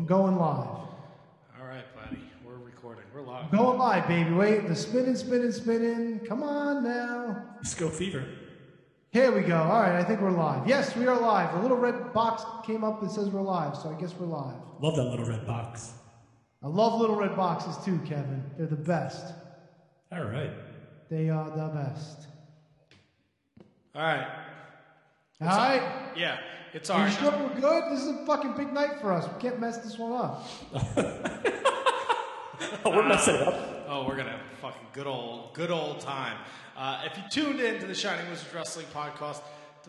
going live. All right, buddy. We're recording. We're live. Going live, baby. Wait, the spinning. Come on now. Disco Fever. Here we go. All right, I think we're live. Yes, we are live. A little red box came up that says we're live, so I guess we're live. Love that little red box. I love little red boxes too, Kevin. They're the best. All right. They are the best. All right. All right? Yeah, it's Are ours. you sure we're good? This is a fucking big night for us. We can't mess this one up. We're messing it up. Oh, we're gonna have a fucking good old time. If you tuned in to the Shining Wizards Wrestling podcast,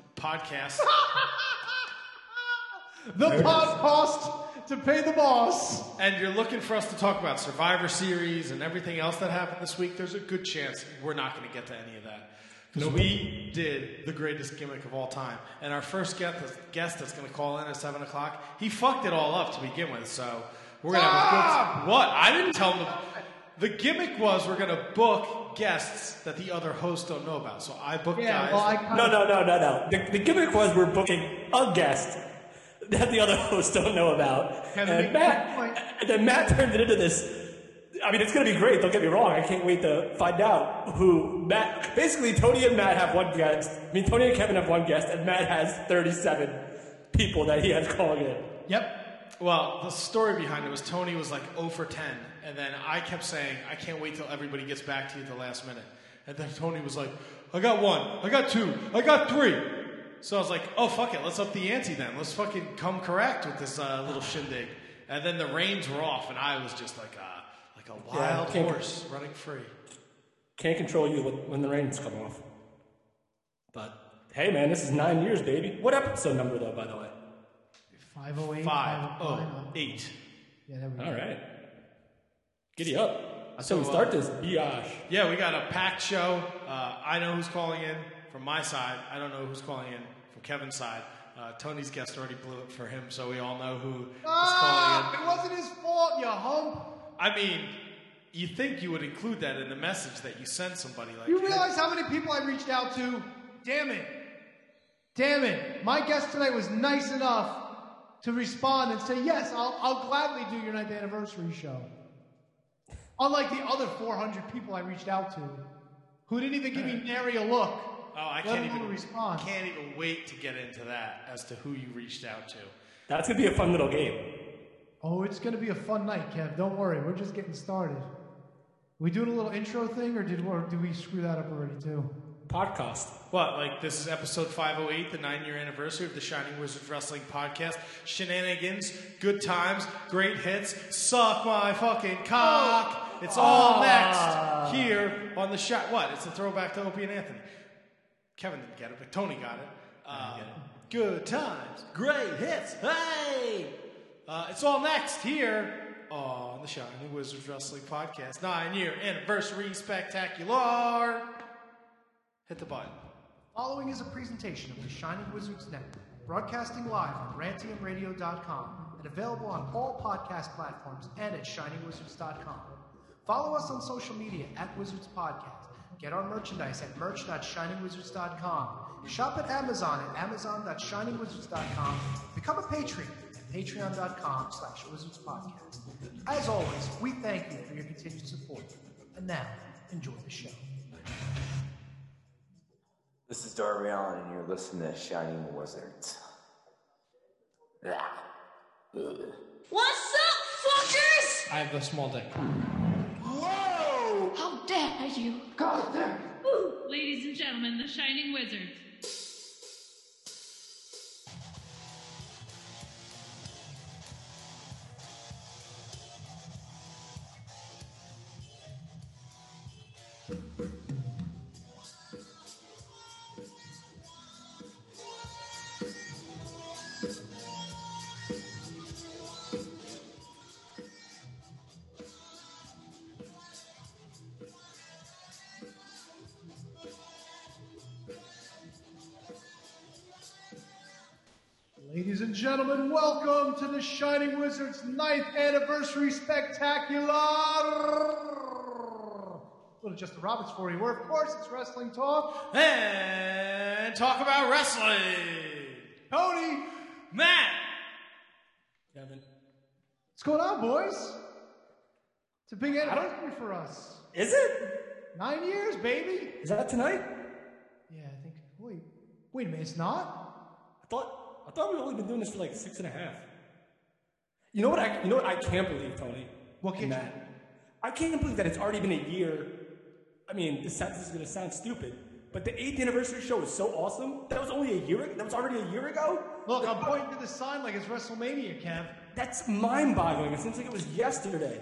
The podcast to pay the boss. and you're looking for us to talk about Survivor Series and everything else that happened this week, there's a good chance we're not going to get to any of that. Because we did the greatest gimmick of all time. And our first guest that's going to call in at 7 o'clock, he fucked it all up to begin with. So we're going to have a good... What? I didn't tell him. The gimmick was we're going to book guests that the other hosts don't know about. So I booked guys... No. The gimmick was we're booking a guest that the other hosts don't know about. And then Matt turned it into this... I mean, it's going to be great. Don't get me wrong. I can't wait to find out who Matt... Basically, Tony and Matt have one guest. I mean, Tony and Kevin have one guest, and Matt has 37 people that he has calling in. Yep. Well, the story behind it was Tony was like 0 for 10. And then I kept saying, I can't wait till everybody gets back to you at the last minute. And then Tony was like, I got 1, I got 2, I got 3. So I was like, oh, fuck it. Let's up the ante then. Let's fucking come correct with this little shindig. And then the reins were off, and I was just like a wild horse running free. Can't control you when the reins come off. But, hey, man, this is 9 years, baby. What episode number, though, by the way? 508. 508. Yeah, there we go. All right. Giddy up. So we start this biatch. Yeah, we got a packed show. I know who's calling in from my side. I don't know who's calling in from Kevin's side. Tony's guest already blew it for him, so we all know who is calling in. It wasn't his fault, you hump. I mean, you think you would include that in the message that you send somebody like You realize how many people I reached out to? Damn it. My guest tonight was nice enough to respond and say, yes, I'll gladly do your 9th anniversary show. Unlike the other 400 people I reached out to, who didn't even give me nary a look. Oh, I let can't alone a response. can't even wait to get into that as to who you reached out to. That's going to be a fun little game. Oh, it's going to be a fun night, Kev. Don't worry. We're just getting started. We doing a little intro thing, or did we screw that up already, too? Podcast. What, like this is episode 508, the 9-year anniversary of the Shining Wizards Wrestling Podcast. Shenanigans, good times, great hits, suck my fucking cock. It's all next here on the shot. What? It's a throwback to Opie and Anthony. Kevin didn't get it, but Tony got it. Good times, great hits. Hey! It's all next here on the Shining Wizards Wrestling Podcast. 9-year anniversary spectacular. Hit the button. Following is a presentation of the Shining Wizards Network, broadcasting live on rantiumradio.com and available on all podcast platforms and at shiningwizards.com. Follow us on social media at Wizards Podcast. Get our merchandise at merch.shiningwizards.com. Shop at Amazon at amazon.shiningwizards.com. Become a patron at patreon.com/wizardspodcast. As always, we thank you for your continued support. And now, enjoy the show. This is Darby Allen, and you're listening to Shining Wizards. Ugh. What's up, fuckers? I have a small dick. Whoa! How dare you? God damn! Ladies and gentlemen, the Shining Wizards. Ladies and gentlemen, welcome to the Shining Wizards 9th Anniversary Spectacular! Little Justin Roberts for you, where of course it's wrestling talk. And talk about wrestling. Tony! Matt! Kevin. What's going on, boys? It's a big anniversary for us. Is it? 9 years, baby. Is that tonight? Yeah, I think. Wait a minute. It's not. I thought we've only been doing this for like 6.5. You know what I can't believe, Tony? What can Matt? I can't believe that it's already been a year. I mean, this is going to sound stupid, but the 8th anniversary show was so awesome. That was only a year. That was already a year ago. Look, I'm pointing to the sign like it's WrestleMania, Kev. That's mind-boggling. It seems like it was yesterday.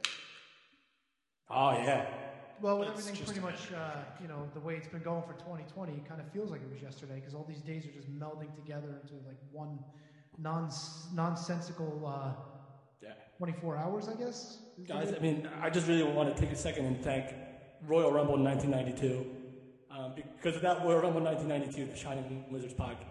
Oh yeah. Well, with everything pretty much, the way it's been going for 2020, it kind of feels like it was yesterday because all these days are just melding together into like one nonsensical 24 hours, I guess. Guys, I mean, I just really want to take a second and thank Royal Rumble 1992. Because without Royal Rumble 1992, the Shining Wizards podcast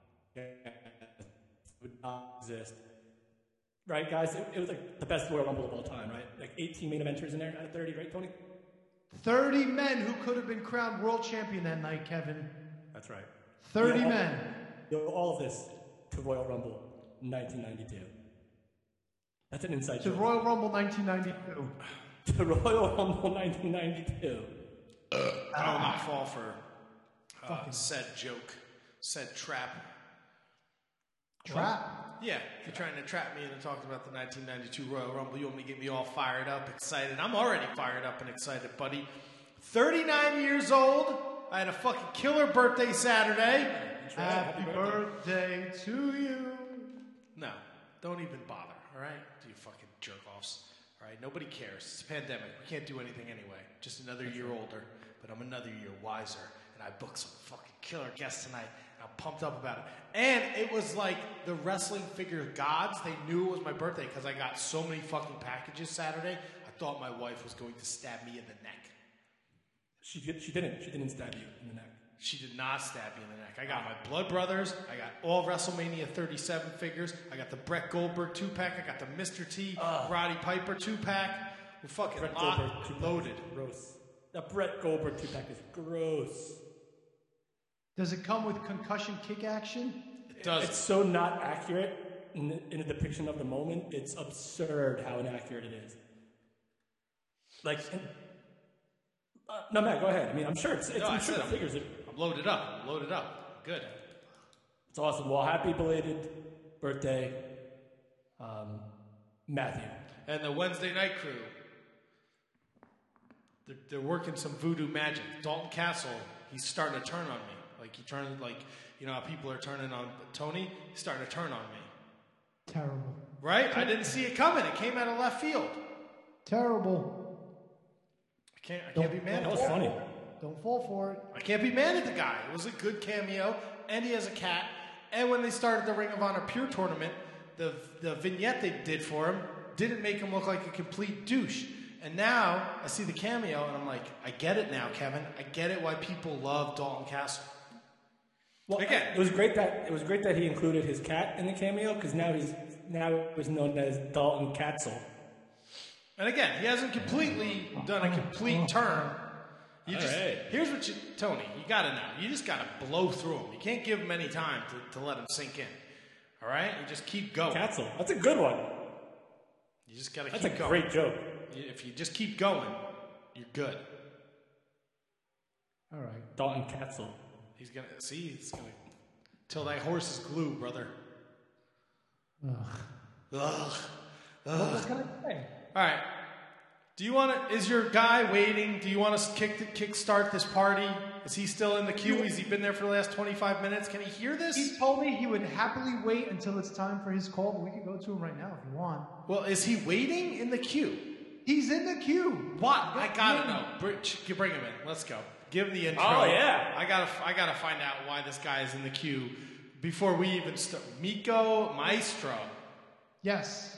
would not exist. Right, guys? It was like the best Royal Rumble of all time, right? Like 18 main eventers in there out of 30, right, Tony? 30 men who could have been crowned world champion that night, Kevin. That's right. 30 men. All of this to Royal Rumble 1992. That's an inside joke. To Royal Rumble 1992. To Royal Rumble 1992. I will not fall for said joke, said trap. Trap? Yeah, if you're trying to trap me into talking about the 1992 Royal Rumble, you want me to get me all fired up, excited. I'm already fired up and excited, buddy. 39 years old. I had a fucking killer birthday Saturday. Happy birthday to you. No, don't even bother, all right? You fucking jerk-offs. All right, nobody cares. It's a pandemic. We can't do anything anyway. Just another year older, but I'm another year wiser. And I booked some fucking killer guests tonight. And I'm pumped up about it. And it was like the wrestling figure gods. They knew it was my birthday because I got so many fucking packages Saturday. I thought my wife was going to stab me in the neck. She didn't. She didn't stab you in the neck. She did not stab me in the neck. I got my Blood Brothers. I got all WrestleMania 37 figures. I got the Brett Goldberg 2-pack. I got the Mr. T, Roddy Piper 2-pack. We're fucking loaded. Gross. That Brett Goldberg 2-pack is gross. Does it come with concussion kick action? It does. It's so not accurate in a depiction of the moment. It's absurd how inaccurate it is. Like, no, Matt, go ahead. I mean, I'm sure it's I'm sure the figures are... I'm loaded up. Good. It's awesome. Well, happy belated birthday, Matthew. And the Wednesday Night Crew. They're working some voodoo magic. Dalton Castle, he's starting to turn on me. Like, he turned, like, you know how people are turning on Tony? He's starting to turn on me. Terrible. Right? I didn't see it coming. It came out of left field. Terrible. I can't be mad at that. That was funny. Don't fall for it. I can't be mad at the guy. It was a good cameo, and he has a cat. And when they started the Ring of Honor Pure tournament, the vignette they did for him didn't make him look like a complete douche. And now I see the cameo, and I'm like, I get it now, Kevin. I get it why people love Dalton Castle. Well, again, it was great that he included his cat in the cameo because now he's known as Dalton Castle. And again, he hasn't completely done a complete turn. Here's what Tony, you gotta know. You just gotta blow through him. You can't give him any time to let him sink in. All right? You just keep going. Castle. That's a good one. You just gotta keep going. That's a great joke. If you just keep going, you're good. All right. Dalton Castle. He's gonna till that horse is glue, brother. Ugh. What was I gonna say? All right. Is your guy waiting? Do you want to kickstart this party? Is he still in the queue? Has he been there for the last 25 minutes? Can he hear this? He told me he would happily wait until it's time for his call, but we could go to him right now if you want. Well, is he waiting in the queue? He's in the queue. What? I gotta know. Bring him in. Let's go. Give him the intro. Oh yeah. I gotta find out why this guy is in the queue before we even start. Miko Maestro. Yes.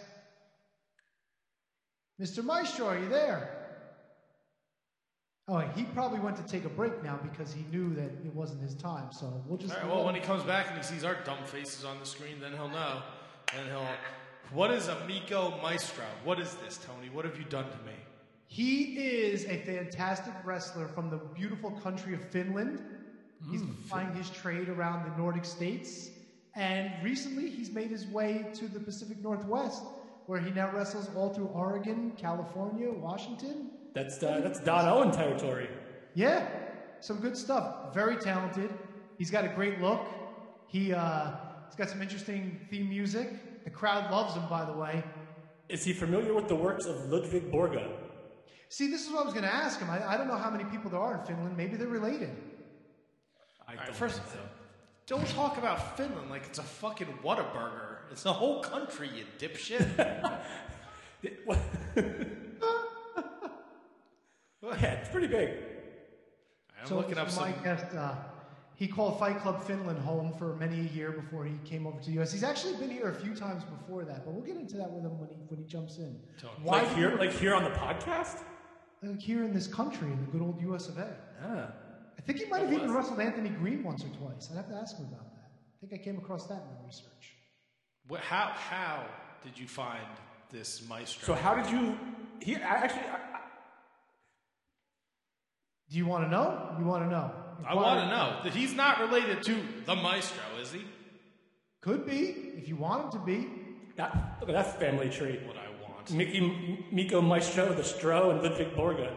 Mr. Maestro, are you there? Oh, he probably went to take a break now because he knew that it wasn't his time. So we'll just. All right, well, when he comes back and he sees our dumb faces on the screen, then he'll know. And What is a Miko Maestro? What is this, Tony? What have you done to me? He is a fantastic wrestler from the beautiful country of Finland. He's been plying his trade around the Nordic states. And recently he's made his way to the Pacific Northwest, where he now wrestles all through Oregon, California, Washington. That's Don Owen territory. Yeah, some good stuff. Very talented. He's got a great look. He's got some interesting theme music. The crowd loves him, by the way. Is he familiar with the works of Ludwig Borga? See, this is what I was going to ask him. I don't know how many people there are in Finland. Maybe they're related. First, don't talk about Finland like it's a fucking Whataburger. It's the whole country, you dipshit. Yeah, it's pretty big. I'm looking up some... My guest, he called Fight Club Finland home for many a year before he came over to the U.S. He's actually been here a few times before that, but we'll get into that with him when he jumps in. Like here on the podcast? Here in this country, in the good old U.S. of A. Ah. I think he might have even wrestled Anthony Green once or twice. I'd have to ask him about that. I think I came across that in my research. How did you find this maestro? So how did you... Do you want to know? You want to know? I want to know that he's not related to the maestro, is he? Could be, if you want him to be. Look at that family tree. What I want. Miko Maestro, the Stro, and Ludwig Borga.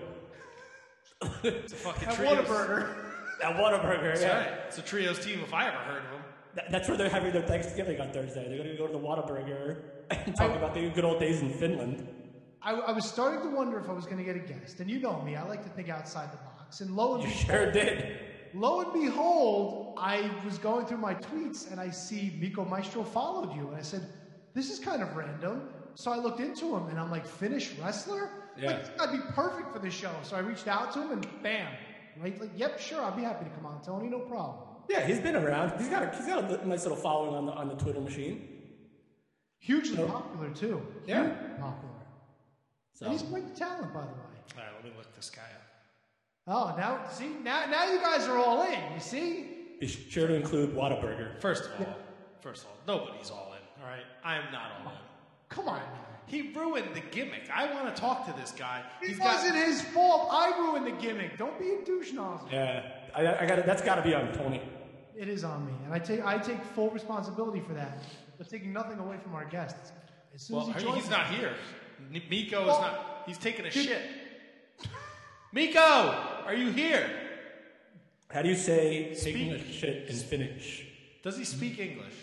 It's a fucking That trios. Whataburger. That Whataburger, That's yeah. right. It's a trios team if I ever heard of them. That's where they're having their Thanksgiving on Thursday. They're going to go to the Whataburger and talk about the good old days in Finland. I was starting to wonder if I was going to get a guest. And you know me, I like to think outside the box. And lo and You behold, sure did. Lo and behold, I was going through my tweets and I see Miko Maestro followed you. And I said, this is kind of random. So I looked into him and I'm like, Finnish wrestler? Yeah. Like, this would be perfect for the show. So I reached out to him and bam. Right? Like, yep, sure, I'll be happy to come on, Tony, no problem. Yeah, he's been around. He's got a nice little following on the Twitter machine. Hugely popular too. Yeah. Hugely popular. So. And he's quite the talent, by the way. All right, let me look this guy up. Oh, now you guys are all in, you see? Be sure to include Whataburger. First of all, nobody's all in, all right? I am not all in. Come on. He ruined the gimmick. I want to talk to this guy. It wasn't his fault. I ruined the gimmick. Don't be a douche nozzle. Yeah, I got it. That's got to be on Tony. It is on me, and I take full responsibility for that. But taking nothing away from our guests. As soon as he joins he's not here. Miko is not. He's taking a shit. Miko, are you here? How do you say taking a shit in Finnish? Does he speak English?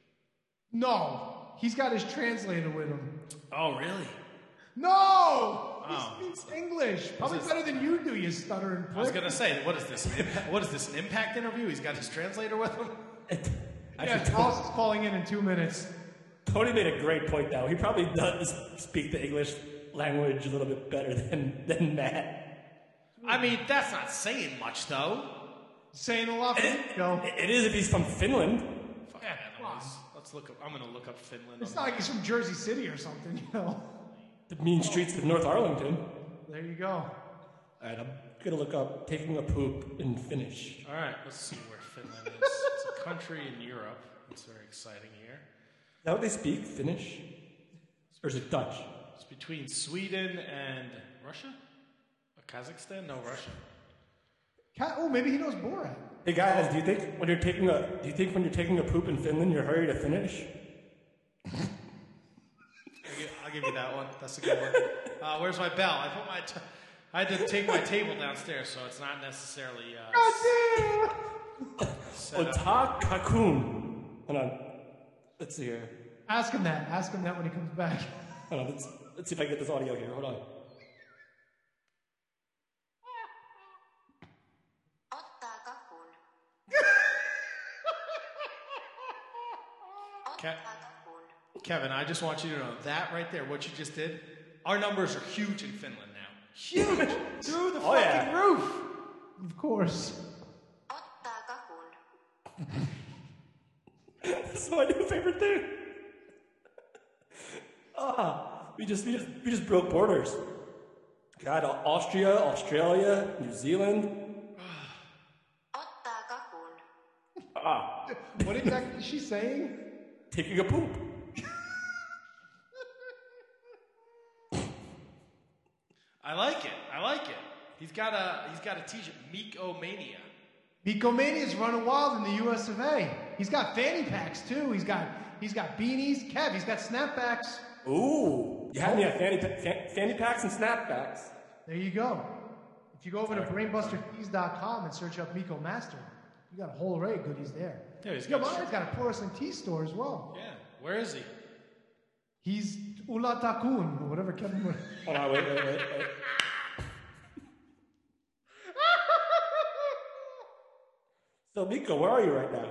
No. He's got his translator with him. Oh, really? No! Oh. He speaks English. Probably better than you do, you stuttering prick. I was gonna say, what is this? What is this? An Impact interview? He's got his translator with him. Yeah, Ross is calling in 2 minutes. Tony made a great point, though. He probably does speak the English language a little bit better than Matt. I mean, that's not saying much, though. Saying a lot for Miko. It is if he's from Finland. Yeah, let's look up. I'm gonna look up Finland. It's not like he's from Jersey City or something, you know. The mean streets of North Arlington. There you go. All right, I'm gonna look up taking a poop in Finnish. All right, let's see where Finland is. It's a country in Europe. It's very exciting here. Is that what they speak, Finnish? Or is it Dutch? It's between Sweden and Russia? Or Kazakhstan? No, Russia. Oh, maybe he knows Borat. Hey guys, do you think when you're taking a poop in Finland, you're hurried to finish? I'll give you that one. That's a good one. Where's my bell? I had to take my table downstairs, so it's not necessarily. Otak Kakun. Hold on. Let's see here. Ask him that. Ask him that when he comes back. Hold on. Let's see if I can get this audio here. Hold on. Kevin, I just want you to know that right there, what you just did, our numbers are huge in Finland now. Huge! Through the fucking roof! Of course. This is my new favorite thing. We just broke borders. Got Austria, Australia, New Zealand. What exactly is she saying? Taking a poop. I like it. He's got a t-shirt, Miko-mania. Miko-mania's running wild in the US of A. He's got fanny packs too. He's got beanies. Kev, he's got snapbacks. Ooh. You had me at fanny packs and snapbacks. There you go. If you go over to brainbustertees.com and search up Miko Master, you got a whole array of goodies there. Yeah, he's Yo, Maya's got a porcelain tea store as well. Yeah. Where is he? He's Ulatakun, or whatever Kevin would. Hold on, wait. So, Miko, where are you right now?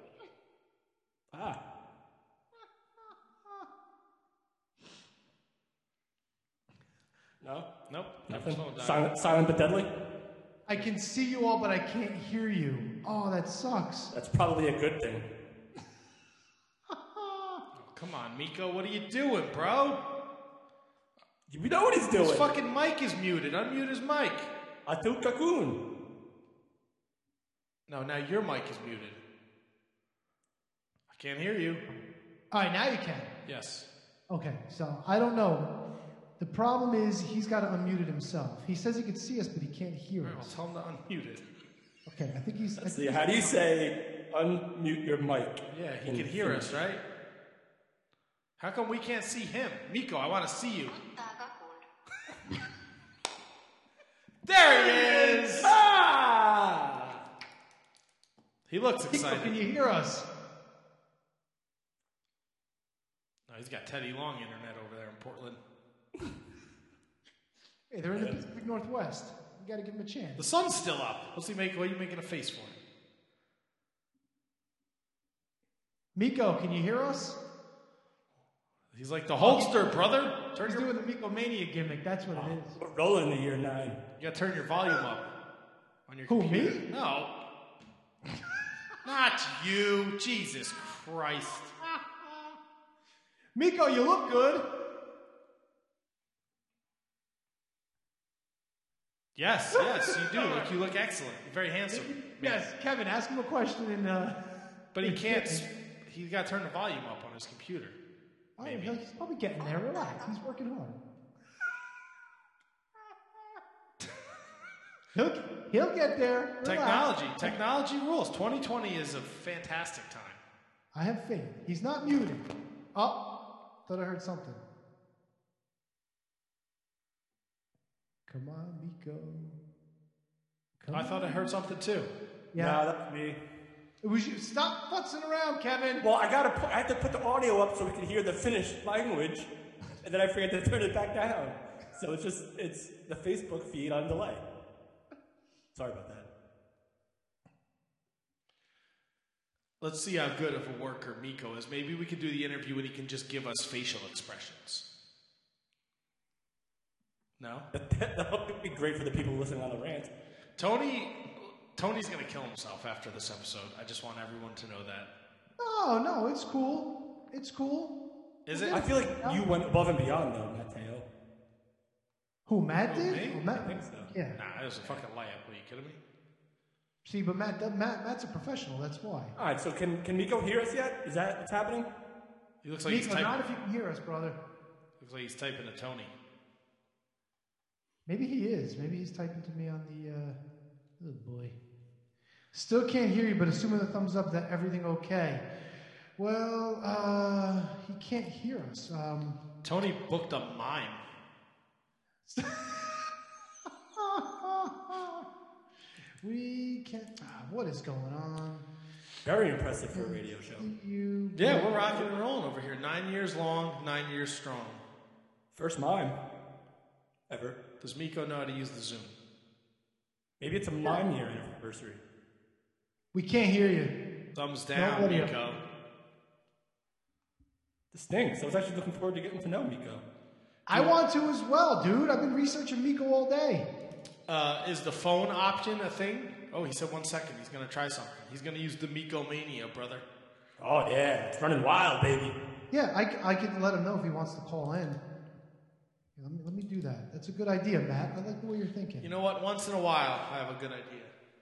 No? Nope. Nothing? No, Silent but deadly? I can see you all, but I can't hear you. Oh, that sucks. That's probably a good thing. Come on, Miko. What are you doing, bro? You know what he's doing. His fucking mic is muted. Unmute his mic. Atukakun. No, now your mic is muted. I can't hear you. All right, now you can. Yes. Okay, so I don't know. The problem is he's got to unmute it himself. He says he can see us, but he can't hear All right, us. well, tell him to unmute it. Okay, I think he's. Let's see, how do you say unmute your mic? Yeah, he can hear us, right? How come we can't see him? Miko, I want to see you. There he is! Ah! He looks Miko, excited. can you hear us? No, he's got Teddy Long internet over there in Portland. Hey, they're in the Pacific Northwest. You got to give them a chance. The sun's still up. What's he make? What are you making a face for? Miko, can you hear us? He's like the Hulkster, brother. He's doing the Miko Mania gimmick. That's what it is. We're rolling the year 9. You gotta turn your volume up on your Who, computer. me? No. Not you. Jesus Christ. Miko, you look good. Yes, you do. You look excellent. You're very handsome. Yes, Kevin, ask him a question and. But he can't. He's got to turn the volume up on his computer. Oh, he's probably getting there. Relax. He's working hard. He'll get there. Relax. Technology rules. 2020 is a fantastic time. I have faith. He's not muted. Oh, thought I heard something. Come on, Miko. I thought I heard something too. Yeah, No, that's me. it was you. Stop futzing around, Kevin. Well, I had to put the audio up so we could hear the Finnish language, and then I forget to turn it back down. So it's the Facebook feed on delay. Sorry about that. Let's see how good of a worker Miko is. Maybe we could do the interview and he can just give us facial expressions. No? That would be great for the people listening on the rant. Tony's going to kill himself after this episode. I just want everyone to know that. No, it's cool. It's cool. Is it? I feel like you went above and beyond, though, Matteo. Who, Matt did? me? Oh, Matt, I think so. Yeah. Nah, it was a fucking layup. Are you kidding me? See, but Matt's a professional. That's why. All right, so can Miko hear us yet? Is that what's happening? He looks like he's Miko, typing. not if you can hear us, brother. Looks like he's typing to Tony. Maybe he is. Maybe he's typing to me on the. Oh boy. Still can't hear you, but assuming the thumbs up, that everything okay. Well, he can't hear us. Tony booked a mime. We can't. What is going on? Very impressive for a radio show. Yeah, we're rocking and rolling over here. 9 years long, 9 years strong. First mime ever. Does Miko know how to use the Zoom? Maybe it's a mime year anniversary. We can't hear you. Thumbs down, Nobody- Miko. This stinks. I was actually looking forward to getting to know Miko. I want to as well, dude. I've been researching Miko all day. Is the phone option a thing? Oh, he said 1 second. He's going to try something. He's going to use the Miko Mania, brother. Oh, yeah. It's running wild, baby. Yeah, I could let him know if he wants to call in. Let me do that. That's a good idea, Matt. I like the way you're thinking. You know what? Once in a while, I have a good idea.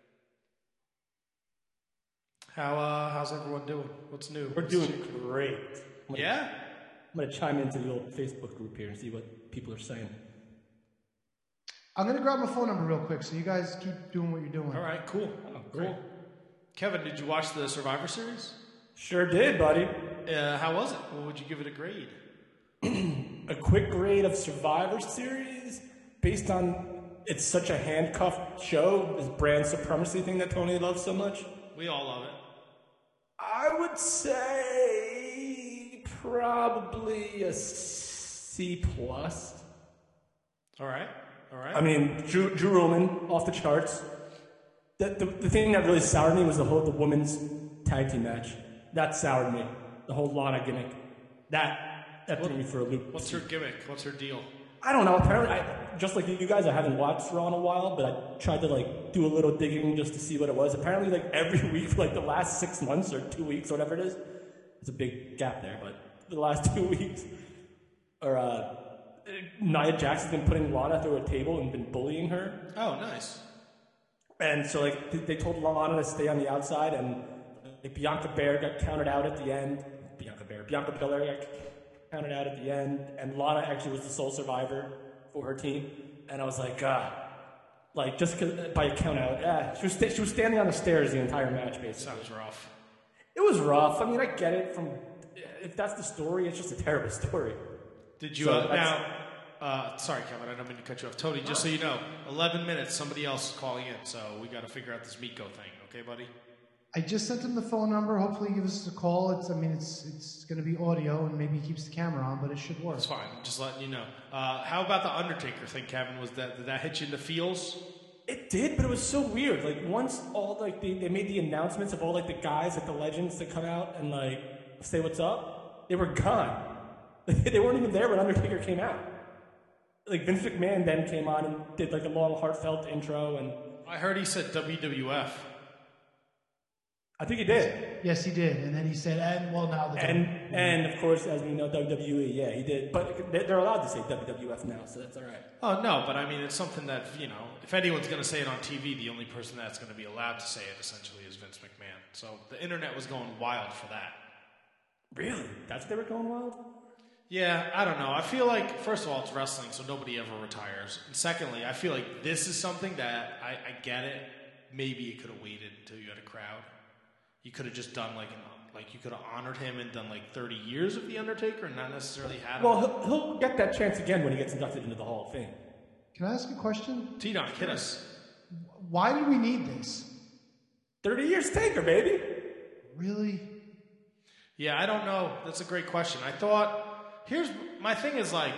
How's everyone doing? What's new? We're doing great. Yeah? I'm going to chime into the old Facebook group here and see what people are saying. I'm going to grab my phone number real quick, so you guys keep doing what you're doing. All right, cool. Oh, great. Cool. Kevin, did you watch the Survivor Series? Sure did, buddy. How was it? What would you give it a grade? a quick grade of Survivor Series based on it's such a handcuffed show, this brand supremacy thing that Tony loves so much. We all love it. I would say probably a C+. All right. I mean, Drew Ruhlman, off the charts. The thing that really soured me was the women's tag team match. That soured me. The whole Lana gimmick. That threw me for a loop. What's her gimmick? What's her deal? I don't know. Apparently, just like you guys, I haven't watched Raw in a while, but I tried to do a little digging just to see what it was. Apparently, every week for the last 6 months or 2 weeks or whatever it is, it's a big gap there, but the last 2 weeks, Nia Jax's been putting Lana through a table and been bullying her. Oh, nice. And so they told Lana to stay on the outside, and Bianca Belair got counted out at the end. Bianca Belair got counted out at the end, and Lana actually was the sole survivor for her team. And I was just by a count out, she was standing on the stairs the entire match, basically. Sounds rough. It was rough. I mean, I get it. If that's the story, it's just a terrible story. Did you sorry, Kevin, I don't mean to cut you off. Tony, just so you know, 11 minutes, somebody else is calling in, so we got to figure out this Miko thing. Okay, buddy? I just sent him the phone number. Hopefully he gives us a call. It's going to be audio, and maybe he keeps the camera on, but it should work. It's fine. I'm just letting you know. How about the Undertaker thing, Kevin? Did that hit you in the feels? It did, but it was so weird. Once all they made the announcements of all the guys, the legends that come out and say what's up, they were gone. They weren't even there when Undertaker came out. Vince McMahon then came on and did a long, heartfelt intro, and I heard he said WWF. I think he did. Yes, he did. And then he said, and of course, as we know, WWE. Yeah, he did. But they're allowed to say WWF now, so that's all right. Oh no, but I mean, it's something that if anyone's going to say it on TV, the only person that's going to be allowed to say it essentially is Vince McMahon. So the internet was going wild for that. Really? That's what they were going wild? Yeah, I don't know. I feel first of all, it's wrestling, so nobody ever retires. And secondly, I feel like this is something that I get it. Maybe you could have waited until you had a crowd. You could have just done you could have honored him and done 30 years of The Undertaker and not necessarily had him. Well, he'll get that chance again when he gets inducted into the Hall of Fame. Can I ask a question? T-Don, hit us. Why do we need this? 30 years Taker, baby. Really? Yeah, I don't know. That's a great question. I thought... Here's my thing is I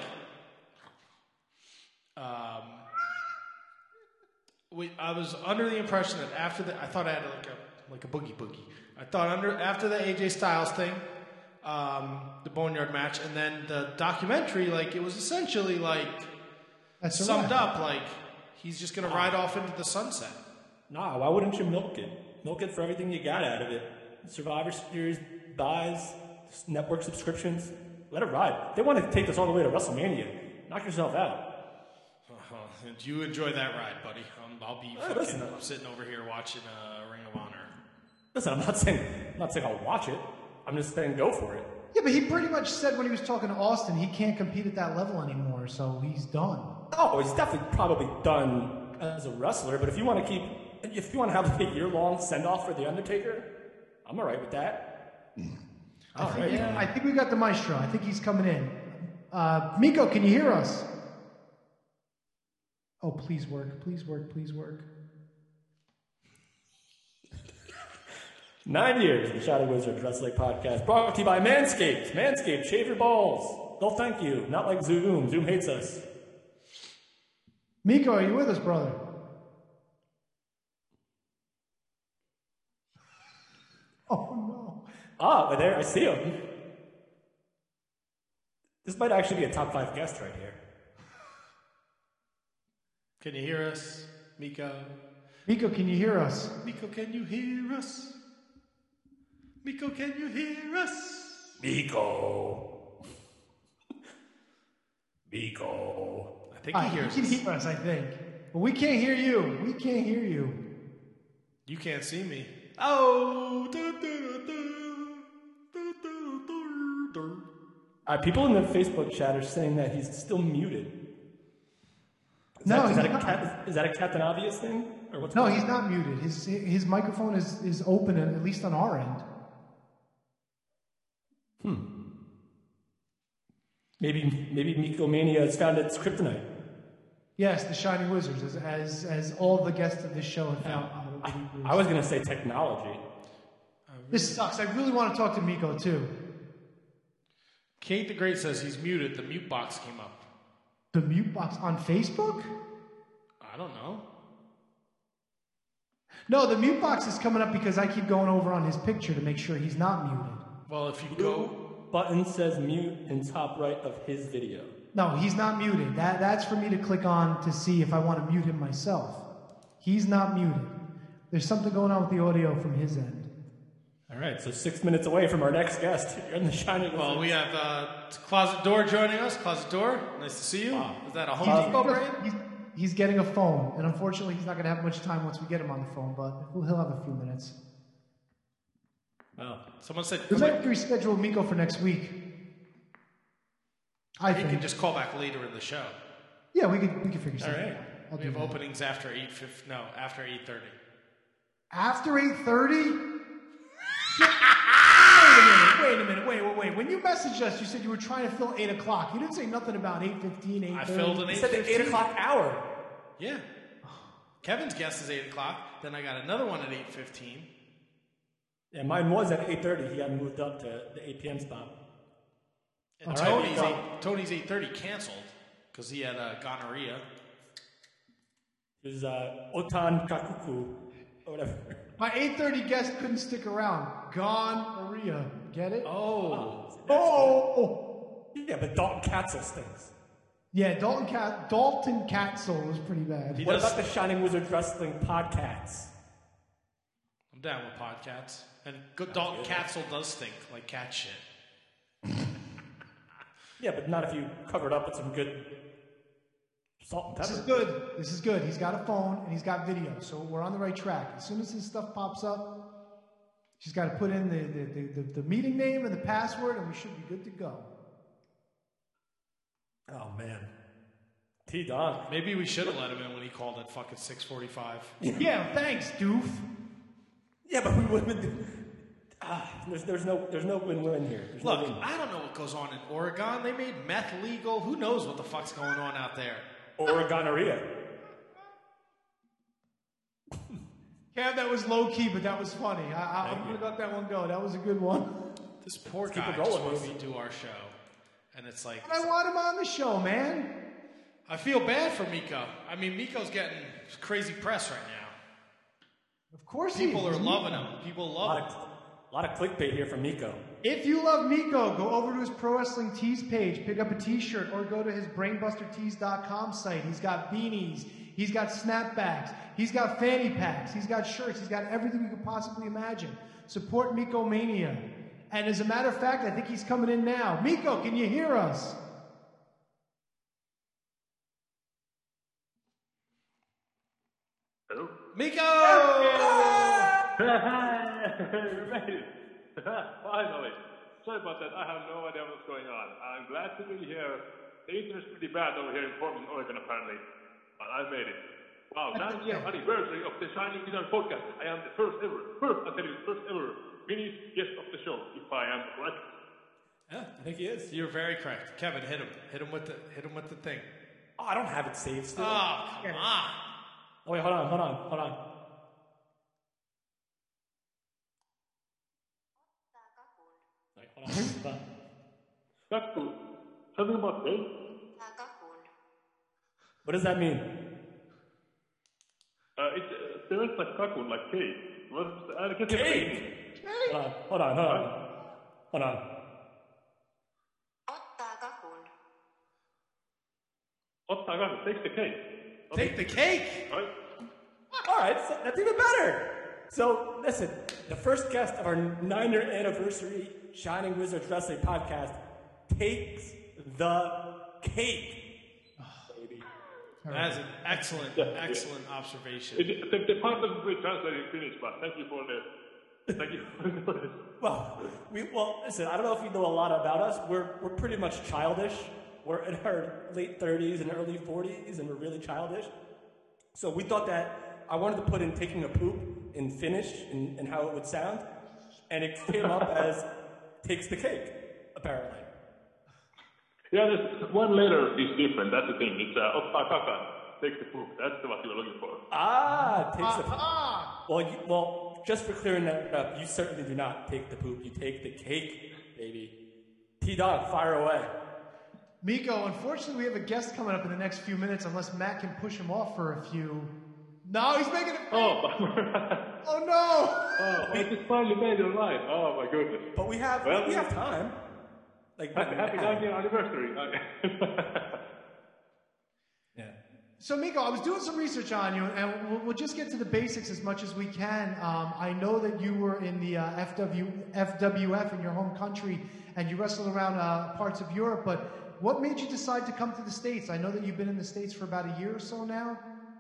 was under the impression that after I thought I had a boogie. I thought after the AJ Styles thing, the Boneyard match, and then the documentary, it was essentially That's summed up he's just gonna ride off into the sunset. Nah, why wouldn't you milk it? Milk it for everything you got out of it. Survivor Series buys, network subscriptions. Let it ride. They want to take this all the way to WrestleMania. Knock yourself out. And you enjoy that ride, buddy. I'll be sitting over here watching Ring of Honor. Listen, I'm not saying I'll watch it. I'm just saying go for it. Yeah, but he pretty much said when he was talking to Austin, he can't compete at that level anymore, so he's done. Oh, he's definitely probably done as a wrestler. But if you want to have a year-long send-off for The Undertaker, I'm all right with that. I think we got the maestro. I think he's coming in. Miko, can you hear us? Oh, please work. 9 years of the Shadow Wizard Wrestling Podcast, brought to you by Manscaped. Manscaped, shave your balls. They'll thank you. Not like Zoom. Zoom hates us. Miko, are you with us, brother? Oh, no. Ah, there, I see him. This might actually be a top 5 guest right here. Can you hear us, Miko? Miko, can you hear us? Miko, can you hear us? Miko, can you hear us? Miko. I think he hears us. He can hear us, I think. But we can't hear you. You can't see me. Oh! People in the Facebook chat are saying that he's still muted. Is that a Captain Obvious thing? Or what's he's not muted. His microphone is open, at least on our end. Maybe Mycomania has found its kryptonite. Yes, the Shining Wizards, as all the guests of this show have found. I was going to say technology. This sucks. I really want to talk to Miko, too. Kate the Great says he's muted. The mute box came up. The mute box on Facebook? I don't know. No, the mute box is coming up because I keep going over on his picture to make sure he's not muted. Well, if you go... Button says mute in top right of his video. No, he's not muted. That's for me to click on to see if I want to mute him myself. He's not muted. There's something going on with the audio from his end. All right, so 6 minutes away from our next guest here in the Shining Wizards. Well, we have Closet Door joining us. Closet Door, nice to see you. Is that a Home Depot brand? He's getting a phone, and unfortunately he's not going to have much time once we get him on the phone, but he'll have a few minutes. Oh. Someone said... We might reschedule Miko for next week. I think. He can just call back later in the show. Yeah, we could figure something out. All right. We have openings after 8:30. No, after 8:30. After 8:30? Wait a minute. Wait. When you messaged us, you said you were trying to fill 8 o'clock. You didn't say nothing about 8:15, 8:30. I filled an 8:15. You said the 8 o'clock hour. Yeah. Kevin's guest is 8 o'clock. Then I got another one at 8:15. Yeah, mine was at 8:30. He got moved up to the 8 p.m. spot. And Tony's 8:30 canceled because he had gonorrhea. It was Otan Kakuku or whatever. My 8:30 guest couldn't stick around. Gonorrhea. Get it? Oh. Yeah, but Dalton Katzel stinks. Yeah, Dalton Katzel was pretty bad. What about the Shining Wizards Wrestling podcasts? I'm down with podcasts. And Dalton Katzel does stink like cat shit. Yeah, but not if you cover it up with some good salt and pepper. This is good. He's got a phone and he's got video, so we're on the right track. As soon as his stuff pops up, she's got to put in the meeting name and the password, and we should be good to go. Oh, man. T-Don. Maybe we should have let him in when he called at fucking 6:45. Yeah, thanks, doof. Yeah, but we wouldn't. There's no win-win here. Look, I don't know what goes on in Oregon. They made meth legal. Who knows what the fuck's going on out there? Oregonorrhea. Yeah, that was low-key, but that was funny. I'm going to let that one go. That was a good one. This poor guy just wants me to do our show. And it's like... I want him on the show, man. I feel bad for Miko. I mean, Miko's getting crazy press right now. Of course People are loving him. People love him. A lot of clickbait here from Miko. If you love Miko, go over to his Pro Wrestling Tees page, pick up a t-shirt, or go to his BrainbusterTees.com site. He's got beanies, he's got snapbacks, he's got fanny packs, he's got shirts, he's got everything you could possibly imagine. Support Miko Mania. And as a matter of fact, I think he's coming in now. Miko, can you hear us? Hello? Miko! Finally. Sorry about that. I have no idea what's going on. I'm glad to be here. The internet's pretty bad over here in Portland, Oregon, apparently. But I made it. Wow, 9th anniversary of the Shining Wizards podcast. I am the first ever Vinny's guest of the show, if I am correct. Yeah, I think he is. You're very correct. Kevin, hit him. Hit him with the thing. Oh, I don't have it saved still. Oh, come on. Oh, wait, hold on. Wait, hold on. Kakku. Something about me? What does that mean? It sounds like kakun, like cake. Cake? Hold on. Ottaa kakun. Take the cake. Take the cake? Right? All right, so that's even better. So, listen, the first guest of our 9-year anniversary Shining Wizards Wrestling podcast takes the cake. Baby. That is an excellent observation. The part doesn't really translate in Finnish, but thank you for it. Well, listen, I don't know if you know a lot about us. We're pretty much childish. We're in our late 30s and early 40s, and we're really childish. So we thought that I wanted to put in taking a poop in Finnish and how it would sound, and it came up as takes the cake, apparently. Yeah, there's one letter is different. That's the thing. It's Ottakaka. Takes the poop. That's what you were looking for. Takes the poop. Well, just for clearing that up, you certainly do not take the poop. You take the cake, baby. T-Dog, fire away. Mikko, unfortunately, we have a guest coming up in the next few minutes unless Matt can push him off for a few. No, he's making it. Oh, oh no! Oh, I just finally made it right. Oh my goodness. But we have time. Like happy 9th anniversary. Yeah. So, Mikko, I was doing some research on you, and we'll just get to the basics as much as we can. I know that you were in the FWF in your home country, and you wrestled around parts of Europe, but what made you decide to come to the States? I know that you've been in the States for about a year or so now.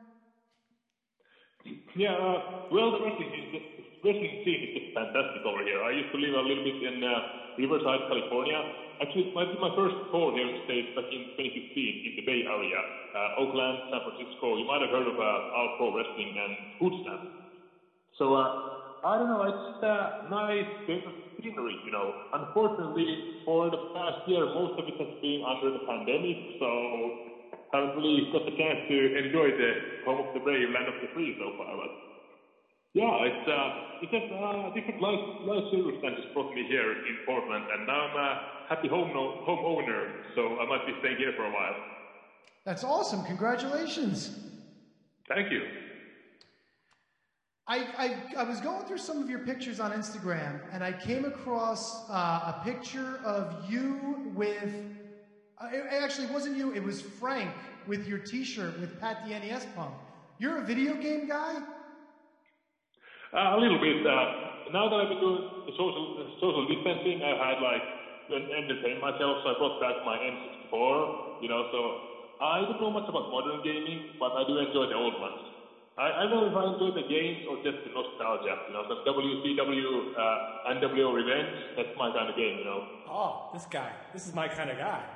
Yeah, well, the wrestling scene is just fantastic over here. I used to live a little bit in Riverside, California. Actually, I did my first tour here in the States back in 2015 in the Bay Area, Oakland, San Francisco. You might have heard of All Pro Wrestling and Hoodstand. So, I don't know, it's nice scenery, you know. Unfortunately, for the past year, most of it has been under the pandemic, so haven't really got the chance to enjoy the home of the brave, land of the free so far. But yeah, it's different life circumstances brought me here in Portland, and now I'm a happy home owner, so I might be staying here for a while. That's awesome! Congratulations. Thank you. I was going through some of your pictures on Instagram, and I came across a picture of you with. It actually wasn't you, it was Frank with your t-shirt with Pat the NES Punk. You're a video game guy? A little bit. Now that I've been doing the social distancing, I've had to entertain myself, so I brought back my N64, you know, so I don't know much about modern gaming, but I do enjoy the old ones. I don't know if I enjoy the games or just the nostalgia, you know, the WCW, NWO Revenge, that's my kind of game, you know. Oh, this is my kind of guy.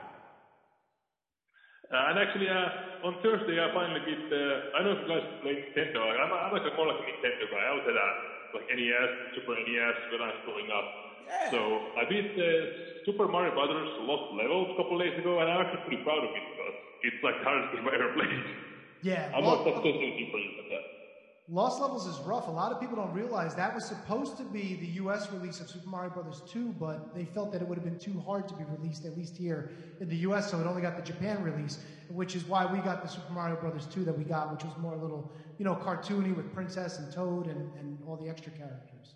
And actually, on Thursday, I finally beat I don't know if you guys play Nintendo. I'm like more like a Nintendo guy. I was at NES, Super NES when I was growing up. Yeah. So I beat Super Mario Brothers Lost Levels a couple days ago, and I'm actually pretty proud of it because it's like the hardest game I ever played. Yeah. I'm not that sensitive for you, but yeah. Lost Levels is rough. A lot of people don't realize that was supposed to be the U.S. release of Super Mario Bros. 2, but they felt that it would have been too hard to be released, at least here in the U.S., so it only got the Japan release, which is why we got the Super Mario Bros. 2 that we got, which was more a little, you know, cartoony with Princess and Toad and all the extra characters.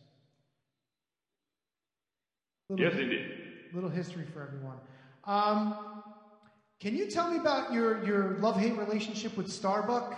Yes, indeed. Little history for everyone. Can you tell me about your love-hate relationship with Starbuck?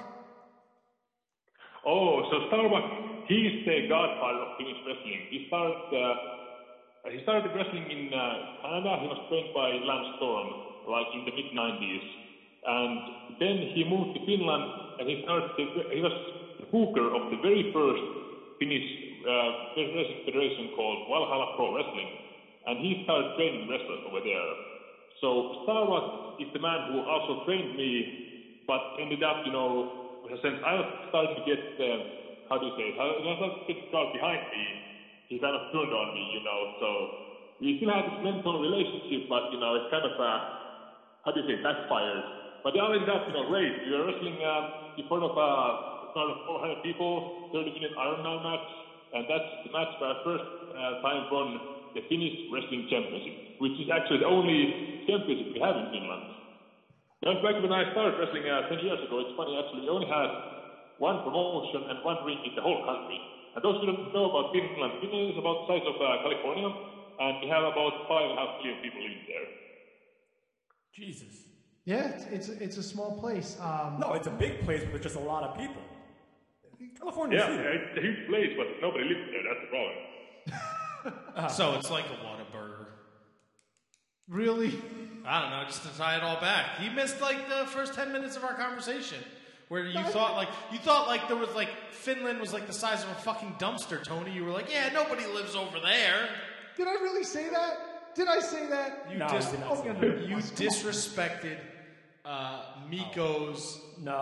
Oh, so Starbuck, he's the godfather of Finnish wrestling. He started wrestling in Canada. He was trained by Lance Storm, like in the mid-90s. And then he moved to Finland, and he was the booker of the very first Finnish wrestling federation called Valhalla Pro Wrestling. And he started training wrestlers over there. So Starbuck is the man who also trained me, but ended up, you know, since I was starting to get, how do you say it? I was starting to get the crowd behind me, he kind of turned on me, you know. So we still had this mental relationship, but, you know, it's kind of, how do you say, backfired. But the other than that, you know, great. We were wrestling in front of 400 people, 30-minute Ironman match, and that's the match where I first time won the Finnish Wrestling Championship, which is actually the only championship we have in Finland. Back when I started wrestling 10 years ago, it's funny actually, we only had one promotion and one ring in the whole country. And those who don't know about Finland, Finland is about the size of California, and we have about 5.5 million people living there. Jesus. Yeah, it's a small place. No, it's a big place with just a lot of people. California. Yeah, it's a huge place, but nobody lives there. That's the problem. So it's like a Whataburger. Really? I don't know, just to tie it all back. You missed like the first 10 minutes of our conversation where you thought like there was like Finland was like the size of a fucking dumpster, Tony. You were like, yeah, nobody lives over there. Did I really say that? Did I say that? You disrespected Mikko's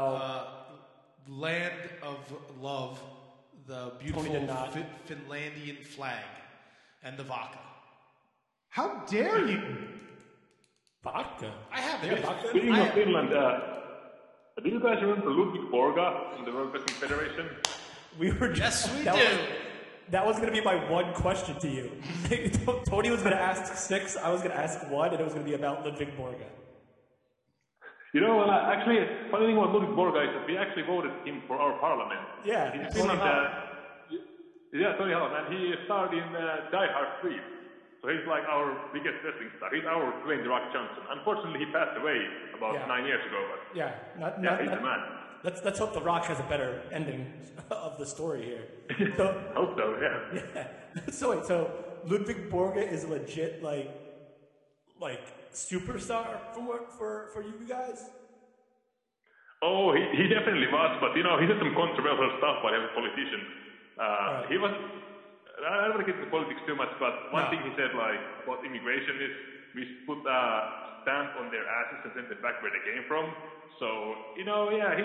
land of love, the beautiful Finlandian flag, and the vodka. How dare you? Vodka. I have They got vodka? Speaking of Finland, do you guys remember Ludwig Borga from the World Wrestling Federation? We were Yes, we do. That was going to be my one question to you. Tony was going to ask 6, I was going to ask 1, and it was going to be about Ludwig Borga. You know, actually, funny thing about Ludwig Borga is that we actually voted him for our parliament. Yeah, In Tony Finland, Hall. Tony Hall, and he starred in Die Hard 3. So he's like our biggest wrestling star. He's our Dwayne The Rock Johnson. Unfortunately, he passed away about 9 years ago. But Yeah, he's the man. Let's hope The Rock has a better ending of the story here. So, Hope so, yeah. So Ludwig Borga is a legit like superstar for you guys? Oh, he definitely was, but you know, he said some controversial stuff about every politician. Right. He was, I don't want to get into politics too much, but one thing he said like about immigration is we should put a stamp on their asses and send them back where they came from. So, you know, yeah,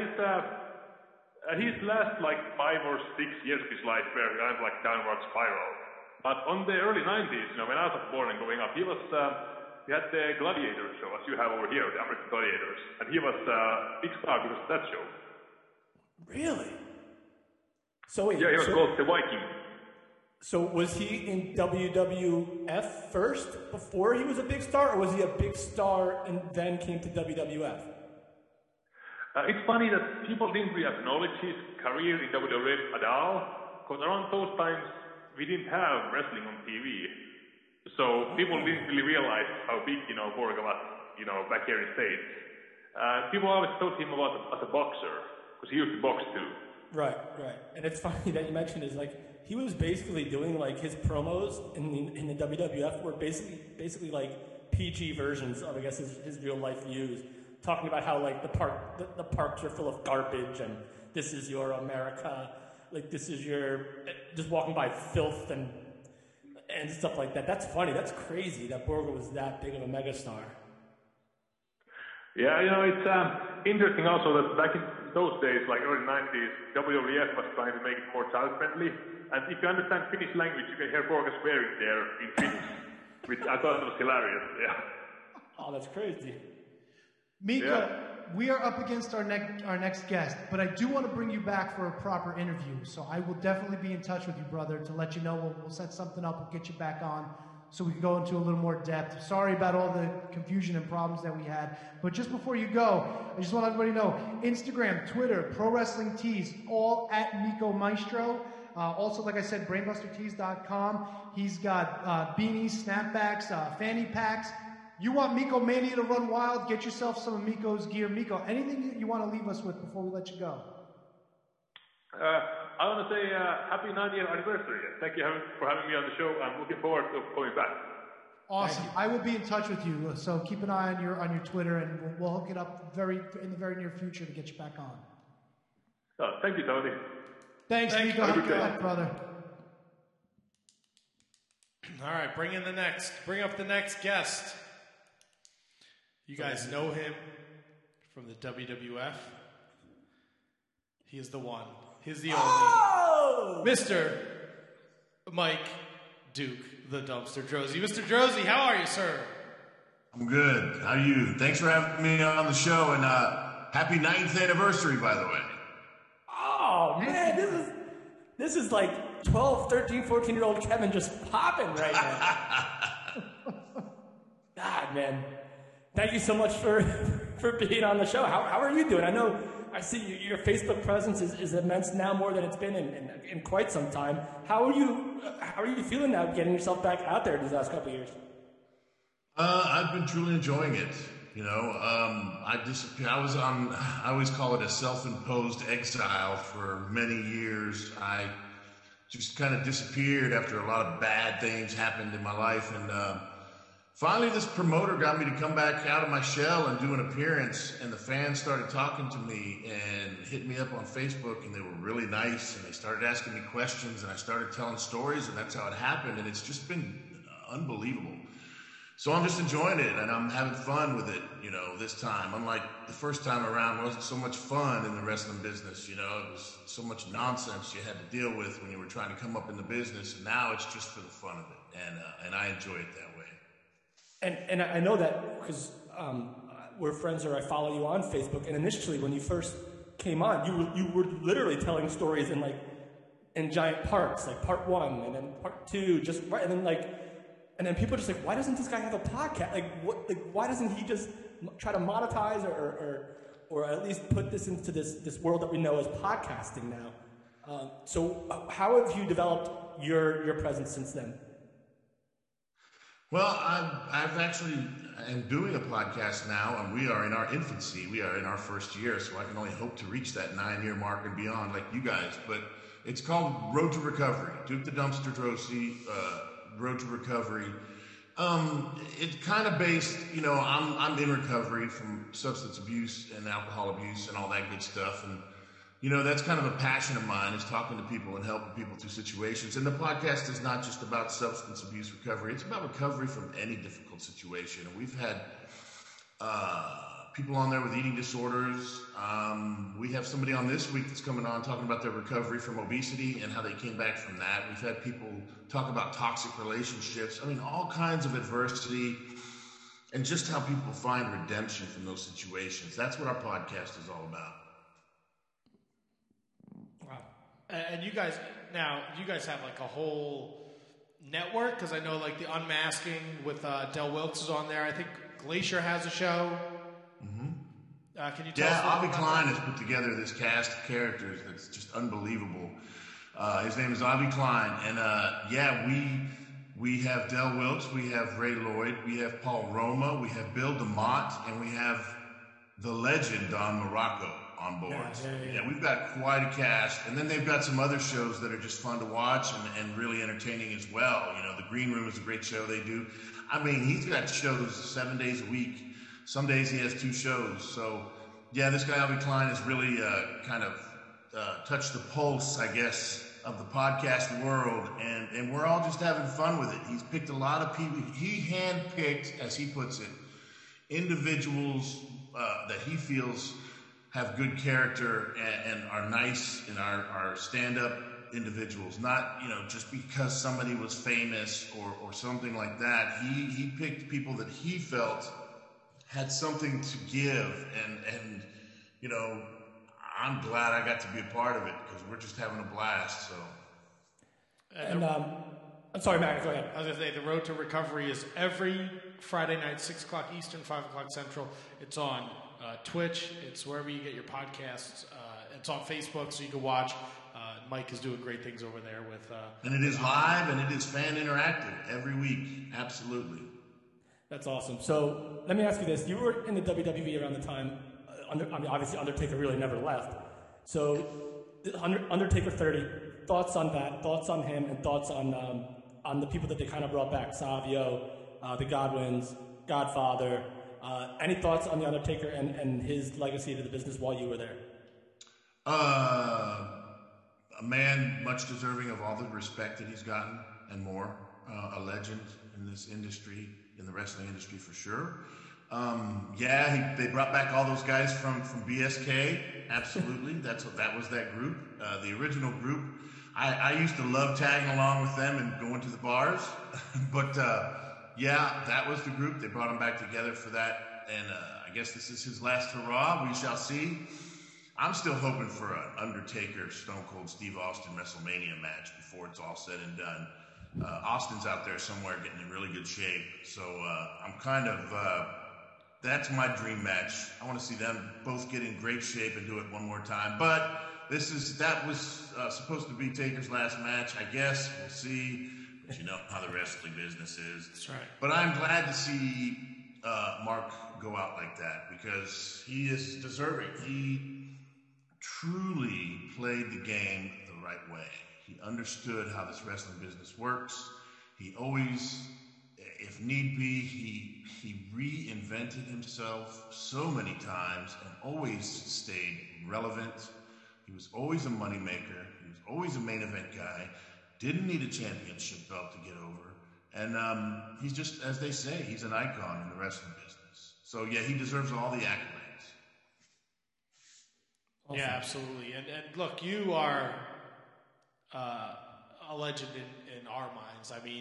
his last like 5 or 6 years of his life were kind of like downward spiral. But on the early 90s, you know, when I was born and growing up, he had the Gladiator show, as you have over here, the American Gladiators. And he was a big star because of that show. Really? So wait, Yeah, he was called the Viking. So was he in WWF first before he was a big star, or was he a big star and then came to WWF? It's funny that people didn't really acknowledge his career in WWF at all, because around those times we didn't have wrestling on TV. So people didn't really realize how big, you know, Borga was, you know, back here in the States. People always thought him about as a boxer, because he used to box too. Right. And it's funny that you mentioned is like he was basically doing like his promos in the WWF were basically like PG versions of I guess his real life views, talking about how like the parks are full of garbage and this is your America, like this is your just walking by filth and stuff like that. That's funny. That's crazy that Borga was that big of a megastar. Yeah, you know, it's interesting also that back in those days, like early 90s, WWF was trying to make it more child-friendly. And if you understand Finnish language, you can hear Borga swearing there in Finnish, which I thought was hilarious, yeah. Oh, that's crazy. Mika, we are up against our next guest, but I do want to bring you back for a proper interview. So I will definitely be in touch with you, brother, to let you know. We'll set something up. We'll get you back on so we can go into a little more depth. Sorry about all the confusion and problems that we had. But just before you go, I just want everybody to know, Instagram, Twitter, Pro Wrestling Tees, all at Miko Maestro. Also, like I said, BrainbusterTees.com. He's got beanies, snapbacks, fanny packs. You want Miko Mania to run wild? Get yourself some of Miko's gear. Miko, anything you want to leave us with before we let you go? I want to say happy 9-year anniversary. Thank you for having me on the show. I'm looking forward to coming back. Awesome. I will be in touch with you. So keep an eye on your Twitter, and we'll hook it up in the very near future to get you back on. Thank you, Tony. Thanks, Miko. Have a good luck, brother. All right, bring up the next guest. You guys know him from the WWF. He is the one. He's the only. Mr. Mike Duke, the Dumpster Drozy. Mr. Drozy, how are you, sir? I'm good. How are you? Thanks for having me on the show, and happy 9th anniversary, by the way. Oh, man, this is like 12, 13, 14-year-old Kevin just popping right now. God, man. Thank you so much for being on the show. How are you doing? I see your Facebook presence is immense now, more than it's been in quite some time. How are you feeling now, getting yourself back out there these last couple of years? I've been truly enjoying it. You know, I always call it a self-imposed exile for many years. I just kind of disappeared after a lot of bad things happened in my life, and finally, this promoter got me to come back out of my shell and do an appearance, and the fans started talking to me and hit me up on Facebook, and they were really nice, and they started asking me questions, and I started telling stories, and that's how it happened, and it's just been unbelievable. So I'm just enjoying it, and I'm having fun with it, you know, this time. Unlike the first time around, it wasn't so much fun in the wrestling business, you know. It was so much nonsense you had to deal with when you were trying to come up in the business, and now it's just for the fun of it, and I enjoy it that way. And I know that because we're friends, or I follow you on Facebook. And initially, when you first came on, you were literally telling stories in giant parts, like part 1 and then part 2, just right, and then people are just like, why doesn't this guy have a podcast? Why doesn't he just try to monetize or at least put this into this world that we know as podcasting now? So how have you developed your presence since then? Well, I'm doing a podcast now, and we are in our infancy. We are in our first year, so I can only hope to reach that 9-year mark and beyond, like you guys. But it's called Road to Recovery. Duke the Dumpster Drosy, Road to Recovery. It's kind of based, I'm in recovery from substance abuse and alcohol abuse and all that good stuff, and that's kind of a passion of mine, is talking to people and helping people through situations. And the podcast is not just about substance abuse recovery. It's about recovery from any difficult situation. And we've had people on there with eating disorders. We have somebody on this week that's coming on talking about their recovery from obesity and how they came back from that. We've had people talk about toxic relationships. I mean, all kinds of adversity and just how people find redemption from those situations. That's what our podcast is all about. And you guys have like a whole network, because I know like the Unmasking with Del Wilkes is on there. I think Glacier has a show. Mm-hmm. Can you tell us? Yeah, Avi Klein has put together this cast of characters that's just unbelievable. His name is Avi Klein, and we have Del Wilkes, we have Ray Lloyd, we have Paul Roma, we have Bill DeMott, and we have the legend Don Morocco on board. Yeah, we've got quite a cast, and then they've got some other shows that are just fun to watch and really entertaining as well. The Green Room is a great show they do. I mean, he's got shows 7 days a week. Some days he has 2 shows. So, yeah, this guy Avi Klein has really kind of touched the pulse, I guess, of the podcast world, and we're all just having fun with it. He's picked a lot of people. He handpicked, as he puts it, individuals that he feels have good character and are nice and are stand-up individuals, not just because somebody was famous or something like that. He picked people that he felt had something to give, and I'm glad I got to be a part of it, because we're just having a blast. So, and I'm sorry, Matt, go ahead. I was going to say, the Road to Recovery is every Friday night, 6 o'clock Eastern, 5 o'clock Central. It's on Twitch. It's wherever you get your podcasts. It's on Facebook, so you can watch. Mike is doing great things over there with. And it is live, and it is fan interactive every week. Absolutely. That's awesome. So let me ask you this: you were in the WWE around the time. Obviously, Undertaker really never left. So, Undertaker 30. Thoughts on that? Thoughts on him, and thoughts on the people that they kind of brought back: Savio, the Godwins, Godfather. Any thoughts on the Undertaker and his legacy to the business while you were there? A man much deserving of all the respect that he's gotten and more. A legend in this industry, in the wrestling industry for sure. They brought back all those guys from BSK. Absolutely, that was that group, the original group. I used to love tagging along with them and going to the bars, but that was the group. They brought him back together for that, and I guess this is his last hurrah. We shall see. I'm still hoping for an Undertaker, Stone Cold Steve Austin WrestleMania match before it's all said and done. Austin's out there somewhere getting in really good shape, so I'm kind of that's my dream match. I want to see them both get in great shape and do it one more time. But that was supposed to be Taker's last match. I guess we'll see. But you know how the wrestling business is. That's right. But I'm glad to see Mark go out like that, because he is deserving. He truly played the game the right way. He understood how this wrestling business works. He always, if need be, he reinvented himself so many times and always stayed relevant. He was always a moneymaker. He was always a main event guy. Didn't need a championship belt to get over. And he's just, as they say, he's an icon in the wrestling business. So, yeah, he deserves all the accolades. Awesome. Yeah, absolutely. And look, you are a legend in our minds. I mean,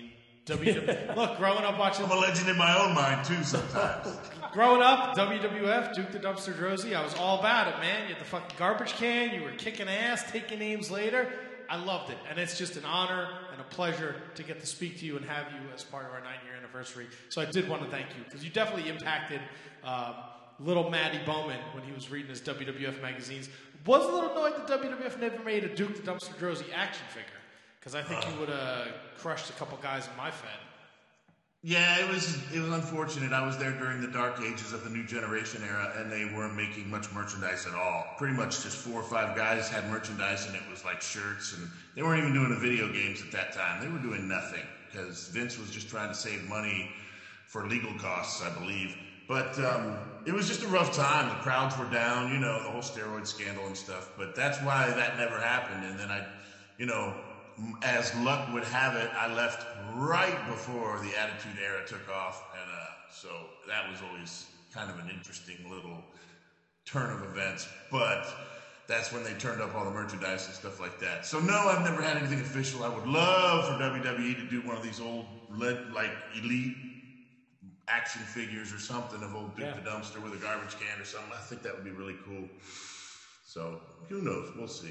Look, growing up watching... I'm a legend in my own mind, too, sometimes. Growing up, WWF, Duke the Dumpster Droese, I was all about it, man. You had the fucking garbage can. You were kicking ass, taking names later. I loved it. And it's just an honor and a pleasure to get to speak to you and have you as part of our 9-year anniversary. So I did want to thank you because you definitely impacted little Matty Bowman when he was reading his WWF magazines. Was a little annoyed that WWF never made a Duke the Dumpster Droese action figure because I think he would have crushed a couple guys in my Fed. Yeah, it was unfortunate. I was there during the dark ages of the New Generation era, and they weren't making much merchandise at all. Pretty much just 4 or 5 guys had merchandise, and it was like shirts, and they weren't even doing the video games at that time. They were doing nothing because Vince was just trying to save money for legal costs, I believe. But it was just a rough time. The crowds were down, you know, the whole steroid scandal and stuff. But that's why that never happened. And then as luck would have it, I left right before the Attitude Era took off. And so that was always kind of an interesting little turn of events. But that's when they turned up all the merchandise and stuff like that. So no, I've never had anything official. I would love for WWE to do one of these old, like, elite action figures or something of old Duke the Dumpster with a garbage can or something. I think that would be really cool. So who knows? We'll see.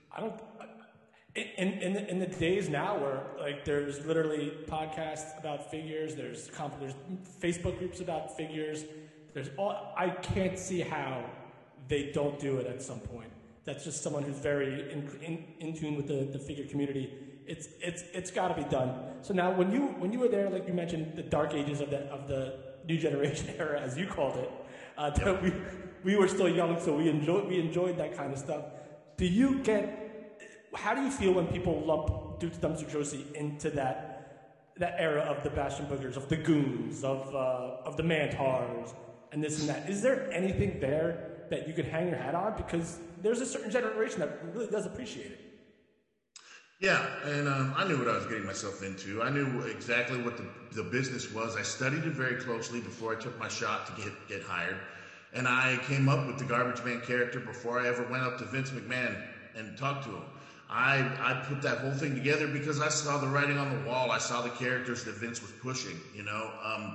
In the days now where like there's literally podcasts about figures, there's Facebook groups about figures. I can't see how they don't do it at some point. That's just someone who's very in tune with the figure community. It's got to be done. So now, when you were there, like you mentioned, the dark ages of the New Generation era, as you called it, we were still young, so we enjoyed that kind of stuff. How do you feel when people lump Duke the Dumpster Droese into that era of the Bastion Boogers, of the Goons, of the Mantars, and this and that? Is there anything there that you could hang your hat on? Because there's a certain generation that really does appreciate it. Yeah, and I knew what I was getting myself into. I knew exactly what the business was. I studied it very closely before I took my shot to get hired. And I came up with the Garbage Man character before I ever went up to Vince McMahon and talked to him. I put that whole thing together because I saw the writing on the wall. I saw the characters that Vince was pushing, you know.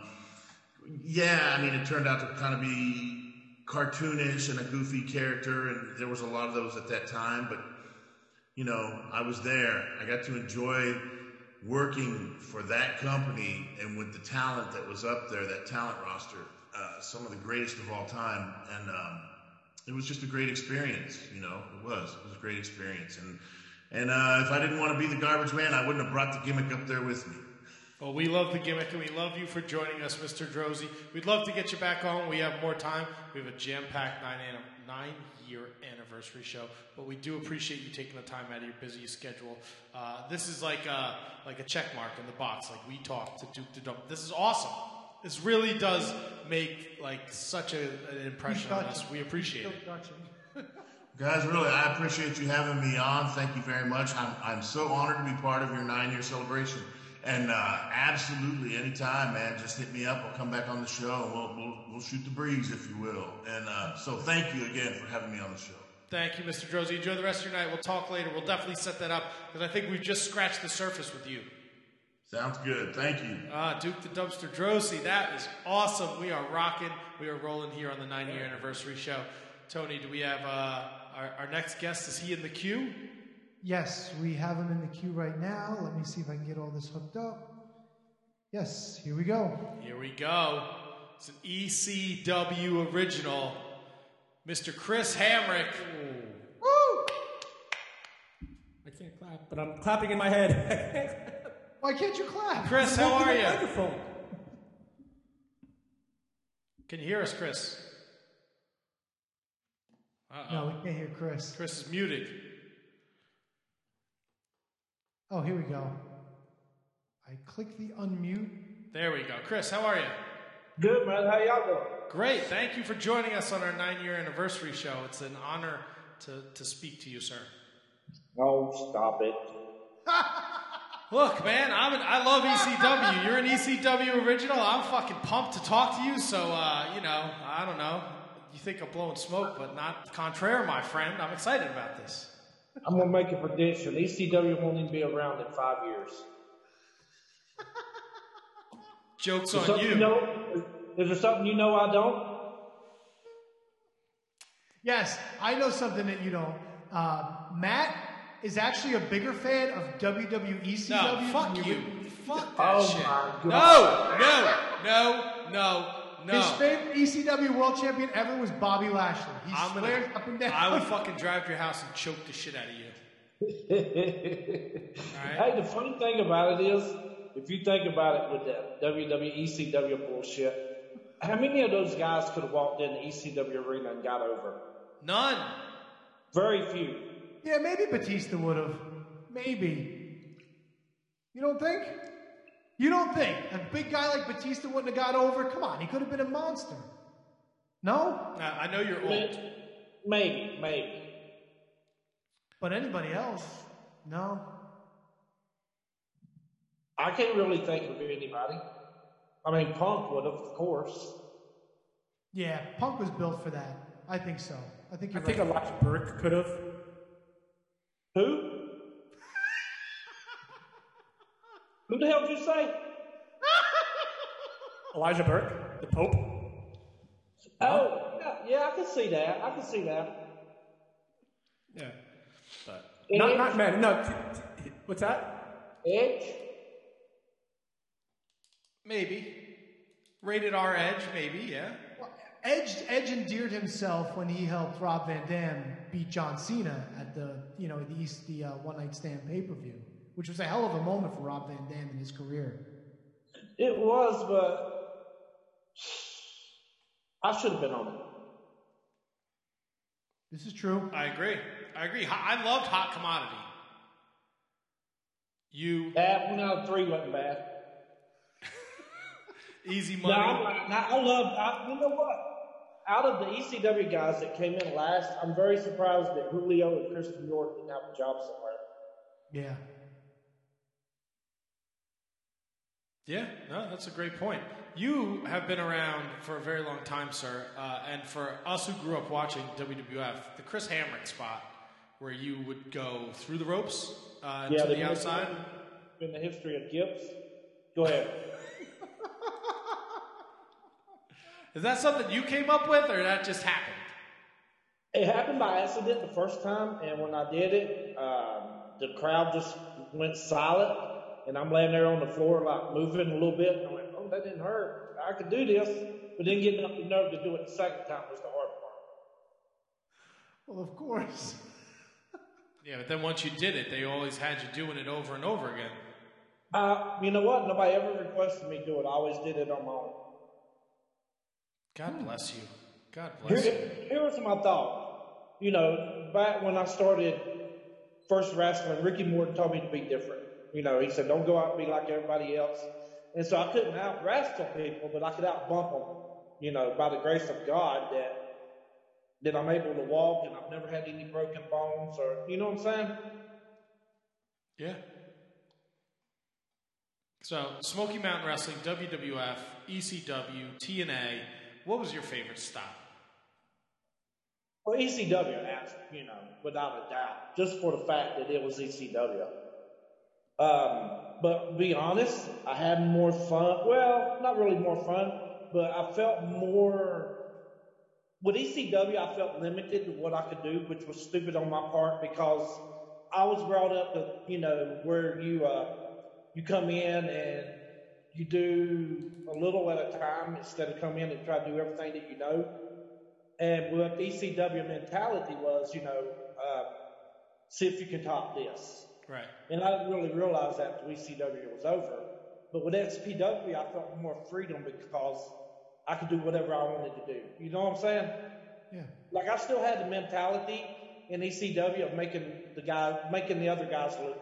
It turned out to kind of be cartoonish and a goofy character, and there was a lot of those at that time, but you know, I was there. I got to enjoy working for that company and with the talent that was up there, that talent roster, some of the greatest of all time. And it was just a great experience, you know. It was a great experience. And if I didn't want to be the Garbage Man, I wouldn't have brought the gimmick up there with me. Well, we love the gimmick, and we love you for joining us, Mr. Droese. We'd love to get you back on. We have more time. We have a jam-packed 9-year anniversary show, but we do appreciate you taking the time out of your busy schedule. This is like a check mark in the box. Like, we talked to Duke the Dumpster. This is awesome. This really does make like such an impression on us. We appreciate it. Guys, really, I appreciate you having me on. Thank you very much. I'm so honored to be part of your 9-year celebration. And absolutely, anytime, man, just hit me up. I'll come back on the show. We'll shoot the breeze, if you will. And so thank you again for having me on the show. Thank you, Mr. Droese. Enjoy the rest of your night. We'll talk later. We'll definitely set that up because I think we've just scratched the surface with you. Sounds good. Thank you. Duke the Dumpster Droese. That is awesome. We are rocking. We are rolling here on the 9-year anniversary show. Tony, do we have our next guest? Is he in the queue? Yes, we have him in the queue right now. Let me see if I can get all this hooked up. Yes, here we go. Here we go. It's an ECW original. Mr. Chris Hamrick. Woo! I can't clap, but I'm clapping in my head. Why can't you clap? Chris, how are you? Microphone. Can you hear us, Chris? Uh-oh. No, we can't hear Chris. Chris is muted. Oh, here we go. I click the unmute. There we go. Chris, how are you? Good, man. How y'all doing? Great. Thank you for joining us on our 9-year anniversary show. It's an honor to speak to you, sir. Oh, stop it. Look, man, I love ECW. You're an ECW original. I'm fucking pumped to talk to you. So, I don't know. You think I'm blowing smoke, but not contraire, my friend. I'm excited about this. I'm going to make a prediction. ECW won't even be around in 5 years. Joke's Is on you. Is there something you know I don't? Yes, I know something that you don't. Matt is actually a bigger fan of WWE ECW. No, fuck than you. Fuck that shit. My God. No. His favorite ECW world champion ever was Bobby Lashley. He swears up and down. I would fucking drive to your house and choke the shit out of you. Hey, the funny thing about it is, if you think about it with that WWE ECW bullshit, how many of those guys could have walked in the ECW arena and got over? None. Very few. Yeah, maybe Batista would have. Maybe. You don't think? You don't think a big guy like Batista wouldn't have got over? Come on, he could have been a monster. No? I know you're old. Maybe. But anybody else? No. I can't really think of anybody. I mean, Punk would have, of course. Yeah, Punk was built for that. I think so. I think I think Elijah Burke could have. Who? Who the hell did you say? Elijah Burke, the Pope. Oh, yeah, I can see that. Yeah. But Not man. No. What's that? Edge? maybe. Rated R Edge, maybe, yeah. Edge endeared himself when he helped Rob Van Dam beat John Cena at the One Night Stand pay-per-view, which was a hell of a moment for Rob Van Dam in his career. It was, but I should have been on it. This is true. I agree. I loved Hot Commodity. That 1 out of 3 wasn't bad. Easy No, money. you know what? Out of the ECW guys that came in last, I'm very surprised that Julio and Christian York didn't have a job somewhere. Yeah. Yeah, no, that's a great point. You have been around for a very long time, sir, and for us who grew up watching WWF, the Chris Hamrick spot, where you would go through the ropes to the outside. In the history of Gibbs. Go ahead. Is that something you came up with, or that just happened? It happened by accident the first time, and when I did it, the crowd just went silent, and I'm laying there on the floor, like moving a little bit, and I went, "Oh, that didn't hurt. I could do this," but then getting up the nerve to do it the second time was the hard part. Well, of course. Yeah, but then once you did it, they always had you doing it over and over again. You know what? Nobody ever requested me to do it. I always did it on my own. God bless you. God bless you. Here was my thought. You know, back when I started first wrestling, Ricky Morton told me to be different. You know, he said, "Don't go out and be like everybody else." And so I couldn't out-wrestle people, but I could out-bump them. You know, by the grace of God that I'm able to walk and I've never had any broken bones or, you know what I'm saying? Yeah. So, Smoky Mountain Wrestling, WWF, ECW, TNA. What was your favorite stop? Well, ECW, you know, without a doubt, just for the fact that it was ECW. But to be honest, I had more fun. Well, not really more fun, but I felt more. With ECW, I felt limited to what I could do, which was stupid on my part because I was brought up to, you know, where you come in and you do a little at a time instead of come in and try to do everything that you know. And what ECW mentality was, you know, see if you can top this. Right. And I didn't really realize that until ECW was over. But with XPW, I felt more freedom because I could do whatever I wanted to do. You know what I'm saying? Yeah. Like I still had the mentality in ECW of making the other guys look good.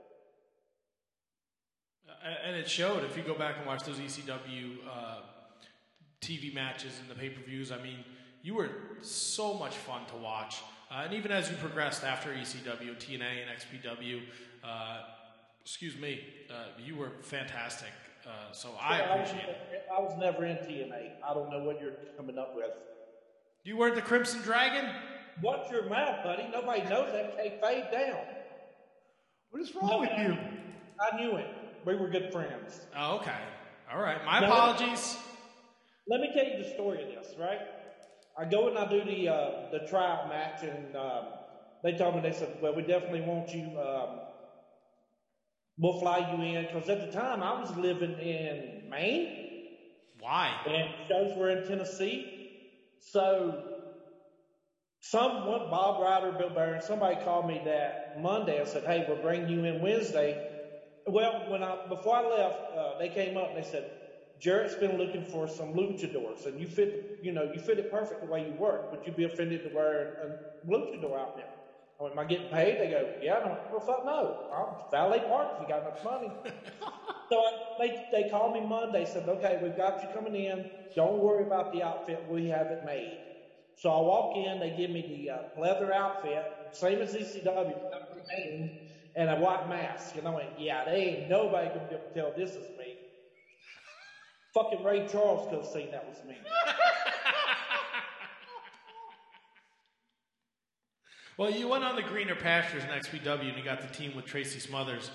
And it showed. If you go back and watch those ECW TV matches and the pay-per-views, I mean, you were so much fun to watch. And even as you progressed after ECW, TNA, and XPW, you were fantastic. So I appreciate it. I was never in TNA. I don't know what you're coming up with. You weren't the Crimson Dragon? Watch your mouth, buddy. Nobody knows that. Fade down. What is wrong with you? I knew it. We were good friends. Oh, okay. All right. My apologies. Let me tell you the story of this, right? I go and I do the tryout match, and they told me, they said, well, we definitely want you, we'll fly you in, because at the time I was living in Maine. Why? And shows were in Tennessee. So someone, Bob Ryder, Bill Barron, somebody called me that Monday and said, hey, we'll bring you in Wednesday. Well, before I left, they came up and they said, Jarrett's been looking for some luchadors, and you fit it perfect the way you work. Would you be offended to wear a luchador out there? I went, am I getting paid? They go, yeah. Well, fuck no. I'll valet park if you got enough money. So they called me Monday, said, okay, we've got you coming in. Don't worry about the outfit. We have it made. So I walk in. They give me the leather outfit, same as ECW, and a white mask. And I went, yeah, they ain't nobody going to be able to tell this is me. Fucking Ray Charles could have seen that was me. Well, you went on the greener pastures in XPW, and you got the team with Tracy Smothers.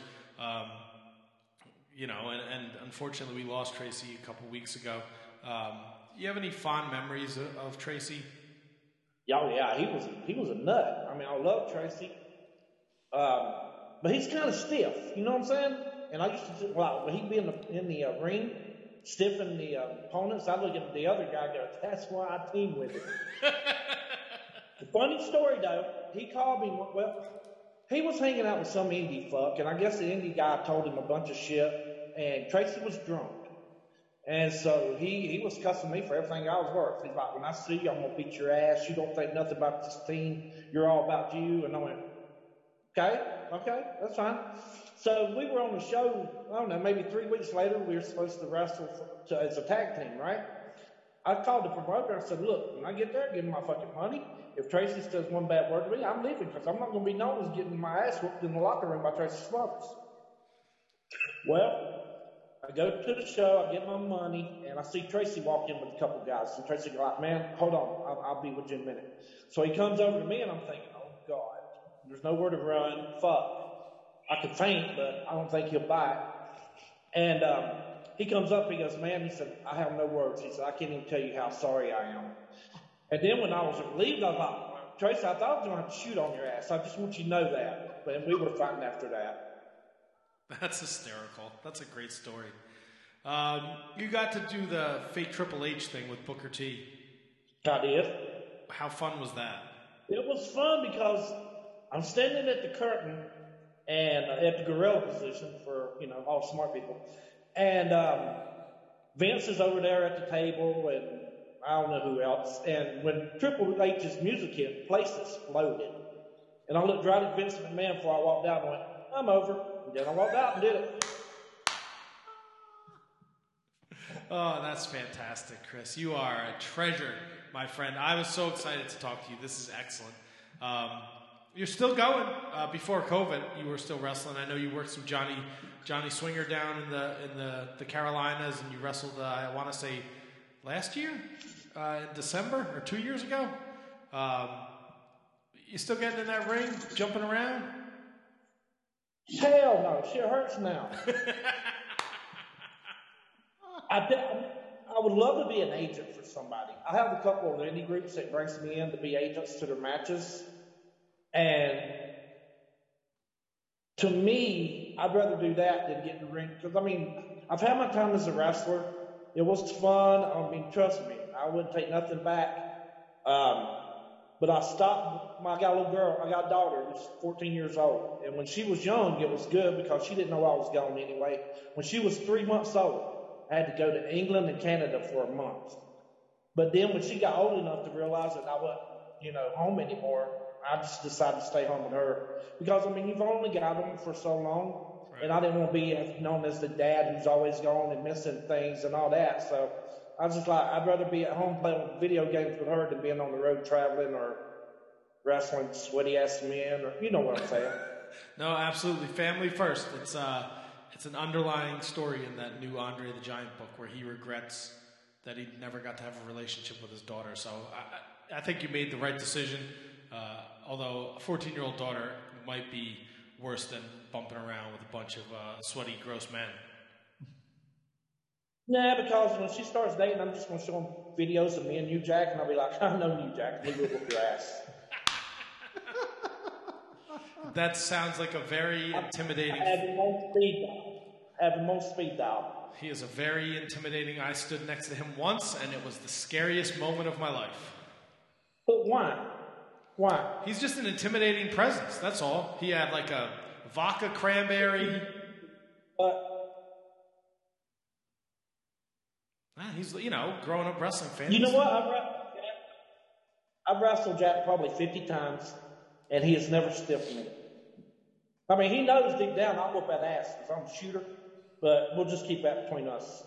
And unfortunately, we lost Tracy a couple weeks ago. You have any fond memories of Tracy? Yeah, he was a nut. I mean, I love Tracy, but he's kind of stiff. You know what I'm saying? And I used to when he'd be in the ring, stiffing the opponents. I look at the other guy and go, that's why I team with him. The funny story, though, he called me, well, he was hanging out with some indie fuck, and I guess the indie guy told him a bunch of shit, and Tracy was drunk. And so he was cussing me for everything I was worth. He's like, when I see you, I'm going to beat your ass. You don't think nothing about this team. You're all about you. And I went, okay, that's fine. So we were on the show, I don't know, maybe 3 weeks later, we were supposed to wrestle as a tag team, right? I called the promoter and said, look, when I get there, give me my fucking money. If Tracy says one bad word to me, I'm leaving, because I'm not going to be known as getting my ass whooped in the locker room by Tracy Smothers. Well, I go to the show, I get my money, and I see Tracy walk in with a couple guys. And Tracy goes like, man, hold on, I'll be with you in a minute. So he comes over to me, and I'm thinking, oh, God, there's nowhere to run. Fuck. I could faint, but I don't think he'll bite. And he comes up, he goes, man, he said, I have no words. He said, I can't even tell you how sorry I am. And then when I was relieved, I was like, Tracy, I thought I was going to have to shoot on your ass. I just want you to know that. And we were fighting after that. That's hysterical. That's a great story. You got to do the fake Triple H thing with Booker T. I did. How fun was that? It was fun because I'm standing at the curtain and at the gorilla position for, all smart people. And Vince is over there at the table, and I don't know who else. And when Triple H's music hit, the place exploded. And I looked right at Vince McMahon before I walked out and went, I'm over. And then I walked out and did it. Oh, that's fantastic, Chris. You are a treasure, my friend. I was so excited to talk to you. This is excellent. You're still going. Before COVID, you were still wrestling. I know you worked some Johnny Swinger down in the Carolinas, and you wrestled, I want to say, last year in December or 2 years ago. You still getting in that ring, jumping around? Hell no, shit hurts now. I would love to be an agent for somebody. I have a couple of indie groups that brings me in to be agents to their matches. And to me, I'd rather do that than get in the ring. Because, I've had my time as a wrestler. It was fun. Trust me, I wouldn't take nothing back. But I stopped. I got a little girl. I got a daughter who's 14 years old. And when she was young, it was good because she didn't know I was going anyway. When she was 3 months old, I had to go to England and Canada for a month. But then when she got old enough to realize that I wasn't, home anymore, I just decided to stay home with her. Because, you've only got them for so long. Right. And I didn't want to be known as the dad who's always gone and missing things and all that. So I was just like, I'd rather be at home playing video games with her than being on the road traveling or wrestling sweaty-ass men, or you know what I'm saying. No, absolutely. Family first. It's an underlying story in that new Andre the Giant book where he regrets that he never got to have a relationship with his daughter. So I think you made the right decision, although a 14-year-old daughter might be worse than bumping around with a bunch of sweaty, gross men. Nah, because when she starts dating, I'm just going to show them videos of me and New Jack, and I'll be like, I know New Jack, and he will whoop your ass. That sounds like a very intimidating... I have the most speed dial. He is a very intimidating... I stood next to him once, and it was the scariest moment of my life. But why? Why? He's just an intimidating presence, that's all. He had like a vodka cranberry... He's, growing up wrestling fan. You know what? I've wrestled Jack probably 50 times, and he has never stiffed me. I mean, he knows deep down I'll whoop that ass because I'm a shooter, but we'll just keep that between us.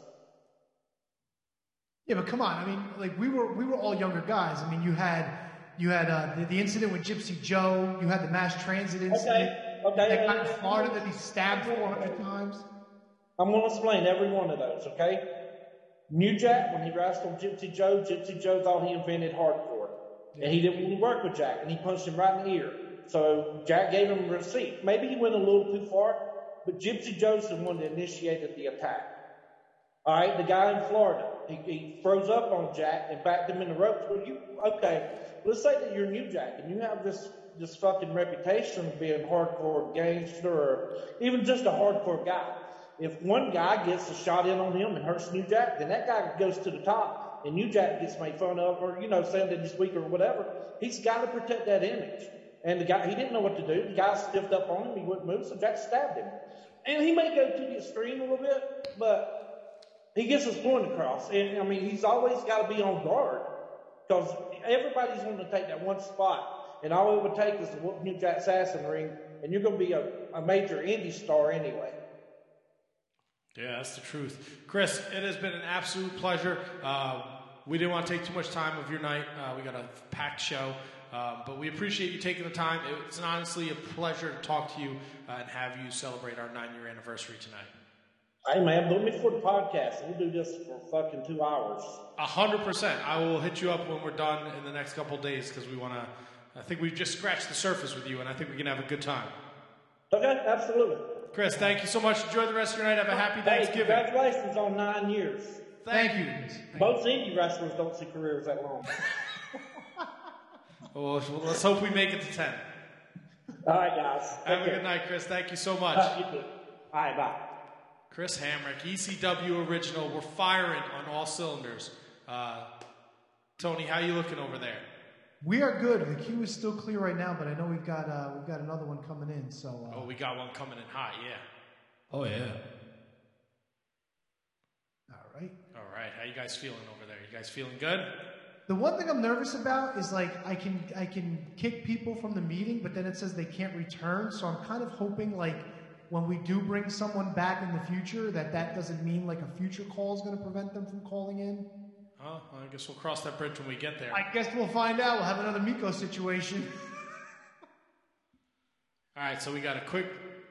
Yeah, but come on. I mean, like we were all younger guys. I mean, you had the incident with Gypsy Joe. You had the mass transit incident. Okay. That guy in Florida that he stabbed 400 times. I'm going to explain every one of those, okay? New Jack, when he wrestled Gypsy Joe thought he invented hardcore. And he didn't want to work with Jack, and he punched him right in the ear. So Jack gave him a receipt. Maybe he went a little too far, but Gypsy Joe's the one that initiated the attack. All right, the guy in Florida, he froze up on Jack and backed him in the ropes. Well, let's say that you're New Jack, and you have this fucking reputation of being a hardcore gangster or even just a hardcore guy. If one guy gets a shot in on him and hurts New Jack, then that guy goes to the top, and New Jack gets made fun of, or saying that he's weak or whatever. He's got to protect that image. And the guy, he didn't know what to do. The guy stiffed up on him. He wouldn't move, so Jack stabbed him. And he may go to the extreme a little bit, but he gets his point across. And I mean, he's always got to be on guard because everybody's going to take that one spot, and all it would take is to whoop New Jack's ass in the ring, and you're going to be a major indie star anyway. Yeah, that's the truth. Chris, it has been an absolute pleasure. We didn't want to take too much time of your night. We got a packed show. But we appreciate you taking the time. It's honestly a pleasure to talk to you and have you celebrate our 9-year anniversary tonight. Hey, man, book me for the podcast. We'll do this for fucking 2 hours. 100%. I will hit you up when we're done in the next couple of days because we want to... I think we've just scratched the surface with you, and I think we can have a good time. Okay, absolutely. Chris, thank you so much. Enjoy the rest of your night. Have a happy Thanksgiving. Congratulations on 9 years. Thank you. Most indie wrestlers don't see careers that long. Well, let's hope we make it to 10. All right, guys. Have a good night, Chris. Thank you so much. You too. All right, bye. Chris Hamrick, ECW original. We're firing on all cylinders. Tony, how you looking over there? We are good. The queue is still clear right now, but I know we've got another one coming in. So. We got one coming in hot. Yeah. Oh yeah. All right. How you guys feeling over there? You guys feeling good? The one thing I'm nervous about is like I can kick people from the meeting, but then it says they can't return. So I'm kind of hoping like when we do bring someone back in the future, that doesn't mean like a future call is going to prevent them from calling in. Oh, well, I guess we'll cross that bridge when we get there. I guess we'll find out. We'll have another Miko situation. All right, so we got a quick...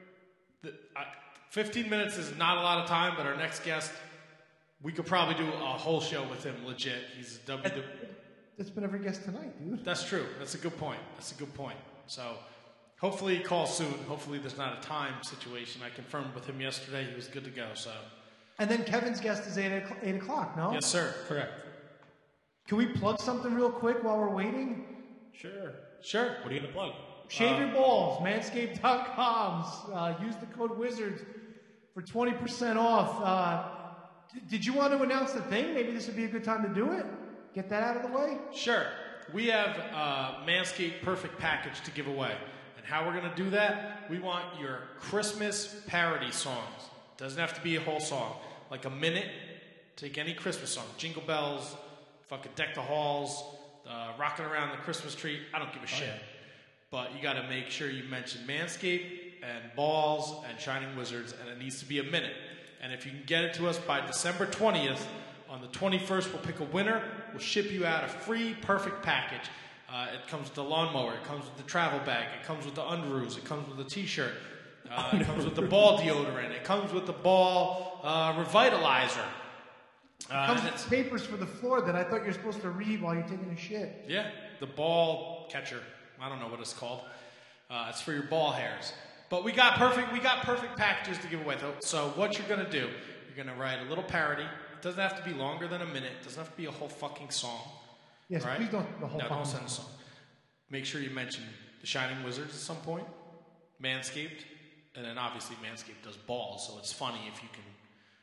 15 minutes is not a lot of time, but our next guest, we could probably do a whole show with him, legit. He's a WWE... That's been every guest tonight, dude. That's true. That's a good point. So hopefully he calls soon. Hopefully there's not a time situation. I confirmed with him yesterday. He was good to go, so... And then Kevin's guest is 8 o'clock, no? Yes, sir. Correct. Can we plug something real quick while we're waiting? Sure. What are you going to plug? Shave your balls. Manscaped.com. Use the code WIZARDS for 20% off. Did you want to announce the thing? Maybe this would be a good time to do it? Get that out of the way? Sure. We have Manscaped Perfect Package to give away. And how we're going to do that, we want your Christmas parody songs. Doesn't have to be a whole song. Like a minute. Take any Christmas song. Jingle Bells, fucking Deck the Halls, Rocking Around the Christmas Tree. I don't give a shit. But you got to make sure you mention Manscaped and Balls and Shining Wizards, and it needs to be a minute. And if you can get it to us by December 20th, on the 21st, we'll pick a winner. We'll ship you out a free Perfect Package. It comes with the lawnmower. It comes with the travel bag. It comes with the underoos. It comes with the T-shirt. It comes with the ball deodorant. It comes with the ball revitalizer. It comes with papers for the floor that I thought you were supposed to read while you're taking a shit. Yeah, the ball catcher. I don't know what it's called. It's for your ball hairs. But we got perfect packages to give away. So what you're going to do, you're going to write a little parody, doesn't have to be longer than a minute. It doesn't have to be a whole fucking song. Yes, right? please don't the whole No, fucking don't send a song. Make sure you mention the Shining Wizards at some point, Manscaped, and then obviously Manscaped does balls, so it's funny if you can,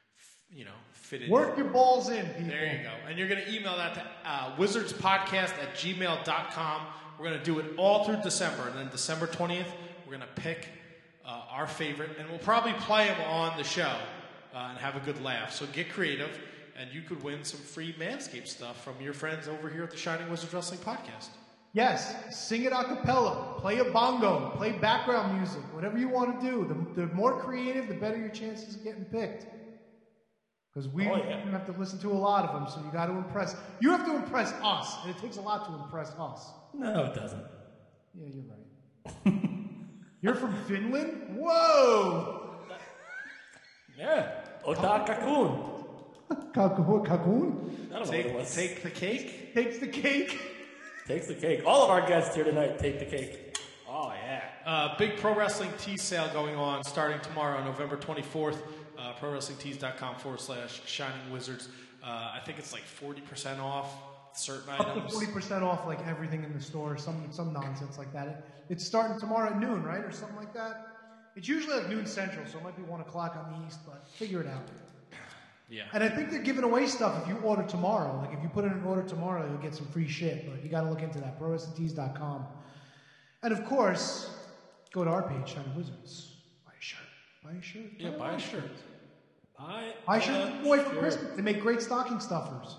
fit in. Work your balls in, people. There you go. And you're going to email that to wizardspodcast@gmail.com. We're going to do it all through December, and then December 20th, we're going to pick our favorite, and we'll probably play them on the show and have a good laugh. So get creative, and you could win some free Manscaped stuff from your friends over here at the Shining Wizards Wrestling Podcast. Yes, sing it a cappella, play a bongo, play background music, whatever you want to do. The more creative, the better your chances of getting picked. Because we have to listen to a lot of them, so you got to impress. You have to impress us, and it takes a lot to impress us. No, it doesn't. Yeah, you're right. You're from Finland? Whoa! Yeah, Otakakun. Kakun? I don't know what it was. Take the cake? Takes the cake. Takes the cake. All of our guests here tonight take the cake. Oh, yeah. Big pro wrestling tee sale going on starting tomorrow, November 24th. ProWrestlingTees.com/Shining Wizards. I think it's like 40% off certain Up items. to 40% off like everything in the store, some nonsense like that. It's starting tomorrow at noon, right? Or something like that. It's usually like noon central, so it might be 1 o'clock on the east, but figure it out. Yeah. And I think they're giving away stuff if you order tomorrow. Like if you put in an order tomorrow, you'll get some free shit. But you got to look into that. ProWrestlingTees.com. And of course, go to our page, Shining Wizards. Buy a shirt. Buy a shirt. Yeah, buy a shirt. Buy a shirt boy for Christmas. They make great stocking stuffers.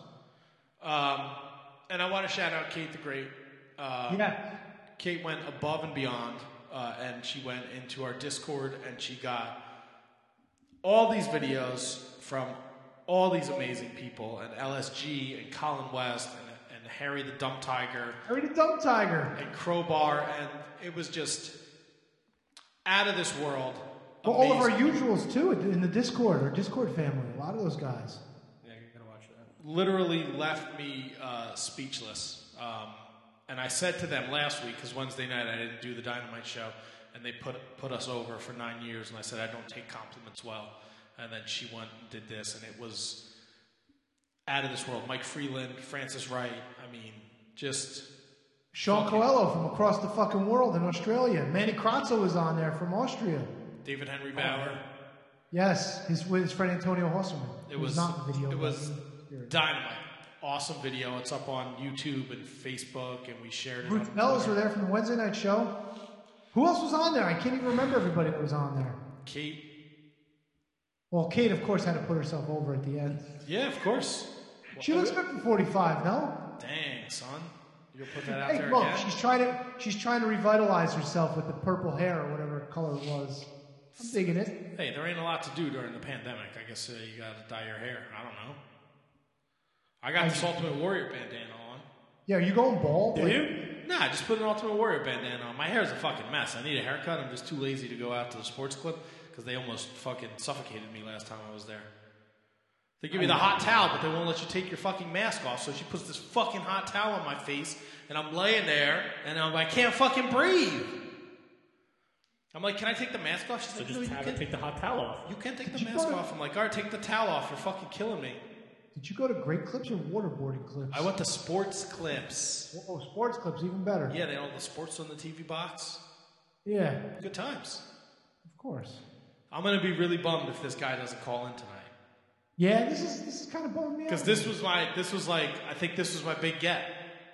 And I want to shout out Kate the Great. Yeah. Kate went above and beyond, and she went into our Discord, and she got all these videos from all these amazing people, and LSG, and Colin West, and Harry the Dump Tiger. Harry the Dump Tiger. And Crowbar, and it was just out of this world. Well, all of our usuals, too, in the Discord, our Discord family. A lot of those guys. Yeah, you gotta watch that. Literally left me speechless. And I said to them last week, because Wednesday night I didn't do the Dynamite show, and they put us over for 9 years, and I said I don't take compliments well. And then she went and did this, and it was out of this world. Mike Freeland, Francis Wright, I mean, just... Sean Coelho from across the fucking world in Australia. Manny Crazzo was on there from Austria. David Henry Bauer. Yes, with his friend Antonio Hosserman. It was not in the video. It was dynamite. Awesome video. It's up on YouTube and Facebook, and we shared it. Ruth Bellas were there from the Wednesday night show. Who else was on there? I can't even remember everybody that was on there. Kate. Well, Kate, of course, had to put herself over at the end. Yeah, of course. She looks good for 45, no? Dang, son. You gonna put that out Hey, there look, again? she's trying to revitalize herself with the purple hair or whatever color it was. I'm digging it. Hey, there ain't a lot to do during the pandemic. I guess you gotta dye your hair. I don't know. I got this Ultimate Warrior bandana on. Yeah, are you going bald? Do you? Nah, I just put an Ultimate Warrior bandana on. My hair's a fucking mess. I need a haircut. I'm just too lazy to go out to the sports club because they almost fucking suffocated me last time I was there. They give you the hot towel, but they won't let you take your fucking mask off. So she puts this fucking hot towel on my face, and I'm laying there, and I can't fucking breathe. I'm like, can I take the mask off? She's So like, just no, you have her can't. take the hot towel off. You can't take the mask off. I'm like, all right, take the towel off. You're fucking killing me. Did you go to Great Clips or Waterboarding Clips? I went to Sports Clips. Oh, Sports Clips, even better. Yeah, they all the sports on the TV box. Yeah. Good times. Of course. I'm gonna be really bummed if this guy doesn't call in tonight. Yeah, this is kind of bumming me out. Because this was my big get.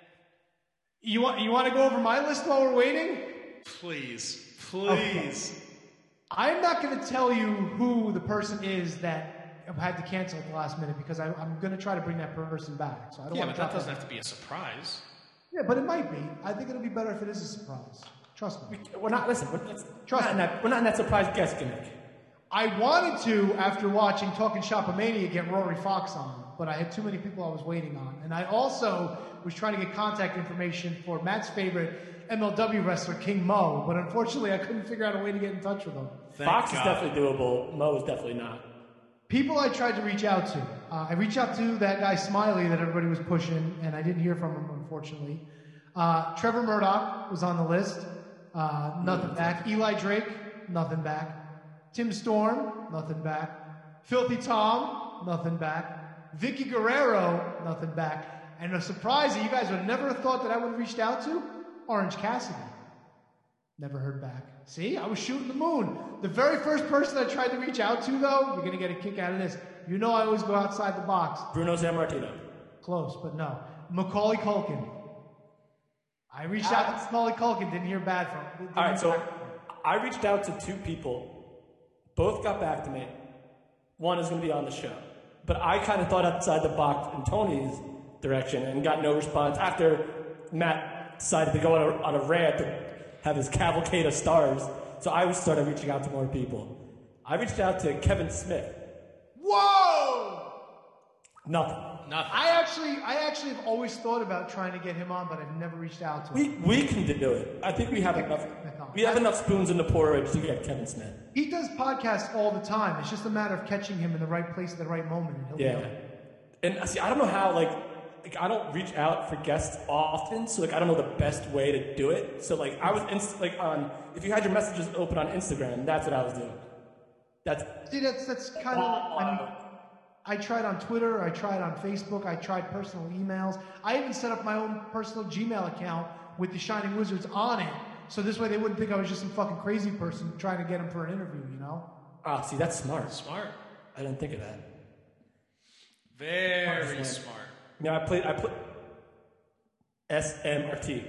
You want to go over my list while we're waiting? Please. Okay. I'm not going to tell you who the person is that had to cancel at the last minute because I'm going to try to bring that person back. So I don't Yeah, want but to that doesn't have to be a surprise. Yeah, but it might be. I think it'll be better if it is a surprise. Trust me. We're not in that surprise guest gimmick. I wanted to, after watching Talking Shopomania, get Rory Fox on, but I had too many people I was waiting on. And I also was trying to get contact information for Matt's favorite MLW wrestler, King Mo, but unfortunately I couldn't figure out a way to get in touch with him. Fox is definitely doable. Mo is definitely not. People I tried to reach out to. I reached out to that guy Smiley that everybody was pushing, and I didn't hear from him, unfortunately. Trevor Murdoch was on the list. Nothing back. Eli Drake, nothing back. Tim Storm, nothing back. Filthy Tom, nothing back. Vicky Guerrero, nothing back. And a surprise that you guys would never have thought that I would have reached out to, Orange Cassidy. Never heard back. See, I was shooting the moon. The very first person I tried to reach out to, though, you're going to get a kick out of this. You know I always go outside the box. Bruno Sammartino. Close, but no. Macaulay Culkin. I reached out to Macaulay Culkin, didn't hear back from him. All right, so I reached out to 2 people. Both got back to me. One is going to be on the show. But I kind of thought outside the box in Tony's direction and got no response after Matt decided to go on a rant to have his cavalcade of stars. So I started reaching out to more people. I reached out to Kevin Smith. Whoa! Nothing. I actually have always thought about trying to get him on, but I've never reached out to him. We can do it. I think we have enough. We have enough spoons in the porridge to get Kevin Smith. He does podcasts all the time. It's just a matter of catching him in the right place at the right moment, and he'll be on. And see, I don't know how like I don't reach out for guests often, so like I don't know the best way to do it. So like I was if you had your messages open on Instagram, that's what I was doing. That's kind of. I tried on Twitter. I tried on Facebook. I tried personal emails. I even set up my own personal Gmail account with the Shining Wizards on it, so this way they wouldn't think I was just some fucking crazy person trying to get him for an interview. You know? Ah, see, that's smart. Smart. I didn't think of that. Very smart. Yeah, I put SMRT.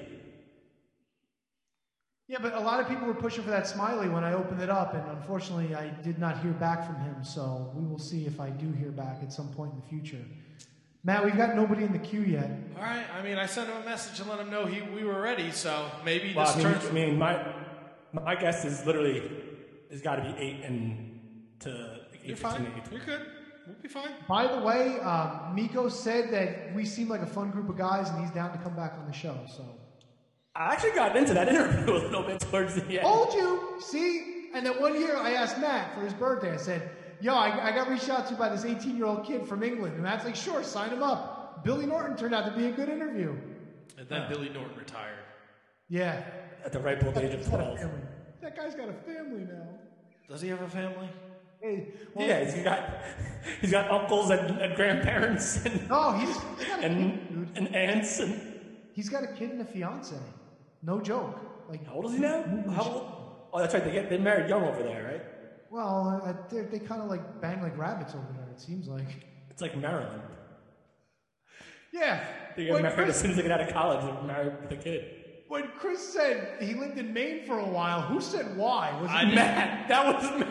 Yeah, but a lot of people were pushing for that smiley when I opened it up, and unfortunately I did not hear back from him, so we will see if I do hear back at some point in the future. Matt, we've got nobody in the queue yet. All right, I mean, I sent him a message and let him know we were ready, so maybe this turns... I mean, my guess is literally, it's got to be 8 to 8. You're fine. You're good. We'll be fine. By the way, Miko said that we seem like a fun group of guys, and he's down to come back on the show, so... I actually got into that interview a little bit towards the end. Told you! See? And then one year I asked Matt for his birthday. I said, yo, I got reached out to by this 18-year-old kid from England. And Matt's like, sure, sign him up. Billy Norton turned out to be a good interview. And then Billy Norton retired. Yeah. At the ripe old age of 12. That guy's got a family now. Does he have a family? Hey, he's got uncles and grandparents and he's got a kid, and aunts and he's got a kid and a fiance. No joke. Like, how old is he now? How old? Oh, that's right. They're married young over there, right? Well, they kind of like bang like rabbits over there. It seems like it's like Maryland. Yeah, they get married as soon as they get out of college. They're married with a kid. When Chris said he lived in Maine for a while, who said why? Was it Matt? That was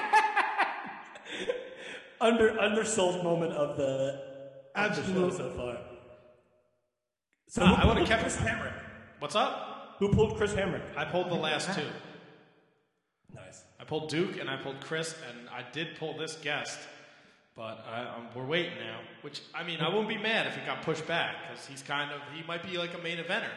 Matt. Undersold moment of the show so far. So I would have kept Chris Hamrick. What's up? Who pulled Chris Hamrick? I pulled the last 2. Nice. I pulled Duke and I pulled Chris, and I did pull this guest, but we're waiting now. Which, I mean, I wouldn't be mad if it got pushed back, because he might be like a main eventer.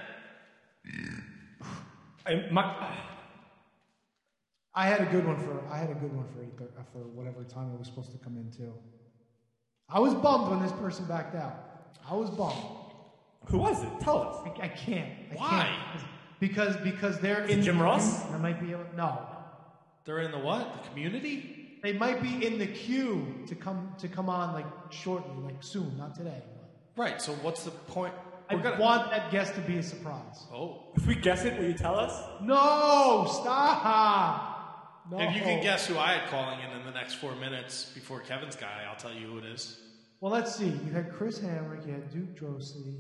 I had a good one for whatever time it was supposed to come in too. I was bummed when this person backed out. I was bummed. Who was it? Tell us. I can't. Why? Because they're in Jim Ross. I might be no. They're in the what? The community? They might be in the queue to come on like shortly, like soon, not today. Right. So what's the point? I want that guest to be a surprise. Oh. If we guess it, will you tell us? No, stop. No. If you can guess who I had calling in the next 4 minutes before Kevin's guy, I'll tell you who it is. Well, let's see. You had Chris Hamrick, you had Duke Drosley.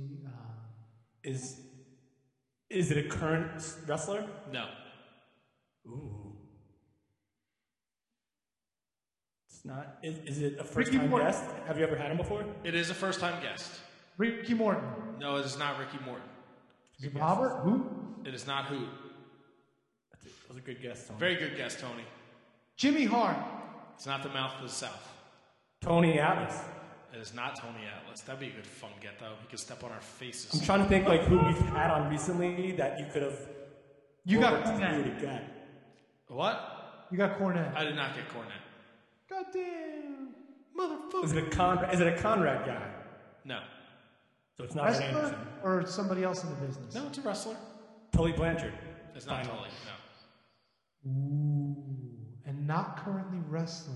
Is it a current wrestler? No. Ooh. It's not. Is it a first-time guest? Have you ever had him before? It is a first-time guest. Ricky Morton. No, it is not Ricky Morton. Is it Robert? Who? It is not who. That was a good guess, Tony. Very good guess, Tony. Jimmy Hart. It's not the Mouth of the South. Tony Atlas. It is not Tony Atlas. That'd be a good fun get, though. He could step on our faces. I'm trying to think like who we've had on recently that you could have. You got Cornette. What? You got Cornette. I did not get Cornette. Goddamn, motherfucker. Is it a Conrad guy? No. So it's not wrestler Anderson. Or somebody else in the business? No, it's a wrestler. Tully Blanchard. It's not Tully. No. Ooh, and not currently wrestling.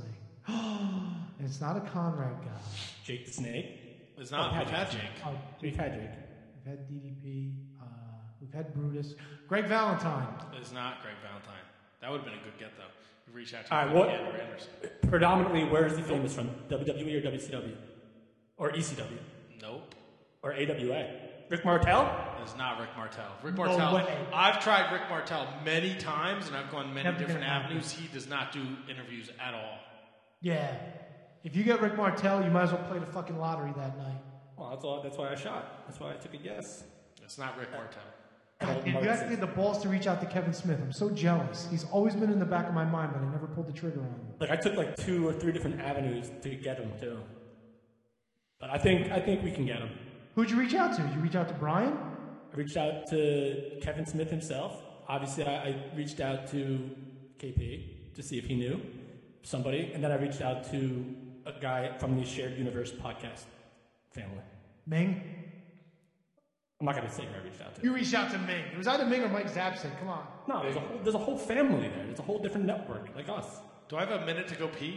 It's not a Conrad guy. Jake the Snake. It's not. We've had Jake. We've had Jake. We've had DDP. We've had Brutus. Greg Valentine. It's not Greg Valentine. That would have been a good get, though. You reach out to All right, Andrew Anderson. Predominantly, where is he famous from? WWE or WCW? Or ECW? Nope. Or AWA? Rick Martel? It's not Rick Martel. Rick No Martel. way. I've tried Rick Martel many times, and I've gone many Never different gonna happen. avenues. He does not do interviews at all. Yeah. If you get Rick Martel, you might as well play the fucking lottery that night. Well, that's why I shot. That's why I took a guess. It's not Rick Martel. God, dude, you actually had the balls to reach out to Kevin Smith. I'm so jealous. He's always been in the back of my mind, but I never pulled the trigger on him. Like I took like 2 or 3 different avenues to get him too. But I think we can get him. Who'd you reach out to? Did you reach out to Brian? I reached out to Kevin Smith himself. Obviously, I reached out to KP to see if he knew somebody, and then I reached out to a guy from the Shared Universe podcast family. Ming? I'm not going to say who I reached out to. You reached out to Ming. It was either Ming or Mike Zapsik. Come on. No, there's a whole family there. There's a whole different network like us. Do I have a minute to go pee?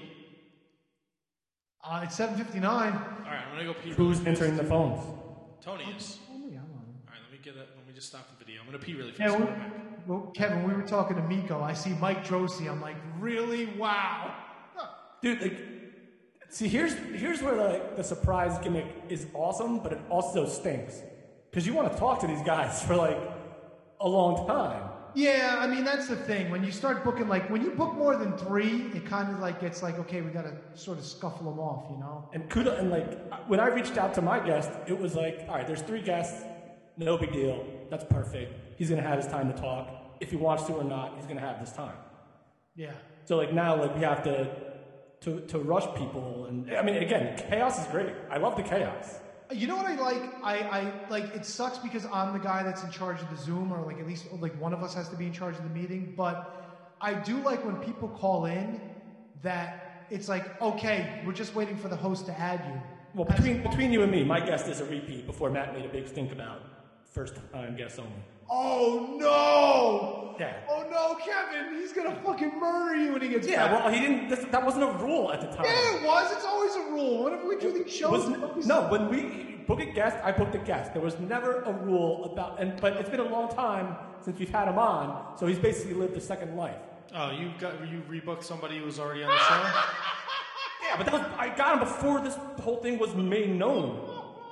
It's 7:59. All right, I'm gonna go pee. Who's answering the phones? Tony is. Oh, yeah, I'm on. All right, let me just stop the video. I'm gonna pee really Yeah, fast. well, Kevin, we were talking to Miko. I see Mike Drosy. I'm like, really? Wow. Dude, like, see, here's where the surprise gimmick is awesome, but it also stinks. Because you want to talk to these guys for like a long time. Yeah, I mean, that's the thing. When you start booking, like, when you book more than 3, it kind of like gets like, okay, we got to sort of scuffle them off, you know? And kudos, and like, when I reached out to my guest, it was like, all right, there's 3 guests, no big deal. That's perfect. He's going to have his time to talk. If he wants to or not, he's going to have this time. Yeah. So like now, like we have to rush people, and I mean, again, chaos is great. I love the chaos. You know what I like? I like, it sucks because I'm the guy that's in charge of the Zoom, or like at least like one of us has to be in charge of the meeting. But I do like when people call in that it's like, okay, we're just waiting for the host to add you. Well, between you and me, my guest is a repeat before Matt made a big stink about first time guests only. Oh no! Yeah. Oh no, Kevin! He's gonna fucking murder you when he gets back. Well, he didn't. That wasn't a rule at the time. Yeah, it was. It's always a rule. Whenever we do these shows, when we book a guest, I booked a guest. There was never a rule about, but it's been a long time since we've had him on, so he's basically lived a second life. Oh, you rebooked somebody who was already on the show? Yeah, but I got him before this whole thing was made known.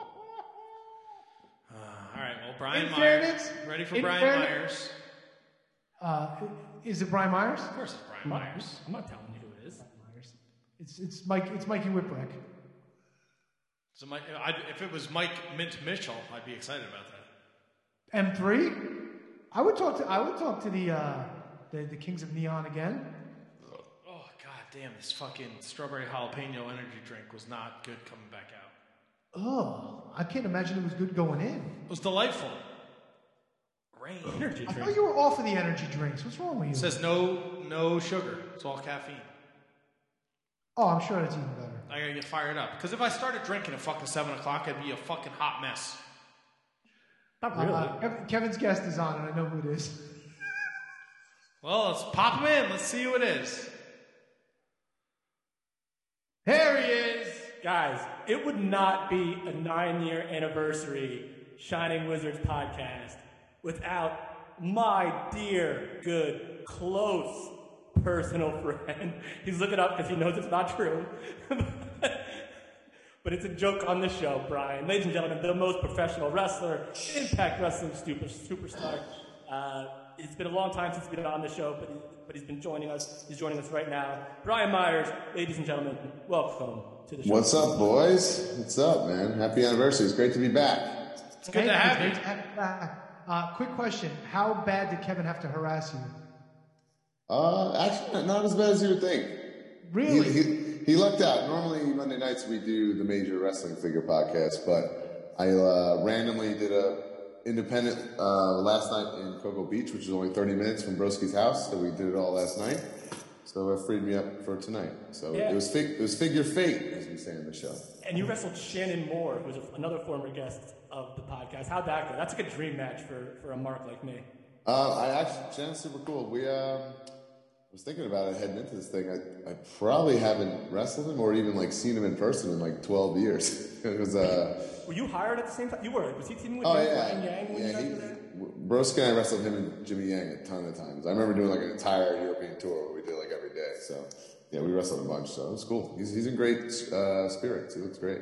All right, well, Brian In Myers. fairness- Ready for in Brian fairness- Myers? Is it Brian Myers? Of course it's Brian Myers. I'm not telling you who it is. It's Mikey Whipwreck. So if it was Mike Mint Mitchell, I'd be excited about that. M3. I would talk to the Kings of Neon again. Oh, god damn, this fucking strawberry jalapeno energy drink was not good coming back out. Oh, I can't imagine it was good going in. It was delightful. Rain. Energy I drink. thought you were off of the energy drinks. What's wrong with you? It says no sugar. It's all caffeine. Oh, I'm sure that's even better. I gotta get fired up. Because if I started drinking at fucking 7 o'clock, I'd be a fucking hot mess. Not really. Kevin's guest is on, and I know who it is. Well, let's pop him in. Let's see who it is. There he is. Guys, it would not be a 9-year anniversary Shining Wizards podcast without my dear, good, close personal friend. He's looking up because he knows it's not true. But it's a joke on the show, Brian. Ladies and gentlemen, the most professional wrestler, Impact Wrestling superstar. It's been a long time since he's been on the show, but he's been joining us. He's joining us right now. Brian Myers, ladies and gentlemen, welcome to the show. What's up, boys? What's up, man? Happy anniversary. It's great to be back. It's good to have you. Great to have you back. Quick question. How bad did Kevin have to harass you? Actually, not as bad as you would think. Really? He lucked out. Normally, Monday nights, we do the Major Wrestling Figure podcast, but I randomly did a independent last night in Cocoa Beach, which is only 30 minutes from Broski's house, so we did it all last night. So it freed me up for tonight. So Yeah. it was figure fate, as we say in the show. And you wrestled Shannon Moore, who's another former guest of the podcast. How'd that go? That's like a dream match for a mark like me. Shannon's super cool. was thinking about it heading into this thing. I probably haven't wrestled him or even like seen him in person in like 12 years. It was Were you hired at the same time? You were. Was he teaming with Yang when you guys were there? Broski and I wrestled him and Jimmy Yang a ton of times. I remember doing like an entire European tour where we did like every day. So yeah, we wrestled a bunch. So it was cool. He's in great spirits. He looks great.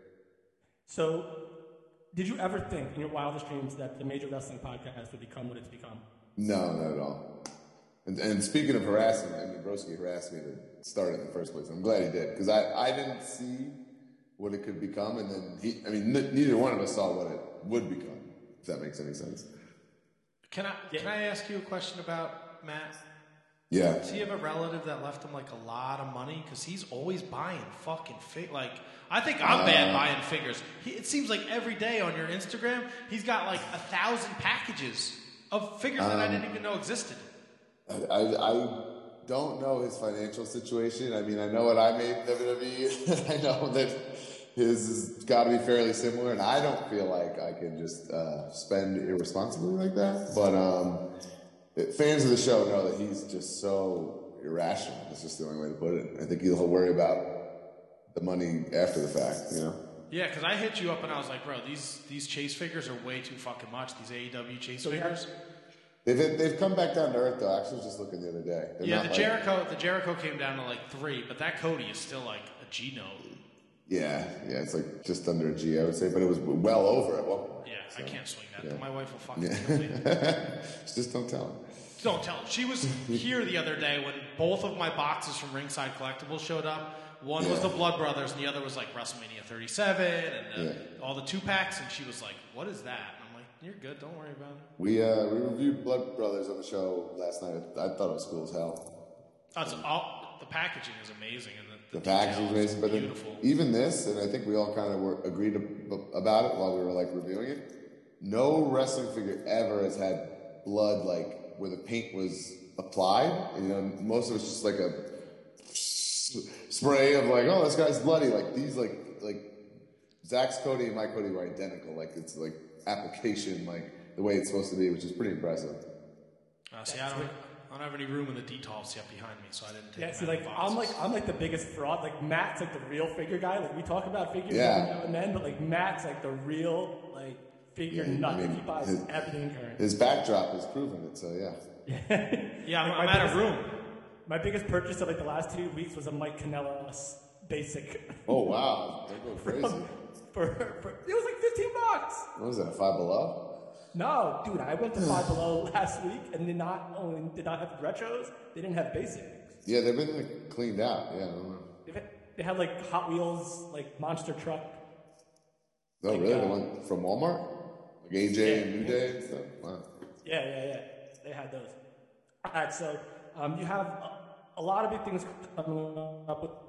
So, did you ever think in your wildest dreams that the Major Wrestling Podcast would become what it's become? No, not at all. And speaking of harassing, I mean, Broski harassed me to start it in the first place. I'm glad he did because I didn't see what it could become, and then neither one of us saw what it would become. If that makes any sense. Can I ask you a question about Matt? Yeah. Does he have a relative that left him like a lot of money? Because he's always buying fucking like. I think I'm bad buying figures. It seems like every day on your Instagram, he's got like 1,000 packages of figures that I didn't even know existed. I don't know his financial situation. I mean, I know what I made in WWE. I know that his has got to be fairly similar, and I don't feel like I can just spend irresponsibly like that. But fans of the show know that he's just so irrational. That's just the only way to put it. I think he'll worry about the money after the fact, you know? Yeah, because I hit you up and I was like, bro, these chase figures are way too fucking much. These AEW chase figures. They've come back down to earth though. I actually was just looking the other day. They're the Jericho came down to like 3, but that Cody is still like a G note. Yeah, it's like just under a G, I would say, but it was well over at one point. Yeah, so, I can't swing that. Yeah. My wife will fucking kill me. Just don't tell her. Don't tell her. She was here the other day when both of my boxes from Ringside Collectibles showed up. One was the Blood Brothers, and the other was like WrestleMania 37 and all the 2-packs, and she was like, what is that? And I'm like, you're good, don't worry about it. We reviewed Blood Brothers on the show last night. I thought it was cool as hell. The packaging is amazing, and the packaging is amazing, but beautiful. Even this, and I think we all kind of agreed about it while we were like reviewing it. No wrestling figure ever has had blood like where the paint was applied. You know, most of it's just like a spray of like, oh, this guy's bloody. Like these, like Zach's Cody and my Cody were identical. Like it's like application, like the way it's supposed to be, which is pretty impressive. See, I don't have any room in the details yet behind me, so I didn't take. Yeah, see, like I'm like the biggest fraud. Like Matt's like the real figure guy. Like we talk about figures now and then, but like Matt's like the real like figure nut. I mean, he buys everything current. His backdrop is proving it. So yeah, I'm out of room. My biggest purchase of like the last 2 weeks was a Mike Kanellis basic. Oh wow, they go crazy. It was like $15. What was that? A Five Below? No, dude, I went to Five Below last week and they not only did not have retros, they didn't have basics. Yeah, they've been like cleaned out. Yeah, I don't know. They had like Hot Wheels, like monster truck. Oh, really? The one from Walmart? Like AJ and New Day and stuff? Wow. Yeah. They had those. All right, so you have a lot of big things coming up with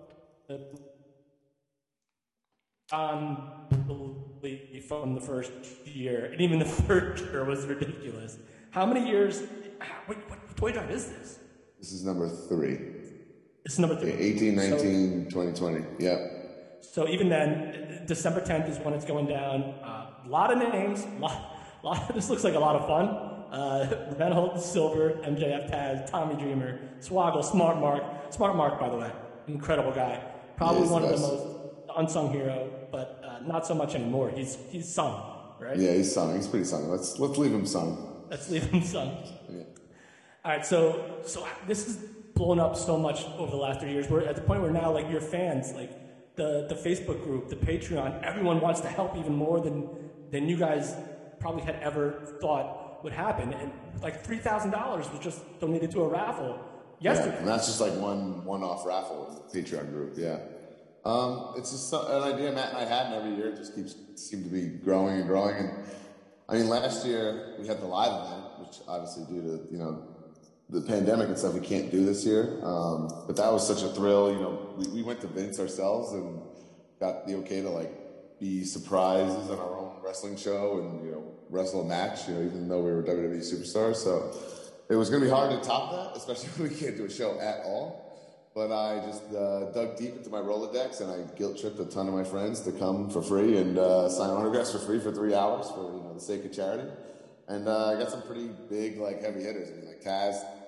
from the first year, and even the first year was ridiculous. How many years? What toy drive is this? This is number 3. This is number 3. 18, 19, 2020. Yep. So even then, December 10th is when it's going down. A lot of names. This looks like a lot of fun. Reynolds, Silver, MJF, Taz, Tommy Dreamer, Swoggle, Smart Mark, by the way, incredible guy. Probably one of the most unsung hero, but not so much anymore. He's sung, right? Yeah, he's sung. He's pretty sung. Let's leave him sung. Let's leave him sung. Yeah. All right, so this has blown up so much over the last 3 years. We're at the point where now, like, your fans, like the Facebook group, the Patreon, everyone wants to help even more than you guys probably had ever thought would happen. And like $3,000 was just donated to a raffle yesterday. Yeah, and that's just like one-off raffle in the Patreon group. Yeah. It's just an idea Matt and I had, and every year it just seemed to be growing and growing. And I mean, last year we had the live event, which obviously due to the pandemic and stuff we can't do this year. But that was such a thrill. We went to Vince ourselves and got the okay to like be surprises on our own wrestling show and wrestle a match. Even though we were WWE superstars, so it was going to be hard to top that, especially when we can't do a show at all. But I just dug deep into my Rolodex and I guilt-tripped a ton of my friends to come for free and sign autographs for free for 3 hours for the sake of charity. And I got some pretty big, like, heavy hitters. I mean, like Taz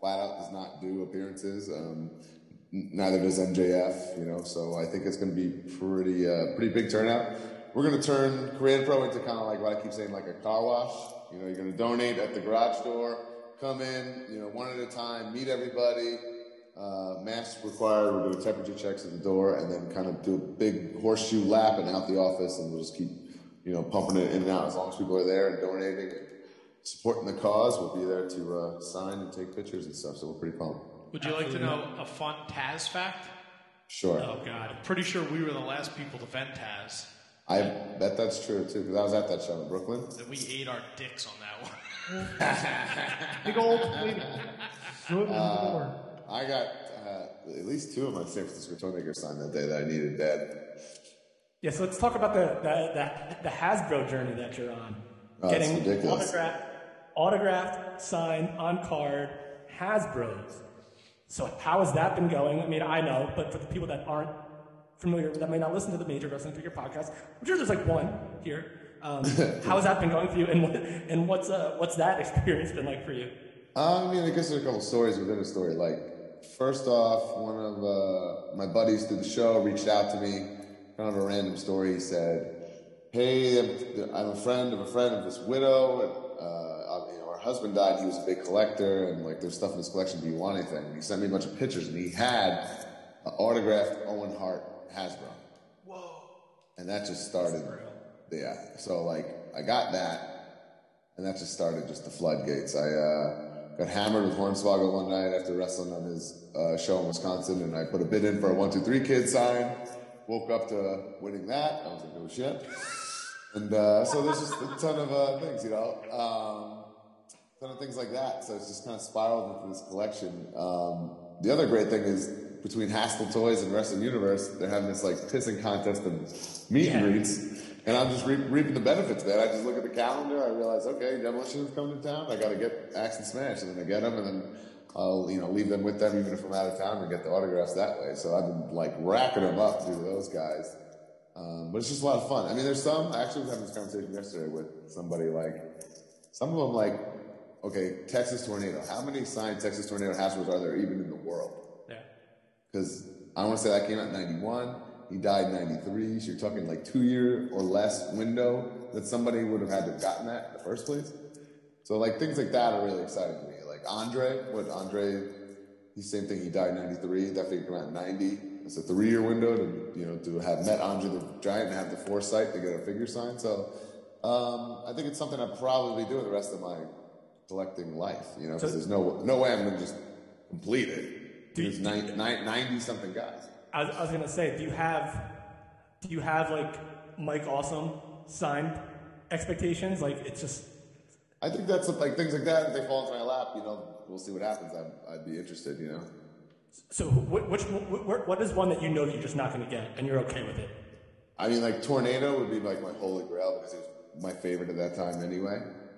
flat out does not do appearances. Neither does MJF, you know. So I think it's going to be pretty big turnout. We're going to turn Creative Pro into kind of like what I keep saying, like a car wash. You know, you're going to donate at the garage door, come in, you know, one at a time, meet everybody. Masks required. We're doing temperature checks at the door, and then kind of do a big horseshoe lap and out the office, and we'll just keep, you know, pumping it in and out as long as people are there and donating and supporting the cause. We'll be there to sign and take pictures and stuff. So we're pretty pumped. Would you like to know a fun Taz fact? Sure. Oh God, I'm pretty sure we were the last people to vent Taz. I bet that's true too, because I was at that show in Brooklyn. That we ate our dicks on that one. Big old lady. I got at least 2 of my San Francisco Toymakers signed that day that I needed bad. Yeah, so let's talk about the Hasbro journey that you're on. Oh, Getting it's ridiculous. autographed, signed, on card, Hasbros. So how has that been going? I mean, I know, but for the people that aren't familiar, that may not listen to the Major Wrestling Figure podcast, I'm sure there's like one here. How has that been going for you, and what's that experience been like for you? I mean, I guess there's a couple stories within a story. Like, first off, one of my buddies through the show reached out to me, kind of a random story. He said, "Hey, I'm a friend of this widow, and you know, her husband died. He was a big collector, and like there's stuff in his collection. Do you want anything?" And he sent me a bunch of pictures, and he had an autographed Owen Hart Hasbro. Whoa! And that just started. Yeah. So like, I got that, and that just started just the floodgates. I got hammered with Hornswoggle one night after wrestling on his show in Wisconsin, and I put a bid in for a 1, 2, 3 Kid sign. Woke up to winning that. I was like, oh shit. And so there's just a ton of things, you know, ton of things like that. So it's just kind of spiraled into this collection. The other great thing is between Haskell Toys and Wrestling Universe, they're having this like pissing contest and meet and greets. And I'm just reaping the benefits of that. I just look at the calendar. I realize, okay, Demolition is coming to town. I got to get Axe and Smash, and then I get them, and then I'll, you know, leave them with them even if I'm out of town and get the autographs that way. So I've been like racking them up due to those guys. But it's just a lot of fun. I mean, there's some. I actually was having this conversation yesterday with somebody. Like, some of them, like, okay, Texas Tornado. How many signed Texas Tornado Hasbros are there even in the world? Yeah. Because I want to say that came out in '91. He died in '93, so you're talking like 2-year or less window that somebody would have had to have gotten that in the first place. So like things like that are really exciting to me. Like Andre, the same thing. He died in '93. That figure came out in '90. It's a 3-year window to have met Andre the Giant and have the foresight to get a figure signed. So I think it's something I'll probably do the rest of my collecting life. You know, because there's no way I'm going to just complete it. There's 90 something guys. I was gonna say, do you have like Mike Awesome signed expectations? Like it's just. I think that's like things like that. If they fall into my lap, you know, we'll see what happens. I'd be interested, you know. So what is one that you know that you're just not gonna get and you're okay with it? I mean, like Tornado would be like my holy grail because it was my favorite at that time anyway.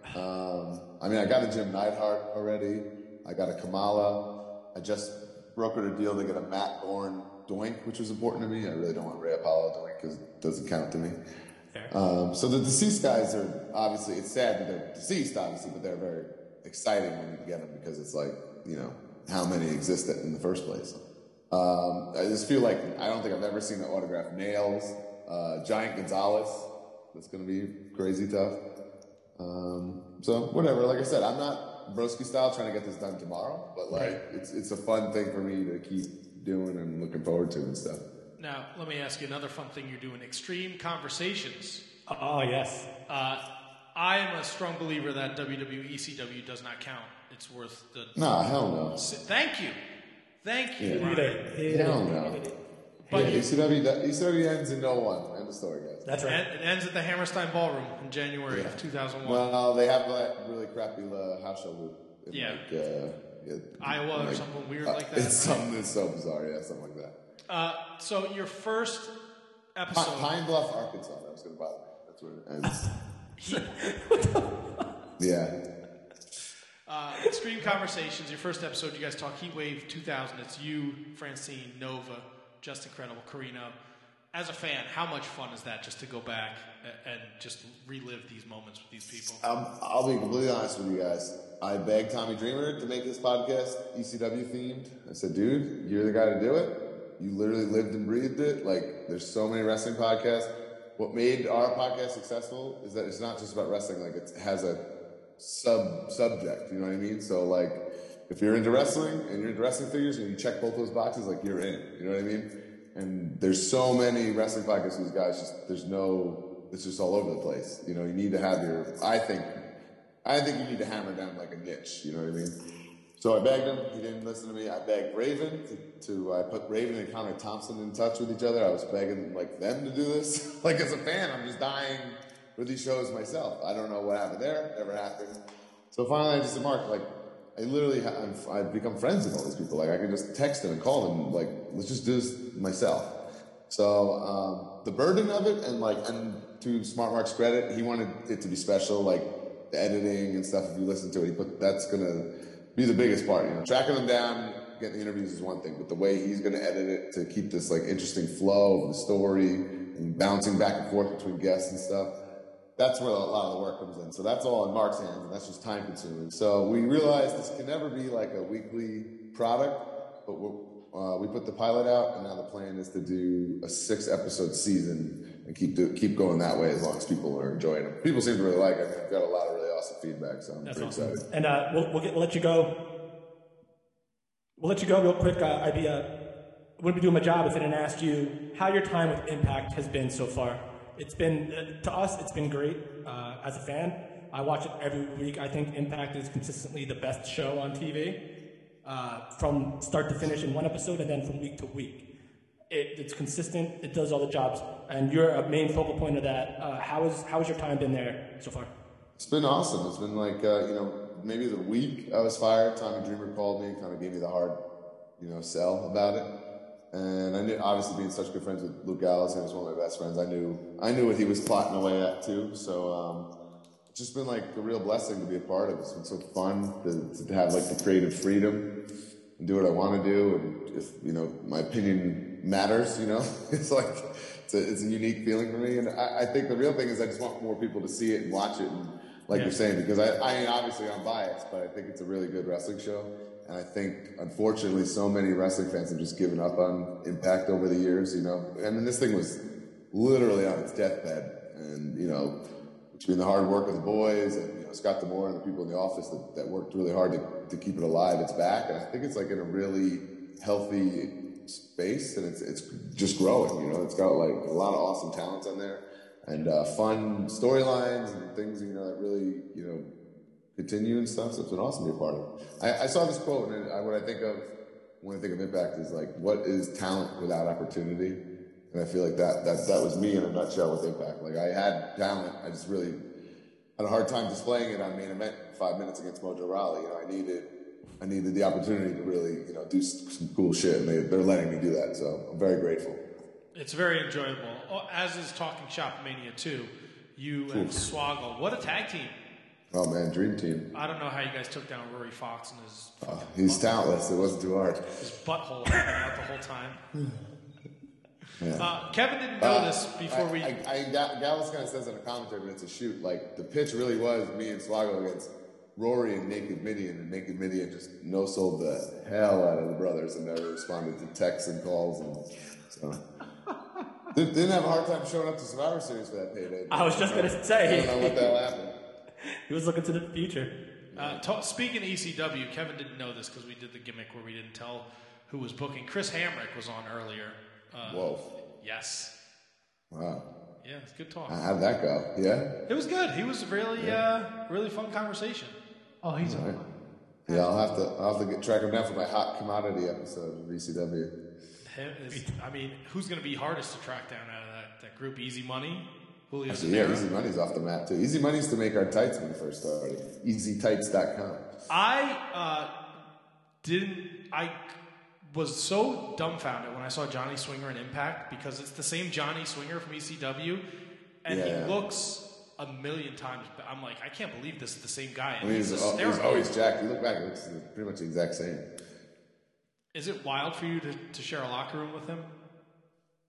I mean, I got a Jim Neidhart already. I got a Kamala. I just brokered a deal to get a Matt Bourne Doink, which was important to me. I really don't want Ray Apollo Doink because it doesn't count to me. So the deceased guys are obviously, it's sad that they're deceased, obviously, but they're very exciting when you get them because it's like, you know, how many exist in the first place. I just feel like I don't think I've ever seen an autographed Nails, Giant Gonzalez. That's going to be crazy tough. So whatever. Like I said, I'm not Broski style trying to get this done tomorrow, but like it's a fun thing for me to keep doing and looking forward to and stuff. Now, let me ask you another fun thing you're doing, Extreme Conversations. Oh, yes. I am a strong believer that WWE ECW does not count. It's worth the... Nah, hell no. Thank you. Yeah. Hell no. But ECW ends in 01. End of story, guys. That's right. It ends at the Hammerstein Ballroom in January of 2001. Well, they have that really crappy house show loop. Iowa or something weird like that. It's something that's so bizarre, yeah, something like that. So your first episode... Pine Bluff, Arkansas. That was going to bother me. That's where it ends. Yeah. Extreme Conversations, your first episode, you guys talk Heatwave 2000. It's you, Francine, Nova, Just Incredible, Carino. as a fan, how much fun is that just to go back and just relive these moments with these people? I'll be completely honest with you guys. I begged Tommy Dreamer to make this podcast ECW themed. I said, dude, you're the guy to do it. You literally lived and breathed it. Like, there's so many wrestling podcasts. What made our podcast successful is that it's not just about wrestling. Like, it has a subject, you know what I mean? So, like, if you're into wrestling and you're into wrestling figures and you check both those boxes, like, you're in, you know what I mean? And there's so many wrestling podcasts with these guys, it's just all over the place. You know, you need to have I think you need to hammer down like a niche, you know what I mean? So I begged him, he didn't listen to me. I begged Raven I put Raven and Connor Thompson in touch with each other. I was begging like them to do this. Like as a fan, I'm just dying for these shows myself. I don't know what happened there, never happened. So finally I just said, Mark, like, I've become friends with all these people. Like, I can just text them and call them. Like, let's just do this myself. So, the burden of it, and to Smart Mark's credit, he wanted it to be special, like the editing and stuff. If you listen to it, that's gonna be the biggest part. You know, tracking them down, getting the interviews is one thing, but the way he's gonna edit it to keep this like interesting flow of the story and bouncing back and forth between guests and stuff. That's where a lot of the work comes in. So that's all in Mark's hands, and that's just time consuming. So we realized this can never be like a weekly product, but we put the pilot out, and now the plan is to do a 6-episode season and keep going that way as long as people are enjoying it. People seem to really like it. I mean, I've got a lot of really awesome feedback, so I'm pretty excited. And we'll let you go. We'll let you go real quick. I wouldn't be doing my job if I didn't ask you how your time with Impact has been so far. It's been, to us, it's been great as a fan. I watch it every week. I think Impact is consistently the best show on TV from start to finish in one episode and then from week to week. It's consistent. It does all the jobs. And you're a main focal point of that. How has your time been there so far? It's been awesome. It's been like, maybe the week I was fired, Tommy Dreamer called me, kind of gave me the hard, sell about it. And I knew, obviously, being such good friends with Luke Gallows, he was one of my best friends. I knew what he was plotting away at too. So it's just been like a real blessing to be a part of. It's been so fun to have like the creative freedom and do what I want to do. And if my opinion matters, it's like it's a unique feeling for me. And I think the real thing is I just want more people to see it and watch it. And like you're saying, because I obviously I'm biased, but I think it's a really good wrestling show. And I think, unfortunately, so many wrestling fans have just given up on Impact over the years, I mean, this thing was literally on its deathbed. And, between the hard work of the boys and, Scott D'Amore and the people in the office that worked really hard to keep it alive, it's back. And I think it's like in a really healthy space, and it's just growing, It's got like a lot of awesome talents on there and fun storylines and things, that really, continue and stuff. So it's been awesome to be a part of it. I saw this quote, and what I think of when I think of Impact is like, what is talent without opportunity? And I feel like that was me in a nutshell with Impact. Like, I had talent, I just really had a hard time displaying it on main event 5 minutes against Mojo Rawley. I needed the opportunity to really, do some cool shit, and they're letting me do that. So I'm very grateful. It's very enjoyable. As is Talking Shop Mania 2, you and Swoggle. What a tag team. Oh man, dream team. I don't know how you guys took down Rory Fox and his... he's talentless. It wasn't too hard. His butthole out the whole time. Yeah. Kevin didn't know this before we... Gallus kind of says in a commentary, but it's a shoot. Like, the pitch really was me and Swoggle against Rory and Naked Midian, and Naked Midian just no-sold the hell out of the brothers and never responded to texts and calls. And so... Didn't have a hard time showing up to Survivor Series for that payday. I was just going to say. I don't know what the hell happened. He was looking to the future. Speaking of ECW, Kevin didn't know this because we did the gimmick where we didn't tell who was booking. Chris Hamrick was on earlier. Whoa. Yes. Wow. Yeah, it's good talk. How'd that go? Yeah? It was good. He was really, really fun conversation. Oh, he's all right. Yeah, I'll have to track him down for my hot commodity episode of ECW. Who's going to be hardest to track down out of that group? Easy Money? Actually, yeah, Easy Money's off the map too. Easy Money used to make our tights when we first started. EasyTights.com. I was so dumbfounded when I saw Johnny Swinger in Impact because it's the same Johnny Swinger from ECW, and he looks a million times. I'm like, I can't believe this is the same guy. And he's always jacked. You look back, it looks pretty much the exact same. Is it wild for you to share a locker room with him?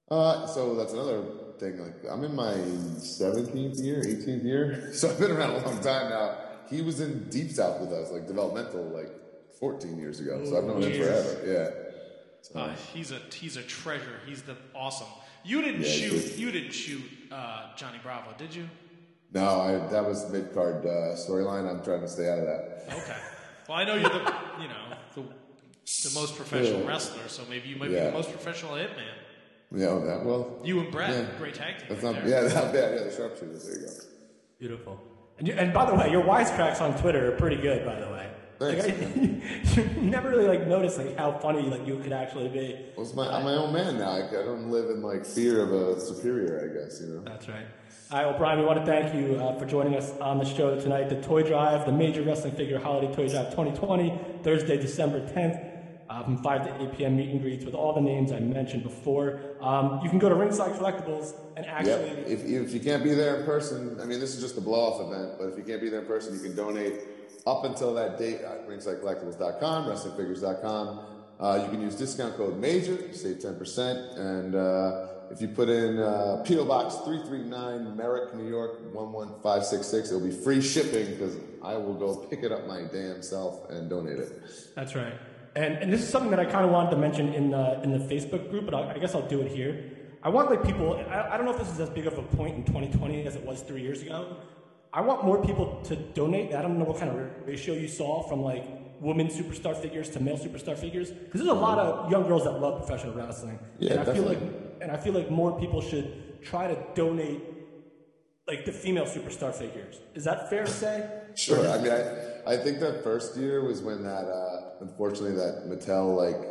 So that's another thing. Like, I'm in my 17th year, 18th year, so I've been around a long time now. He was in Deep South with us, like developmental, like 14 years ago. So I've known him forever. Yeah. So. He's a treasure. He's awesome. You didn't shoot Johnny Bravo, did you? No, that was mid-card storyline. I'm trying to stay out of that. Okay. Well, I know you're the most professional wrestler, so maybe you might be the most professional hitman. Yeah, well. You and Brad, great tag team. That's not bad. Yeah, the sharpshooters. There you go. Beautiful. And by the way, your wisecracks on Twitter are pretty good, by the way. Thanks. You never really noticed how funny you could actually be. Well, I'm my own man now. I don't live in fear of a superior, I guess. That's right. All right, well, Brian, we want to thank you for joining us on the show tonight. The Toy Drive, the Major Wrestling Figure Holiday Toy Drive 2020, Thursday, December 10th, from 5 to 8 p.m. meet and greets with all the names I mentioned before. You can go to Ringside Collectibles and actually... Yep. If you can't be there in person, I mean, this is just a blow-off event, but if you can't be there in person, you can donate up until that date at ringsidecollectibles.com, wrestlingfigures.com. You can use discount code MAJOR, save 10%, and... if you put in P.O. Box 339, Merrick, New York, 11566, it'll be free shipping because I will go pick it up my damn self and donate it. That's right. And this is something that I kind of wanted to mention in the Facebook group, but I guess I'll do it here. I want people, I don't know if this is as big of a point in 2020 as it was 3 years ago. I want more people to donate. I don't know what kind of ratio you saw from women superstar figures to male superstar figures, because there's a lot of young girls that love professional wrestling. Yeah, and I feel like more people should try to donate the female superstar figures. Is that fair to say? Sure. I mean, I think that first year was when unfortunately that Mattel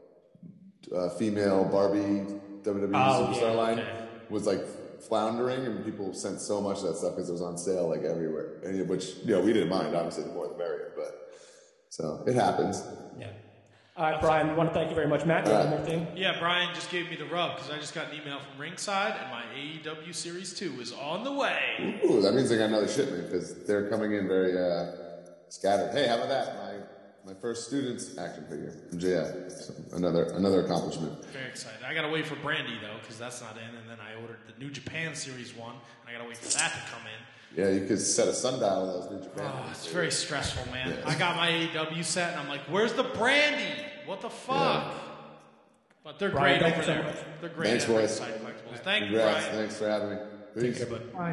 female Barbie WWE superstar line was floundering, and people sent so much of that stuff because it was on sale everywhere. And which we didn't mind. Obviously, the more the merrier, but so it happens. Yeah. All right, Brian, we want to thank you very much. Matt, do you have one more thing? Yeah, Brian just gave me the rub because I just got an email from Ringside and my AEW Series 2 is on the way. Ooh, that means they got another shipment because they're coming in very scattered. Hey, how about that? My first student's action figure from JF. So another accomplishment. Very excited. I got to wait for Brandy, though, because that's not in. And then I ordered the New Japan Series 1, and I got to wait for that to come in. Yeah, you could set a sundial of those New Japan. Oh, it's very stressful, man. Yeah. I got my AEW set, and I'm like, where's the Brandy? What the fuck? Yeah. But they're Brian, great over there. So they're great at Ringside Collectibles. Thank you, Brian. Thanks for having me. Peace. Take care, bud. Bye.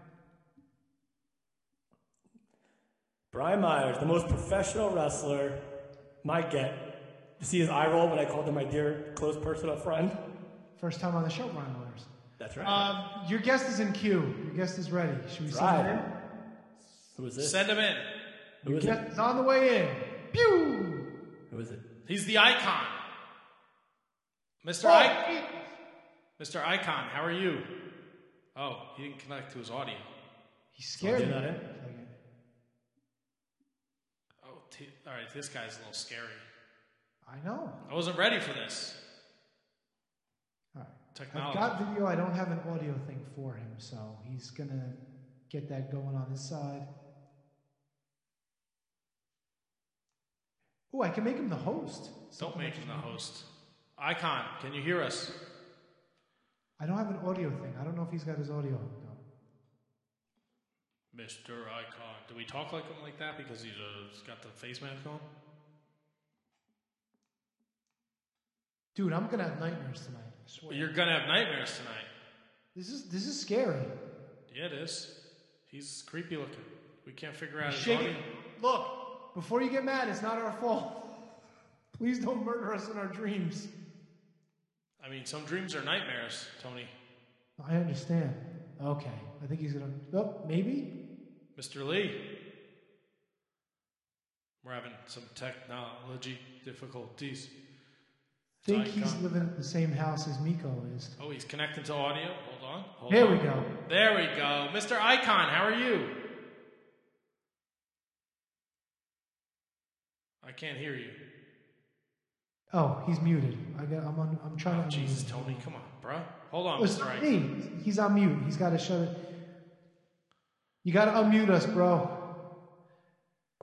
Brian Myers, the most professional wrestler. My get. You see his eye roll when I called him my dear, close personal friend? First time on the show, Brian Myers. That's right. Your guest is in queue. Your guest is ready. Should we send him in? Who is this? Send him in. Who is it? He's on the way in. Pew! Who is it? He's the icon. Mr. Icon. Mr. Icon, how are you? Oh, he didn't connect to his audio. He's scared. All right, this guy's a little scary. I know. I wasn't ready for this. All right. Technology. I've got video. I don't have an audio thing for him, so he's going to get that going on his side. Oh, I can make him the host. Don't make him the host. Icon, can you hear us? I don't have an audio thing. I don't know if he's got his audio hooked up. Mr. Icon. Do we talk like him like that because he's got the face mask on? Dude, I'm going to have nightmares tonight. I swear. You're going to have nightmares tonight. This is scary. Yeah, it is. He's creepy looking. We can't figure out his audio. audio. Look, before you get mad, it's not our fault. Please don't murder us in our dreams. I mean, some dreams are nightmares, Tony. I understand. Okay. I think he's going to... Oh, maybe? Mr. Lee. We're having some technology difficulties. I think he's living in the same house as Miko is. Oh, he's connecting to audio? Hold on. There we go. There we go. Mr. Icon, how are you? I can't hear you. Oh, he's muted. I'm trying to. Jesus, Tony, come on, bro. Hold on, Mr. Icon. He's on mute. He's got to shut it. You got to unmute us, bro.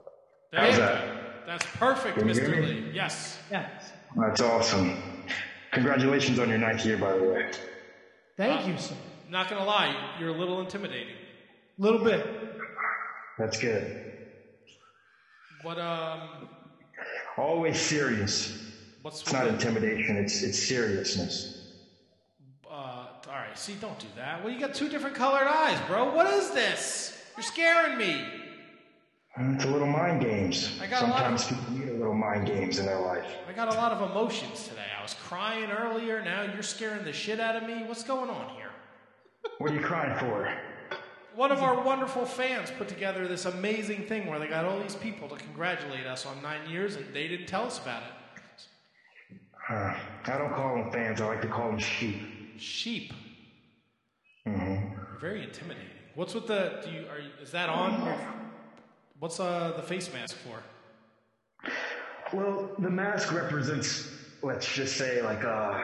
How's that? That's perfect, Mr. Lee. Yes. Yes. That's awesome. Congratulations on your 9th year, by the way. Thank you, sir. Not gonna lie, you're a little intimidating. A little bit. That's good. What Always serious. What's it's not intimidation, it's seriousness. All right, see, don't do that. Well, you got 2 different colored eyes, bro. What is this? You're scaring me. It's a little mind games. Sometimes people need a little mind games in their life. I got a lot of emotions today. I was crying earlier. Now you're scaring the shit out of me. What's going on here? What are you crying for? One of our wonderful fans put together this amazing thing where they got all these people to congratulate us on 9 years, and they didn't tell us about it. I don't call them fans. I like to call them sheep. Sheep? Mm-hmm. You're very intimidating. What's with the... is that on? What's the face mask for? Well, the mask represents, let's just say, like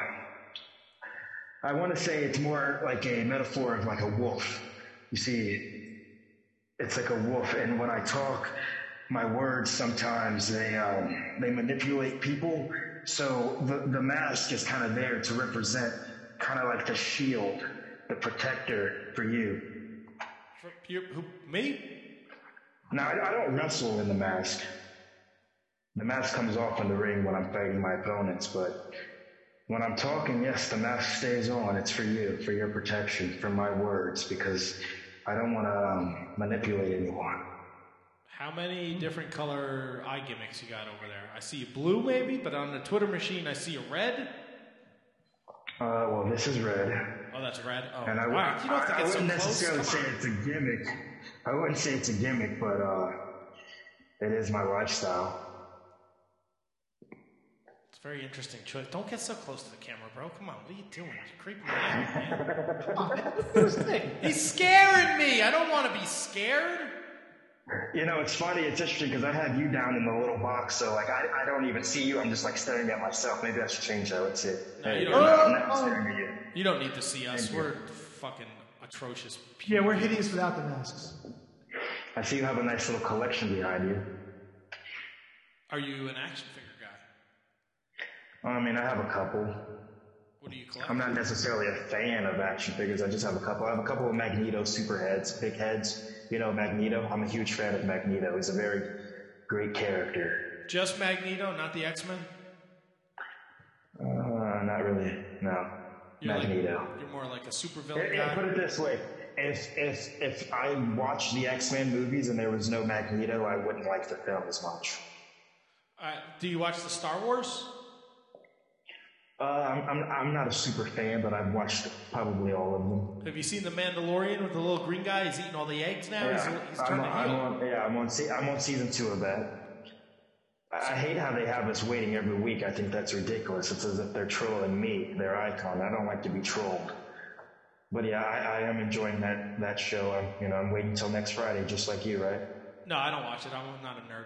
I want to say it's more like a metaphor of like a wolf. You see, it's like a wolf, and when I talk, my words sometimes they manipulate people. So the mask is kind of there to represent kind of like the shield, the protector for you. For me? No, I don't wrestle in the mask. The mask comes off in the ring when I'm fighting my opponents, but when I'm talking, yes, the mask stays on. It's for you, for your protection, for my words, because I don't want to manipulate anyone. How many different color eye gimmicks you got over there? I see a blue maybe, but on the Twitter machine I see a red. Well, this is red. Oh, that's red? Oh, and I wouldn't necessarily say it's a gimmick. I wouldn't say it's a gimmick, but it is my lifestyle. It's a very interesting choice. Don't get so close to the camera, bro. Come on, what are you doing? You're creeping me out, man. He's scaring me. I don't want to be scared. You know, it's funny. It's interesting because I have you down in the little box, so like I don't even see you. I'm just like staring at myself. Maybe I should change that. Let's see. No, you don't I'm not staring at you. You don't need to see us. We're fucking atrocious people. Yeah, we're hideous without the masks. I see you have a nice little collection behind you. Are you an action figure guy? I mean, I have a couple. What do you collect? I'm not necessarily a fan of action figures. I just have a couple. I have a couple of Magneto super heads, big heads. You know Magneto? I'm a huge fan of Magneto. He's a very great character. Just Magneto, not the X-Men? Not really. No. Magneto. You're more like a supervillain guy? Yeah, put it this way. If I watched the X-Men movies and there was no Magneto, I wouldn't like the film as much. Do you watch the Star Wars? I'm not a super fan, but I've watched probably all of them. Have you seen The Mandalorian with the little green guy? He's eating all the eggs now? Yeah, he's turning heel. I'm on season 2 of that. I hate how they have us waiting every week. I think that's ridiculous. It's as if they're trolling me, their icon. I don't like to be trolled. But yeah, I am enjoying that show. I'm waiting until next Friday, just like you, right? No, I don't watch it. I'm not a nerd.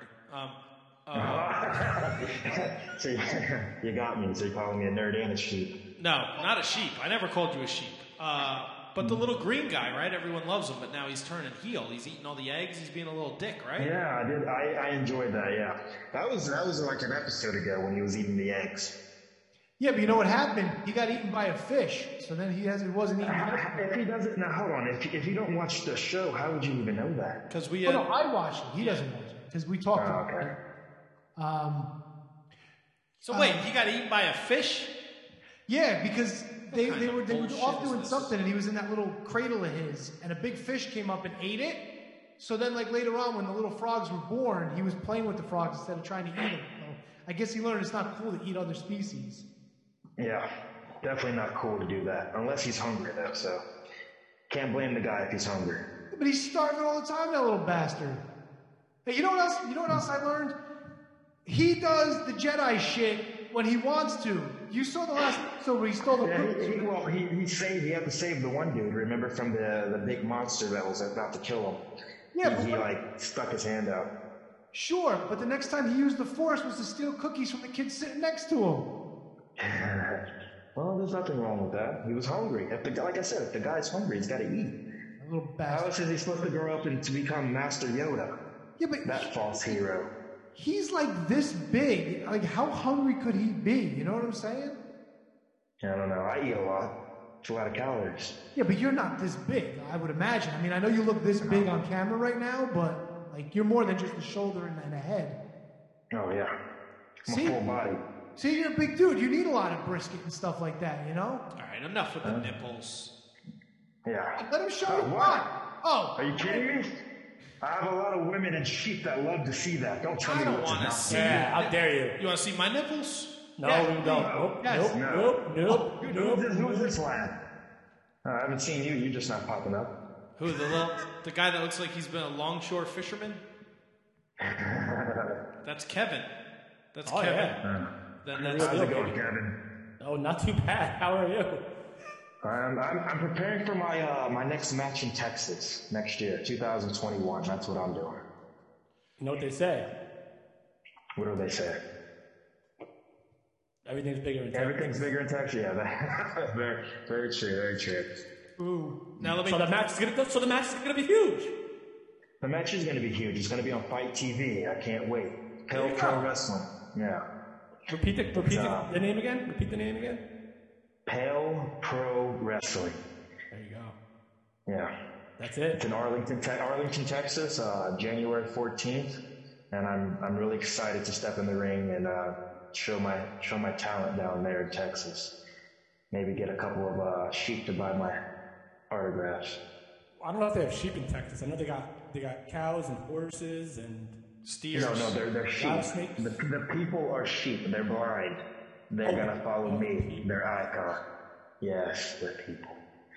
So you got me. So you're calling me a nerd and a sheep. No, not a sheep. I never called you a sheep. But the little green guy, right? Everyone loves him, but now he's turning heel. He's eating all the eggs. He's being a little dick, right? Yeah, I did. I enjoyed that. Yeah, that was like an episode ago when he was eating the eggs. Yeah, but you know what happened? He got eaten by a fish. So then he wasn't eating. If he doesn't, now hold on. If you don't watch the show, how would you even know that? Because we. No, I watched it. He doesn't watch it because we talked about it. So wait, he got eaten by a fish? Yeah, because they were off doing something, and he was in that little cradle of his, and a big fish came up and ate it. So then, like later on, when the little frogs were born, he was playing with the frogs instead of trying to eat them. So I guess he learned it's not cool to eat other species. Yeah, definitely not cool to do that, unless he's hungry though. So can't blame the guy if he's hungry. But he's starving all the time, that little bastard. Hey, you know what else? You know what else I learned? He does the Jedi shit when he wants to. You saw the last episode where he stole the he had to save the one dude, remember, from the big monster that was about to kill him. Yeah, he stuck his hand out. Sure, but the next time he used the Force was to steal cookies from the kid sitting next to him. Well, there's nothing wrong with that. He was hungry. Like I said, if the guy's hungry, he's got to eat. A little bastard. How else is he supposed to grow up and to become Master Yoda? Yeah, but that false hero. He's like this big. Like, how hungry could he be? You know what I'm saying? I don't know. I eat a lot. It's a lot of calories. Yeah, but you're not this big, I would imagine. I mean, I know you look this big on camera right now, but like you're more than just a shoulder and a head. Oh, yeah. I'm See? a full body. See, you're a big dude. You need a lot of brisket and stuff like that, you know? All right, enough with the nipples. Yeah. Let him show you what? Oh. Are you kidding me? I have a lot of women and sheep that love to see that. Don't tell me I don't what to want to not see. Yeah, how dare you? You want to see my nipples? No, Yeah. we don't. Nope, Yes. nope. Who's this lad? I haven't seen you. You're just not popping up. Who, the guy that looks like he's been a longshore fisherman? That's Kevin. That's Kevin. Yeah. Then How's it going, Kevin? Oh, not too bad. How are you? I'm preparing for my next match in Texas next year, 2021. That's what I'm doing. You know what they say? What do they say? Everything's bigger in Texas. Everything's bigger in Texas. Yeah, very, very true. Very true. Ooh. Now let me. So the match is gonna be huge. The match is going to be huge. It's going to be on Fight TV. I can't wait. Pale Pro Wrestling. Yeah. Repeat the name again. Repeat the name again. Pale Pro Wrestling. There you go. Yeah. That's it. It's in Arlington, Texas, January 14th, and I'm really excited to step in the ring and show my talent down there in Texas. Maybe get a couple of sheep to buy my autographs. I don't know if they have sheep in Texas. I know they got cows and horses and steers. No, they're sheep. Rattlesnakes. The people are sheep. They're blind. They're gonna follow me. They're icon. Yes, they're people.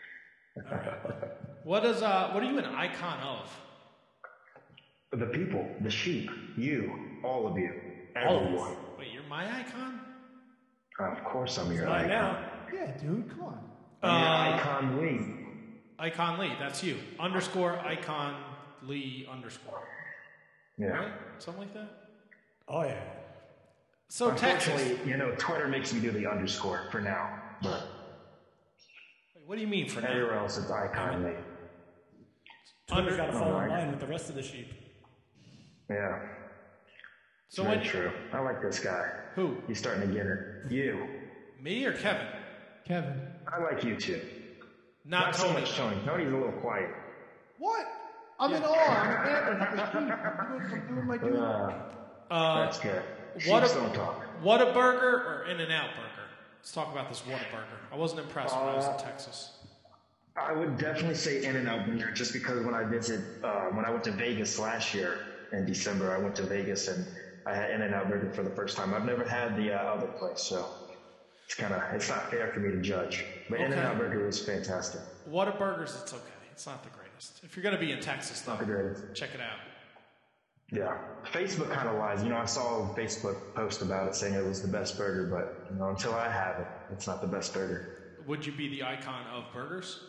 What are you an icon of? The people, the sheep, you, all of you, everyone. Wait, you're my icon? Of course I'm your Right icon. now. Yeah, dude, come on. I'm your icon Lee. Icon Lee, that's you. _icon Lee _. Yeah. Right? Something like that? Oh yeah. So Texas. Unfortunately, Twitter makes me do the underscore for now. But Wait, what do you mean for now? everywhere else it's icon Lee. Twitter's got to fall in line with the rest of the sheep. Yeah. So Very when true. I like this guy. Who? He's starting to get it. You. Me or Kevin? Kevin. I like you too. Not so Tony. much Tony. Tony's a little quiet. What? I'm in awe. I'm doing my duty. That's good. What don't talk. Whataburger or In-N-Out Burger? Let's talk about this Whataburger. I wasn't impressed when I was in Texas. I would definitely say In-N-Out Burger just because when I went to Vegas last year in December, I went to Vegas and I had In-N-Out Burger for the first time. I've never had the other place, so it's not fair for me to judge. But Okay. In-N-Out Burger was fantastic. Whataburgers, it's okay. It's not the greatest. If you're going to be in Texas, though, Not the greatest. check it out. Yeah. Facebook kind of lies. I saw a Facebook post about it saying it was the best burger, but until I have it, it's not the best burger. Would you be the icon of burgers?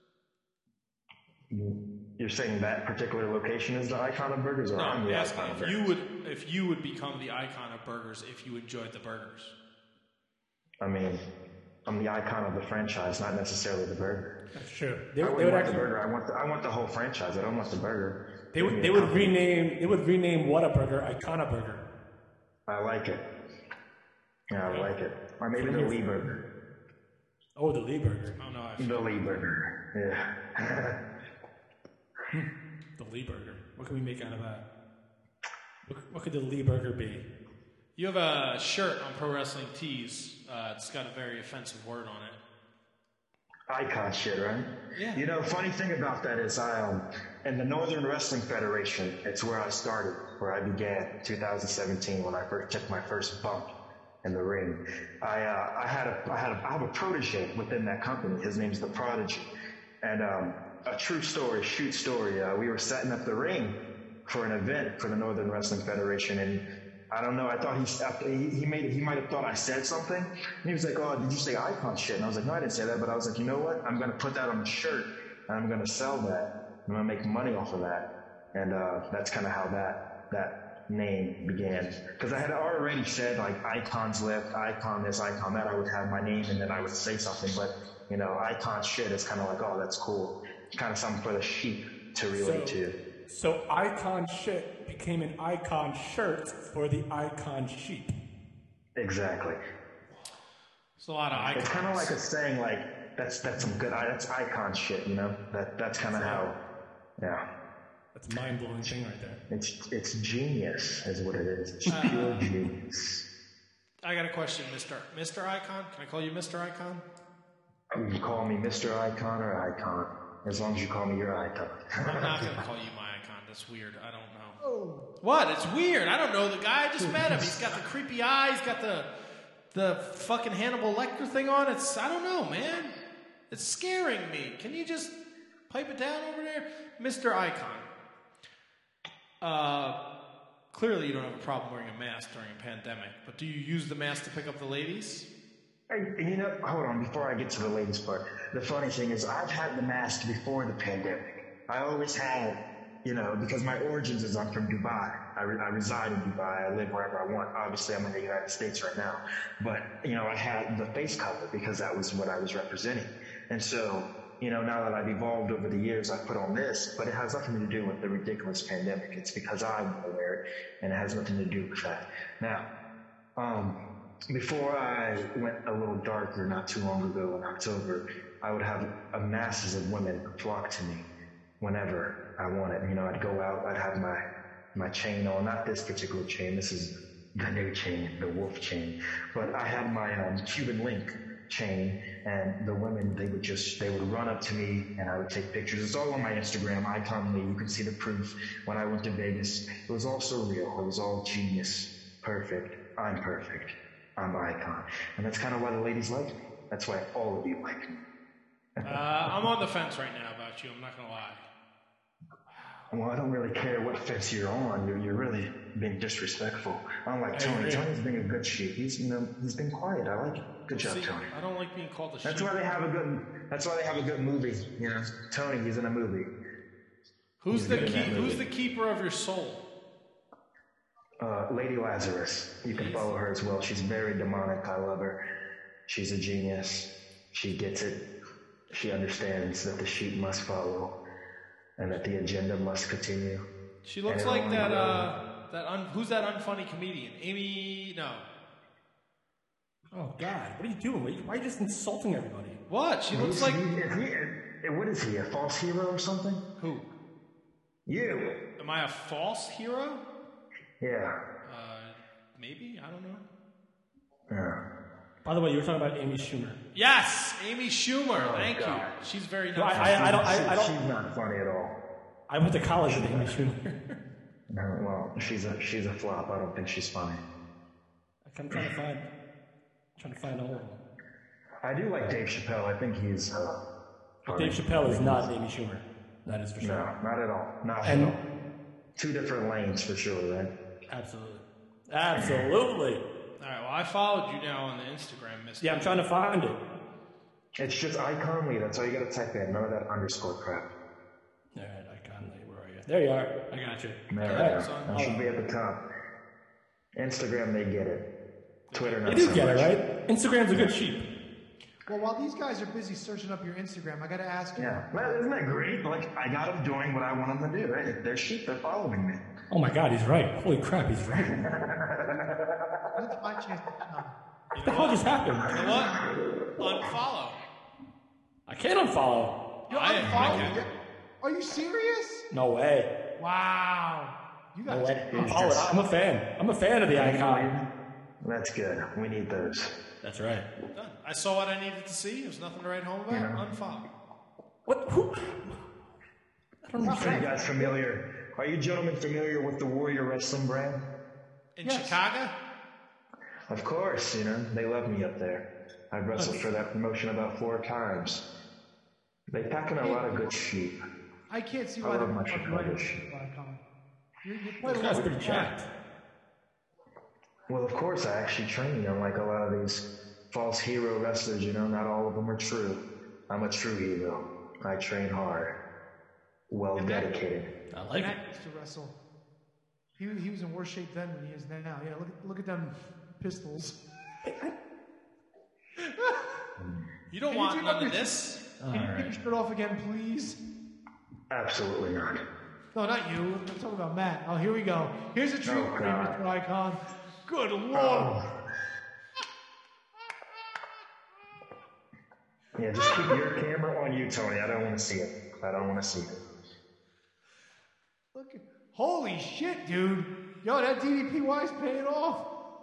You're saying that particular location is the icon of burgers, or No, I'm I'm the asking icon of if burgers? if you would become the icon of burgers if you enjoyed the burgers. I mean, I'm the icon of the franchise, not necessarily the burger. That's true. I wouldn't want the burger. I want the whole franchise. I don't want the burger. They would rename Whataburger Icona Burger. I like it. Yeah, I like it. Or maybe the Lee Burger. Oh, the Lee Burger. Oh no, The Lee Burger. Yeah. The Lee Burger. What can we make out of that? What could the Lee Burger be? You have a shirt on Pro Wrestling Tees. It's got a very offensive word on it. Icon shit, right? Yeah. Funny thing about that is in the Northern Wrestling Federation, it's where I started, where I began, 2017, when I first took my first bump in the ring. I have a protege within that company. His name's The Prodigy. And a true story, shoot story. We were setting up the ring for an event for the Northern Wrestling Federation, and I don't know. I thought he might have thought I said something. And he was like, "Oh, did you say icon shit?" And I was like, "No, I didn't say that." But I was like, "You know what? I'm gonna put that on the shirt, and I'm gonna sell that. I'm gonna make money off of that." And that's kind of how that name began. Because I had already said like icons lift, icon this, icon that. I would have my name, and then I would say something. But icon shit is kind of like, oh, that's cool. Kind of something for the sheep to relate to. So icon shit became an icon shirt for the icon sheep. Exactly. It's a lot of icons. It's kind of like a saying, like, that's some good, that's icon shit, you know? That's kind of how, yeah. That's a mind-blowing thing right there. It's genius, is what it is. It's pure genius. I got a question, Mr. Icon. Can I call you Mr. Icon? You can call me Mr. Icon or Icon, as long as you call me your icon. I'm not going to call you my icon. That's weird. I don't know. Oh. What? It's weird. I don't know the guy. I just met him. He's got the creepy eye. He's got the fucking Hannibal Lecter thing on. I don't know, man. It's scaring me. Can you just pipe it down over there? Mr. Icon. Clearly you don't have a problem wearing a mask during a pandemic, but do you use the mask to pick up the ladies? Hey, you know, hold on, before I get to the ladies part, the funny thing is I've had the mask before the pandemic. I always had, you know, because my origins is I'm from Dubai. I reside in Dubai. I live wherever I want. Obviously, I'm in the United States right now. But, you know, I had the face cover because that was what I was representing. And so, you know, now that I've evolved over the years, I put on this, but it has nothing to do with the ridiculous pandemic. It's because I want to wear it, and it has nothing to do with that. Now, before I went a little darker not too long ago in October, I would have masses of women flock to me whenever I wanted. You know, I'd go out, I'd have my chain on, not this particular chain, this is the new chain, the wolf chain, but I had my Cuban link chain, and the women, they would run up to me and I would take pictures. It's all on my Instagram, Icon Lee. You can see the proof. When I went to Vegas, it was all surreal. It was all genius. Perfect. I'm perfect. I'm Icon. And that's kind of why the ladies like me. That's why all of you like me. I'm on the fence right now about you. I'm not going to lie. Well, I don't really care what fence you're on. You're really being disrespectful. Unlike Tony. Tony's being a good sheep. He's been quiet. I like it. Good job, Tony. I don't like being called a sheep. That's why they have a good movie. You know, Tony, he's in a movie. Who's the keeper of your soul? Lady Lazarus. You can follow her as well. She's very demonic. I love her. She's a genius. She gets it. She understands that the sheep must follow, and that the agenda must continue. She looks like who's that unfunny comedian? Amy, no. Oh, God. What are you doing? Why are you just insulting everybody? What? She looks like... What is he, a false hero or something? Who? You. Am I a false hero? Yeah. Maybe? I don't know. Yeah. By the way, you were talking about Amy Schumer. Yes! Amy Schumer. Thank you. She's very nice. She's not funny at all. I went to college with Amy Schumer. No, well, she's a flop. I don't think she's funny. I'm trying to find all of them. I do like Dave Chappelle. I think he's But Dave Chappelle is not Amy Schumer. That is for sure. No, not at all. Not at all. Two different lanes for sure, right? Absolutely. Absolutely. All right, well, I followed you now on the Instagram, Mr. Yeah, I'm trying to find it. It's just Icon Lee. That's all you got to type in. None of that underscore crap. All right, Icon Lee. Where are you? There you are. I got you. There you go. That should be at the top. Instagram, they get it. Twitter, not so much. They do get it, right? Instagram's a good sheep. Well, while these guys are busy searching up your Instagram, I got to ask you. Yeah, well, isn't that great? Like, I got them doing what I want them to do, right? If they're sheep, they're following me. Oh my God, he's right. Holy crap, he's right. What the hell just happened? You know what? Unfollow. I can't unfollow. You unfollow? Are you serious? No way. Wow. You guys. I'm a fan. I'm a fan of the Icon. That's good. We need those. That's right. Done. I saw what I needed to see. There's nothing to write home about. Yeah. Unfollow. What? Who? I don't know. Are you guys familiar? Are you gentlemen familiar with the Warrior Wrestling brand? In Chicago? Of course, you know, they love me up there. I've wrestled for that promotion about 4 times. They pack in a lot of good sheep. I can't see I why love they're my Chicago sheep. This guy's pretty jacked. Well, of course, I actually train, unlike a lot of these false hero wrestlers, you know, not all of them are true. I'm a true hero. I train hard. Well dedicated. I like it. Matt used to wrestle. He was in worse shape then than he is now. Yeah, look at them pistols. You don't want none of this. Can you get your shirt off again, please? Absolutely not. No, not you. I'm talking about Matt. Oh, here we go. Here's a treat for you, Mr. Icon. Good Lord. Yeah, just keep your camera on you, Tony. I don't want to see it. I don't want to see it. Look, holy shit, dude. Yo, that DDPY's paying off.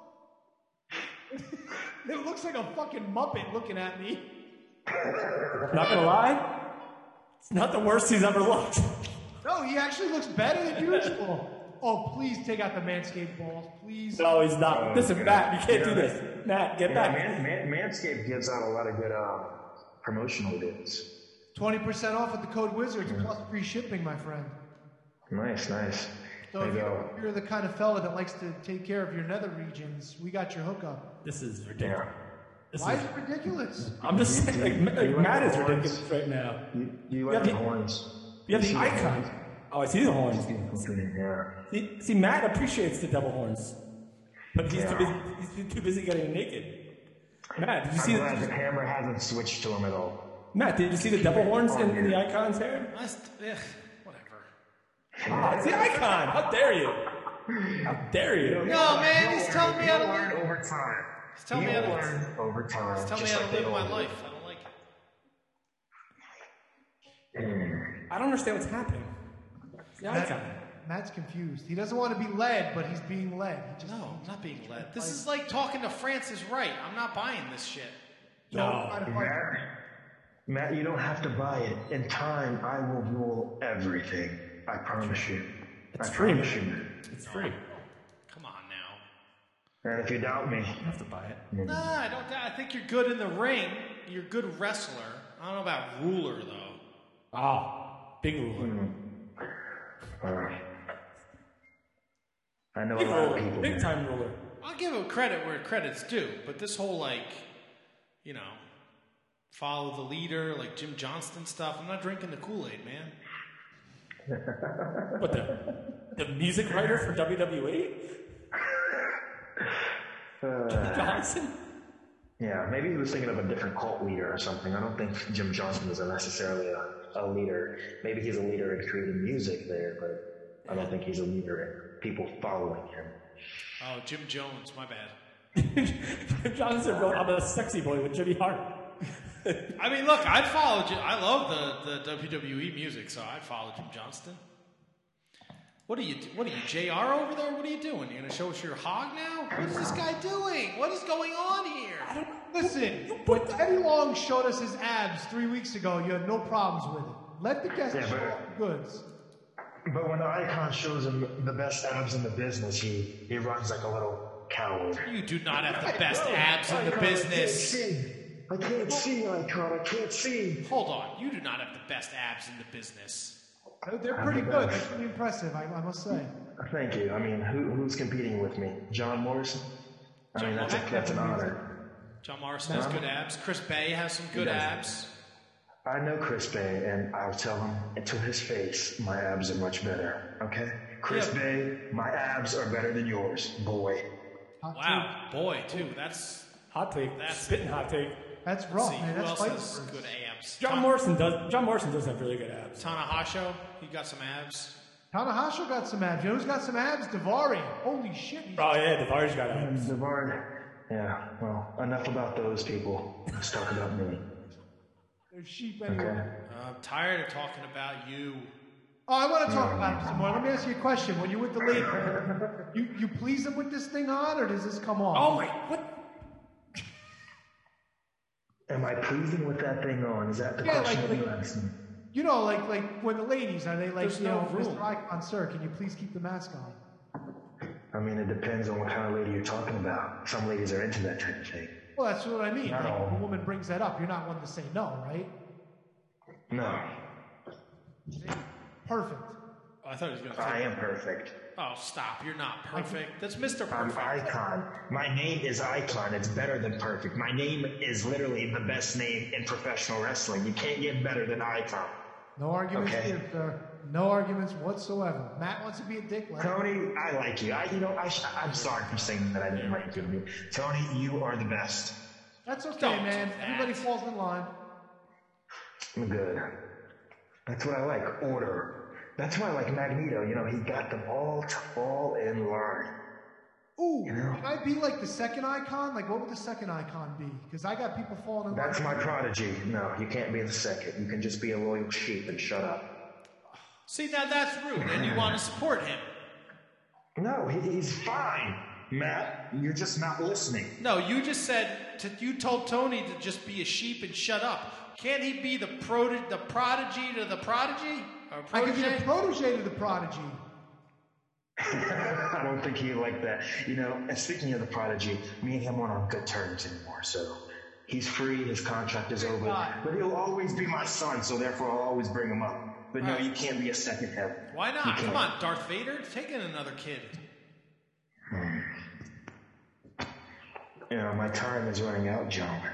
It looks like a fucking Muppet looking at me. Not gonna lie, it's not the worst he's ever looked. No, he actually looks better than usual. Oh, please take out the Manscaped balls, please. No, he's not. Listen, Matt, you can't do this. Matt, get back. Manscaped gives out a lot of good promotional deals. 20% off with the code Wizards plus free shipping, my friend. Nice. So if you're the kind of fella that likes to take care of your nether regions, we got your hookup. This is ridiculous. Why is it ridiculous? I'm just saying, like Matt is ridiculous right now. You like the horns. You have the icon. Oh, I see the horns. Yeah. See, Matt appreciates the double horns, but he's too busy getting naked. Matt, did you see the camera hasn't switched to him at all. Matt, did you see the double horns in the icon's hair? Whatever. Ah, it's the icon. How dare you? How dare you? No, man, he's telling me how to learn over time. He's telling me how to learn over time. He's telling me how to live my life. I don't like it. I don't understand what's happening. Matt's confused. He doesn't want to be led, but he's being led. No, I'm not being led. This is like talking to Francis Wright. I'm not buying this shit. No. Matt, you don't have to buy it. In time, I will rule everything. I promise you. It's free. It's free. Come on now. And if you doubt me, you have to buy it. Nah, I don't. I think you're good in the ring. You're a good wrestler. I don't know about ruler though. Big ruler. I know a lot of people. Big time ruler. I'll give him credit where credit's due, but this whole follow the leader, like Jim Johnston stuff. I'm not drinking the Kool-Aid, man. What the music writer for WWE? Jim Johnson? Yeah, maybe he was thinking of a different cult leader or something. I don't think Jim Johnston is necessarily a leader. Maybe he's a leader in creating music there, but I don't think he's a leader in people following him. Oh, Jim Jones, my bad. Jim Johnson wrote I'm a Sexy Boy with Jimmy Hart. I mean, look, I'd follow Jim. I love the WWE music, so I'd follow Jim Johnston. What are you, JR over there? What are you doing? You're going to show us your hog now? What is this guy doing? What is going on here? Listen, when Eddie Long showed us his abs 3 weeks ago, you had no problems with it. Let the guests show off the goods. But when the icon shows him the best abs in the business, he runs like a little coward. You do not have the best abs in the business. I can't see, Icon. I can't see. Hold on. You do not have the best abs in the business. They're pretty good. They're pretty impressive, I must say. Thank you. I mean, who's competing with me? John Morrison? I mean, that's an honor. John Morrison has good abs. Chris Bay has some good abs. I know Chris Bay, and I'll tell him to his face, my abs are much better. Okay? Chris Bay, my abs are better than yours, boy. Wow, boy, too. That's hot take. That's spitting hot take. That's rough, man. Who That's else has good abs? John Morrison does have really good abs. Tanahashi, he got some abs. Tanahashi got some abs. You know who's got some abs? Davari. Holy shit. Oh yeah, Davari's got abs. Davari. Yeah. Well, enough about those people. Let's talk about me. They're sheep anyway. Okay. I'm tired of talking about you. Oh, I want to talk about him some more. Let me ask you a question. When you're with the lady, you please him with this thing on, or does this come off? Oh my, what? Am I pleasing with that thing on? Is that the question you asked me? You know, like when the ladies, are they like, There's no room. Mr. Icon, sir, can you please keep the mask on? I mean, it depends on what kind of lady you're talking about. Some ladies are into that type of thing. Well, that's what I mean. Not all. When a woman brings that up, you're not one to say no, right? No. Perfect. Oh, I thought he was going to I am perfect. Oh, stop. You're not perfect. That's Mr. I'm Perfect. Icon. My name is Icon. It's better than perfect. My name is literally the best name in professional wrestling. You can't get better than Icon. No arguments here, sir. No arguments whatsoever. Matt wants to be a dick. Tony, I like you. I'm sorry for saying that I didn't like you. Tony, you are the best. That's okay, man. Everybody falls in line. Good. That's what I like. Order. That's why I like Magneto. You know, he got them all to fall in line. Ooh, can I be like the second icon? Like, what would the second icon be? Because I got people falling in love. That's my prodigy. No, you can't be the second. You can just be a loyal sheep and shut up. See, now that's rude, and you want to support him. No, he's fine, Matt. You're just not listening. No, you just said, you told Tony to just be a sheep and shut up. Can't he be the prodigy to the prodigy? Or I could be the protege to the prodigy. I don't think he like that. You know, and speaking of the prodigy, me and him aren't on good terms anymore, so he's free, his contract is over. But he'll always be my son, so therefore I'll always bring him up. But no, you can't be a second head. Why not? Come on, Darth Vader, take in another kid. You know, my time is running out, gentlemen.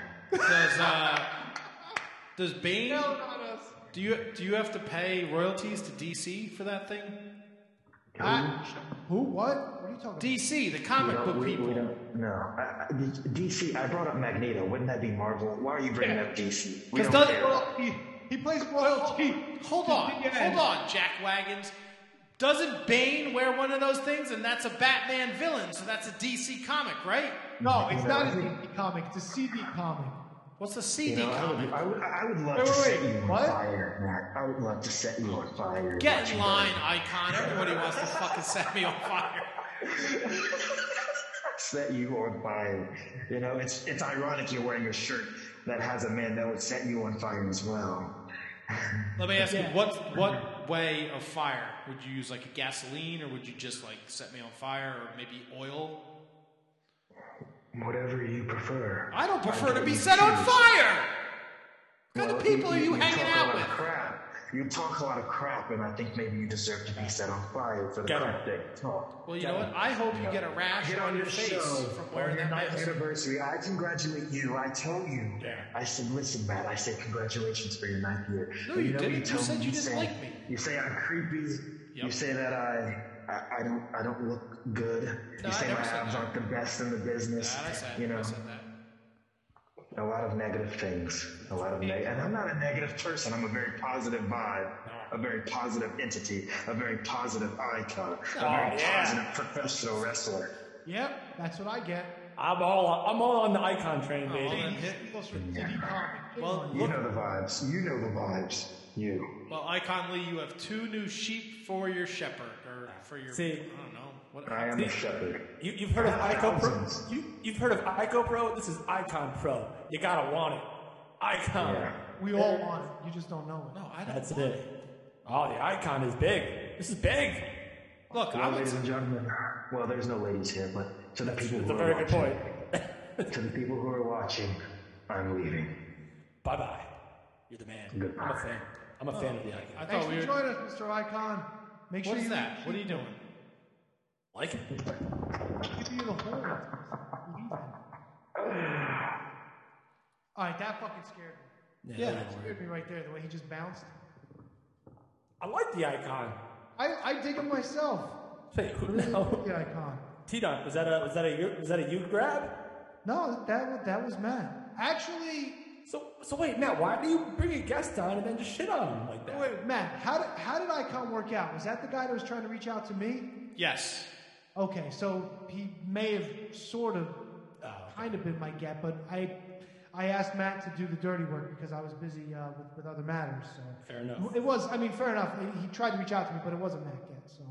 Does Bane, do you have to pay royalties to DC for that thing? Who? What? What are you talking about? DC, the comic book people. We don't, no. DC, I brought up Magneto. Wouldn't that be Marvel? Why are you bringing up DC? We don't care. He plays royalty. Hold on, Jack Wagons. Doesn't Bane wear one of those things? And that's a Batman villain, so that's a DC comic, right? No, it's not a DC comic. It's a CD comic. What's a CD comic? I would love to set you on fire, Matt. I would love to set you on fire. Get in line, Icon. Everybody wants to fucking set me on fire. Set you on fire. You know, it's ironic you're wearing a shirt that has a man that would set you on fire as well. Let me ask you, what way of fire? Would you use like a gasoline, or would you just like set me on fire, or maybe oil? Whatever you prefer. I don't prefer to be set on fire! What kind of people are you hanging out with? You talk a lot of crap, and I think maybe you deserve to be set on fire for the crap that you talk. Well, you know what? I hope you get a rash on your face from wearing that mask. On your 9th anniversary, I congratulate you. I told you. Yeah. I said, listen, Matt, I said congratulations for your 9th year. No, you didn't. You said you didn't like me. You say I'm creepy. Yep. You say that I don't look good. You say my abs aren't the best in the business. I said that. A lot of negative things. And I'm not a negative person. I'm a very positive vibe, a very positive entity, a very positive icon, a very positive professional wrestler. Yep, that's what I get. I'm all on the icon train, baby. Well, you know the vibes. You. Well, Icon Lee, you have 2 new sheep for your shepherd, or for your. I don't know. I am a shepherd. You've heard of Ico Pro? You've heard of Ico Pro? This is Icon Pro. You gotta want it. Icon. Yeah. We all want it. You just don't know it. No, I don't. That's it. Oh, the icon is big. This is big. Look, ladies and gentlemen. Well, there's no ladies here, but to the people who are watching. That's a very good point. To the people who are watching, I'm leaving. Bye-bye. You're the man. Goodbye. I'm a fan. I'm a fan of the icon. Thanks for joining us, Mr. Icon. Make sure what is that? What are you doing? Like it? Give you the whole. Alright, that fucking scared me. Yeah, that scared me right there, the way he just bounced. I like the icon. I dig him myself. Say, who knows? The icon. T-Dot, was that a you grab? No, that was Matt. Actually. So wait, Matt, why do you bring a guest on and then just shit on him like that? Wait, Matt, how did Icon work out? Was that the guy that was trying to reach out to me? Yes. Okay, so he may have sort of kind of been my get, but I asked Matt to do the dirty work because I was busy with other matters. So fair enough. It was, fair enough. He tried to reach out to me, but it wasn't Matt get. So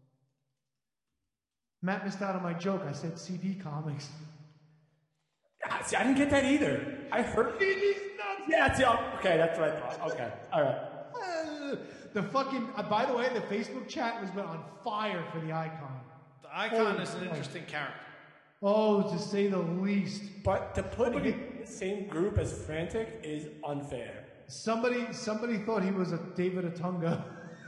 Matt missed out on my joke. I said CD comics. See, I didn't get that either. I heard. Yeah. Okay, that's what I thought. Okay, all right. The fucking. By the way, the Facebook chat was on fire for the icon. The icon is an interesting character. Oh, to say the least. But to put him in the same group as Frantic is unfair. Somebody thought he was a David Otunga.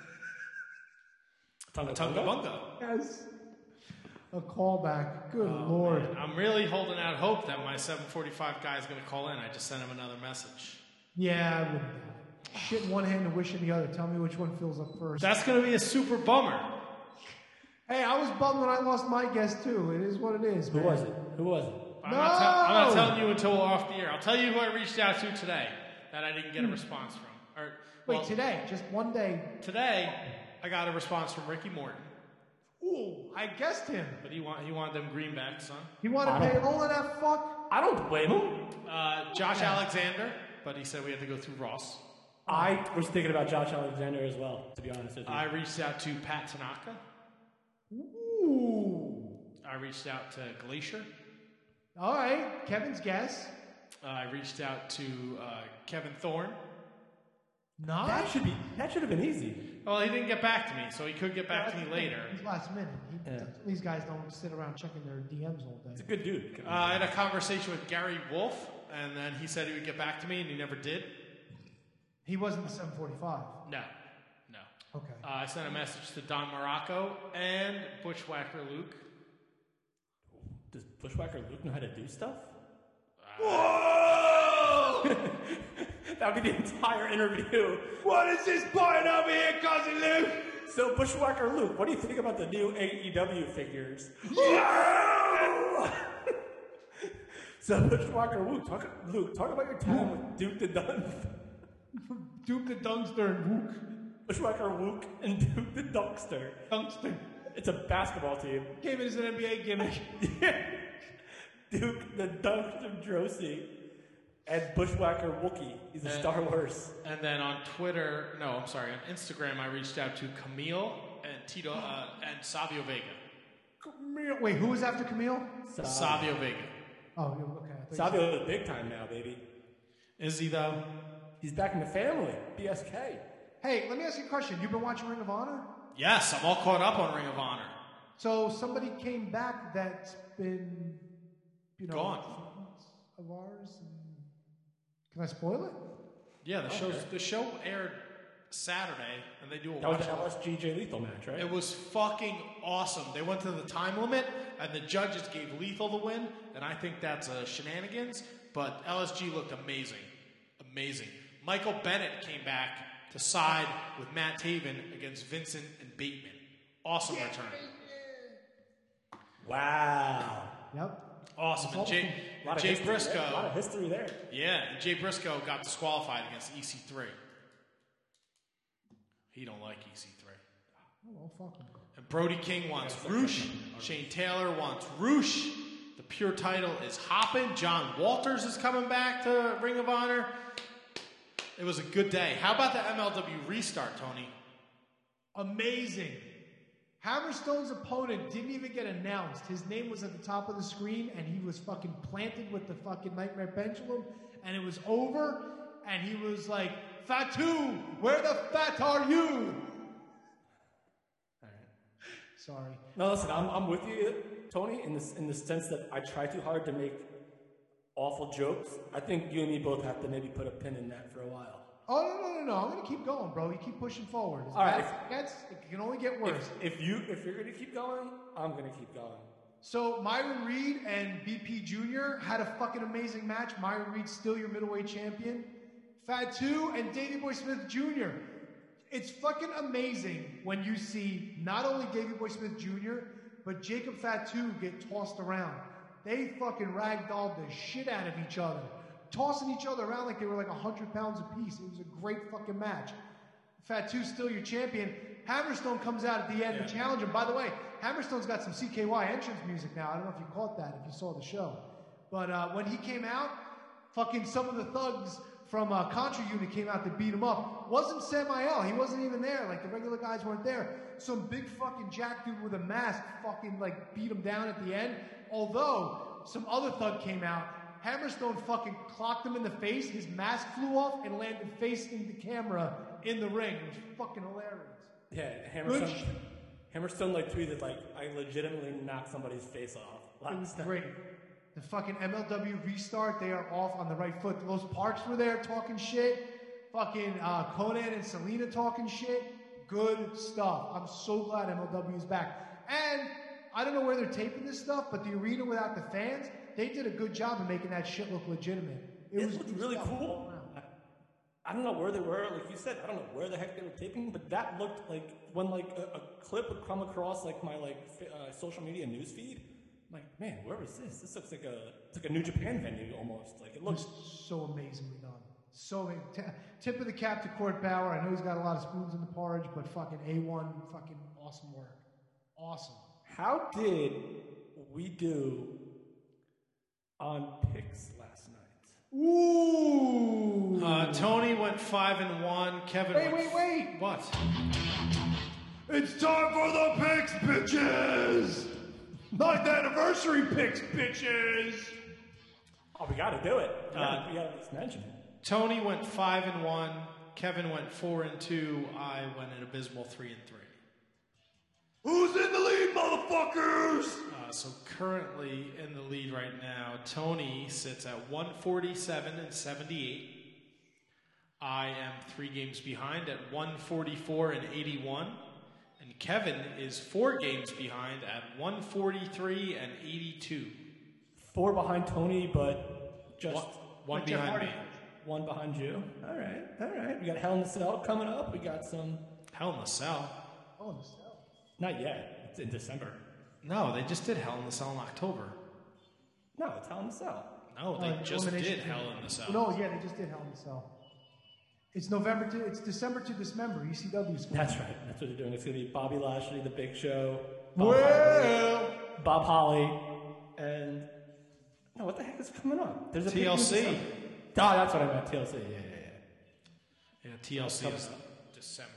Otunga Bunga. Yes. A callback. Good Lord. Man. I'm really holding out hope that my 7:45 guy is going to call in. I just sent him another message. Yeah, I wouldn't. Shit in one hand and wish in the other. Tell me which one fills up first. That's going to be a super bummer. Hey, I was bummed when I lost my guest too. It is what it is. Who was it? I'm not telling you until we're off the air. I'll tell you who I reached out to today that I didn't get a response from. Wait, today? Just one day? Today, I got a response from Ricky Morton. Ooh, I guessed him. But he wanted them greenbacks, son. He wanted to pay all of that fuck? I don't blame him. Josh Alexander, but he said we had to go through Ross. I was thinking about Josh Alexander as well, to be honest with you. I reached out to Pat Tanaka. Ooh. I reached out to Glacier. All right, Kevin's guess. I reached out to Kevin Thorne. No, that should have been easy. Well, he didn't get back to me, so he could get back to me later. He's last minute. These guys don't sit around checking their DMs all day. He's a good dude. I had a conversation with Gary Wolf, and then he said he would get back to me, and he never did. He wasn't the 745. No. Okay. I sent a message to Don Morocco and Bushwhacker Luke. Does Bushwhacker Luke know how to do stuff? Whoa! That would be the entire interview. What is this point over here, Cousin Luke? So, Bushwhacker Luke, what do you think about the new AEW figures? So, Bushwhacker Luke, talk about your time with Duke the Dunster. Duke the Dunster and Wook. Bushwhacker Luke and Duke the Dunkster. Dunkster. It's a basketball team. Came in as an NBA gimmick. Duke the Dunkster Drosy and Bushwhacker Wookie. He's a Star Wars. And then on Instagram, I reached out to Camille and Tito and Savio Vega. Camille. Wait, who was after Camille? Savio Vega. Oh, okay. Savio is big time now, baby. Is he though? He's back in the family. BSK. Hey, let me ask you a question. You've been watching Ring of Honor? Yes, I'm all caught up on Ring of Honor. So somebody came back that's been, gone. Of ours. Can I spoil it? Yeah, the show aired Saturday, and they do a That was the watch. LSG Jay Lethal match, right? It was fucking awesome. They went to the time limit, and the judges gave Lethal the win, and I think that's shenanigans, but LSG looked amazing. Amazing. Michael Bennett came back to side with Matt Taven against Vincent and Bateman. Awesome return. Wow. Yep. Awesome. And Jay Briscoe. A lot of history there. Yeah, and Jay Briscoe got disqualified against EC3. He don't like EC3. Oh, well, fuck him. And Brody King wants Roosh. Shane Taylor wants Roosh. The pure title is hopping. John Walters is coming back to Ring of Honor. It was a good day. How about the MLW restart, Tony? Amazing. Hammerstone's opponent didn't even get announced. His name was at the top of the screen, and he was fucking planted with the fucking Nightmare Pendulum, and it was over, and he was like, Fatu, where the fat are you? Sorry. No, listen, I'm with you, Tony, in the sense that I try too hard to make awful jokes. I think you and me both have to maybe put a pin in that for a while. Oh, no. I'm going to keep going, bro. You keep pushing forward. All right. It can only get worse. If you're going to keep going, I'm going to keep going. So, Myron Reed and BP Jr. had a fucking amazing match. Myron Reed's still your middleweight champion. Fatu and Davey Boy Smith Jr. It's fucking amazing when you see not only Davey Boy Smith Jr., but Jacob Fatu get tossed around. They fucking ragdolled the shit out of each other, tossing each other around like they were like 100 pounds apiece. It was a great fucking match. Fatu's still your champion. Hammerstone comes out at the end and challenges him. By the way, Hammerstone's got some CKY entrance music now. I don't know if you caught that, if you saw the show. But when he came out, fucking some of the thugs from Contra Unit came out to beat him up. Wasn't Samael. He wasn't even there. Like, the regular guys weren't there. Some big fucking jack dude with a mask fucking, like, beat him down at the end. Although, some other thug came out. Hammerstone fucking clocked him in the face. His mask flew off and landed facing the camera in the ring. It was fucking hilarious. Yeah, Hammerstone like tweeted like, I legitimately knocked somebody's face off. It was great. The fucking MLW restart, they are off on the right foot. Those Parks were there talking shit. Fucking Conan and Selena talking shit. Good stuff. I'm so glad MLW is back. And I don't know where they're taping this stuff, but the arena without the fans, they did a good job of making that shit look legitimate. It was really cool. I don't know where they were, like you said, I don't know where the heck they were taping, but that looked like when like a clip would come across like my social media news feed. I'm like, man, where was this? This looks like a New Japan venue almost. Like it looks so amazingly done. So tip of the cap to Court Bauer. I know he's got a lot of spoons in the porridge, but fucking A1, fucking awesome work. Awesome. How did we do on picks last night? Ooh. Tony went 5-1. Kevin Wait. What? It's time for the picks, bitches! 9th anniversary picks, bitches! Oh, we got to do it. We got to at least mention it. Tony went 5-1. Kevin went 4-2. I went an abysmal 3-3. Who's in the lead, motherfuckers? So currently in the lead right now, Tony sits at 147-78. I am 3 games behind at 144-81. And Kevin is 4 games behind at 143-82. 4 behind Tony, but just one behind me. 1 behind you. All right. We got Hell in the Cell coming up. We got some Hell in the Cell. Oh, in the cell. Not yet. It's in December. No, they just did Hell in the Cell in October. No, it's Hell in the Cell. No, they just did Hell in the Cell. No, yeah, they just did Hell in the Cell. It's December to Dismember. ECW's. That's right. That's what they're doing. It's going to be Bobby Lashley, The Big Show, Bob Holly, and no, what the heck is coming up? There's a TLC. Oh, that's what I meant. TLC. Yeah. TLC is December.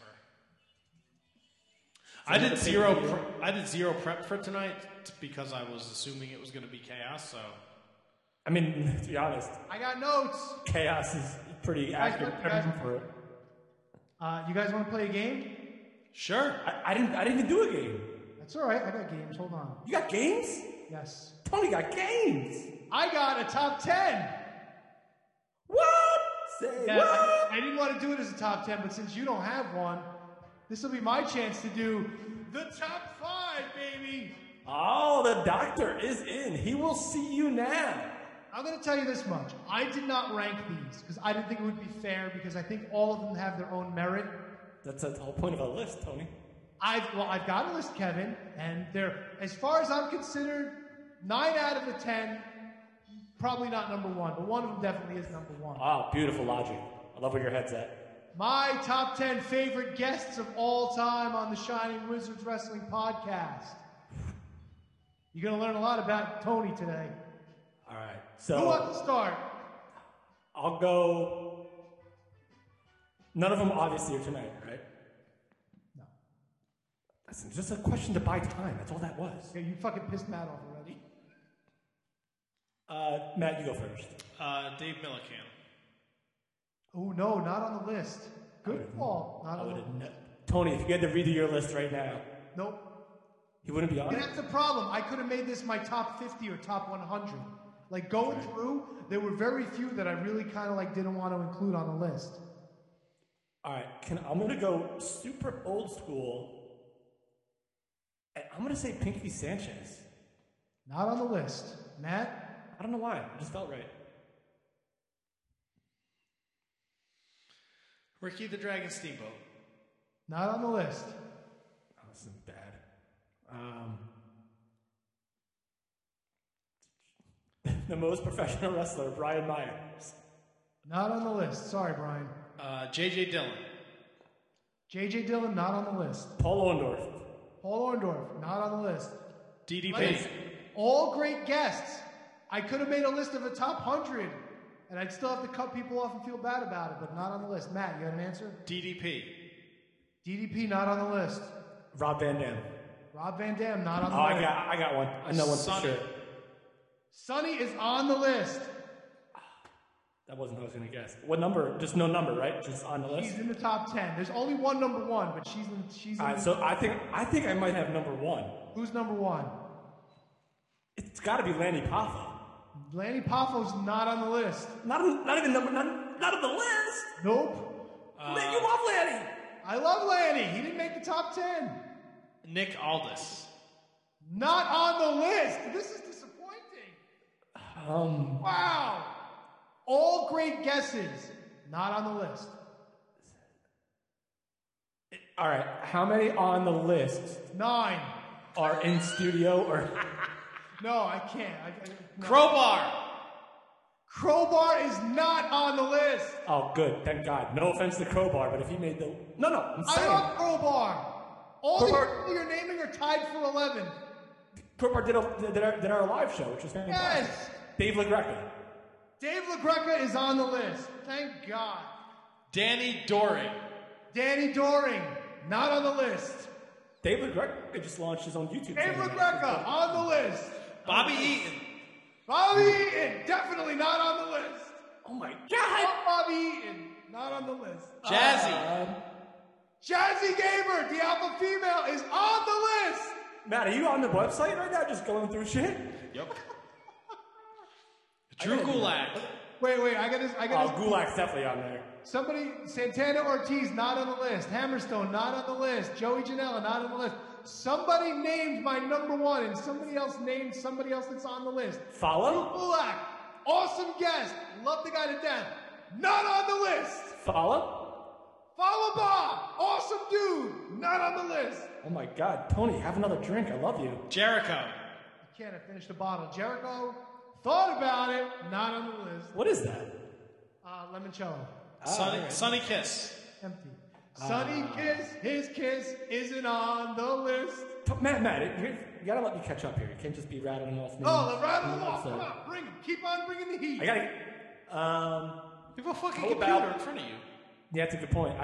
I did zero prep for tonight because I was assuming it was going to be chaos. So, I mean, to be honest, I got notes. Chaos is pretty accurate for it. You guys want to play a game? Sure. I didn't even do a game. That's all right. I got games. Hold on. You got games? Yes. Tony got games. I got a top 10. What? Say what? I didn't want to do it as a top 10, but since you don't have one, this will be my chance to do the top 5, baby. Oh, the doctor is in. He will see you now. I'm going to tell you this much. I did not rank these because I didn't think it would be fair because I think all of them have their own merit. That's the whole point of a list, Tony. I've got a list, Kevin, and they're, as far as I'm considered, 9 out of the 10, probably not number 1, but one of them definitely is number 1. Wow, beautiful logic. I love where your head's at. My top 10 favorite guests of all time on the Shining Wizards Wrestling Podcast. You're going to learn a lot about Tony today. All right. So who wants to start? I'll go. None of them obviously are tonight, right? No. Listen, just a question to buy time. That's all that was. Yeah, you fucking pissed Matt off already. Matt, you go first. Dave Millican. Oh, no, not on the list. Good call. Not on the list. Tony, if you had to redo your list right now. Nope. He wouldn't be on it? That's the problem. I could have made this my top 50 or top 100. Like, going through, there were very few that I really kind of, like, didn't want to include on the list. All right. I'm going to go super old school. And I'm going to say Pinky Sanchez. Not on the list. Matt? I don't know why. It just felt right. Ricky the Dragon Steamboat. Not on the list. Oh, this is bad. The most professional wrestler, Brian Myers. Not on the list. Sorry, Brian. J.J. Dillon. J.J. Dillon, not on the list. Paul Orndorff. Paul Orndorff, not on the list. DDP. All great guests. I could have made a list of a top 100, and I'd still have to cut people off and feel bad about it, but not on the list. Matt, you got an answer? DDP. DDP, not on the list. Rob Van Dam. Rob Van Dam, not on the list. I got one. I know one for sure. Sonny is on the list. That wasn't what I was going to guess. What number? Just no number, right? Just on the list? She's in the top 10. There's only one number 1, but she's in All right, so I think I might have number 1. Who's number 1? It's got to be Lanny Poffo. Lanny Poffo's not on the list. Not even not on the list. Nope. Man, you love Lanny. I love Lanny. He didn't make the top 10. Nick Aldis. Not on the list. This is disappointing. Wow. All great guesses. Not on the list. All right. How many on the list? 9. Are in studio or? No, I can't. No. Crowbar is not on the list. Oh, good. Thank God. No offense to Crowbar, but if he made the... No, I'm saying... I love Crowbar. All the people you're naming are tied for 11. Crowbar did our live show, which was fantastic. Yes. Dave LaGreca. Dave LaGreca is on the list. Thank God. Danny Doring. Danny Doring, not on the list. Dave LaGreca just launched his own YouTube channel. Dave LaGreca, on the list. Bobby Eaton. Bobby Eaton, definitely not on the list. Oh my God. Bobby Eaton, not on the list. Jazzy. Jazzy Gamer, the alpha female, is on the list. Matt, are you on the website right now just going through shit? Yep. Drew Gulak. Wait, I got this. Gulak's definitely on there. Somebody, Santana Ortiz, not on the list. Hammerstone, not on the list. Joey Janela, not on the list. Somebody named my number one, and somebody else named somebody else that's on the list. Follow? Drew Gulak, awesome guest. Love the guy to death. Not on the list. Follow Bob, awesome dude. Not on the list. Oh my God, Tony, have another drink. I love you. Jericho. You can't finish the bottle. Jericho, thought about it. Not on the list. What is that? Limoncello. Sonny Kiss. Empty. Sonny Kiss, his kiss isn't on the list. Matt, you gotta let me catch up here. You can't just be rattling off names. Oh, rattle them off. Come on, bring them. Keep on bringing the heat. I gotta. You have a fucking computer in front of you. Yeah, that's a good point.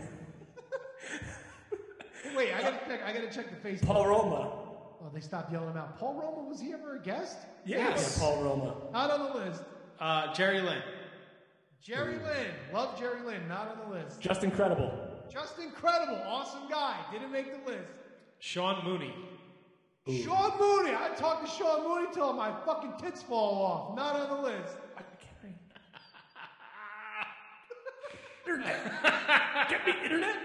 Wait, I gotta check the Facebook. Paul Roma. Oh, they stopped yelling him out. Paul Roma, was he ever a guest? Yes. Paul Roma. Not on the list. Jerry Lynn. Jerry Lynn. Love Jerry Lynn. Not on the list. Just Incredible. Just Incredible. Awesome guy. Didn't make the list. Sean Mooney. Ooh. Sean Mooney. I talked to Sean Mooney till my fucking tits fall off. Not on the list. Internet. Get me internet.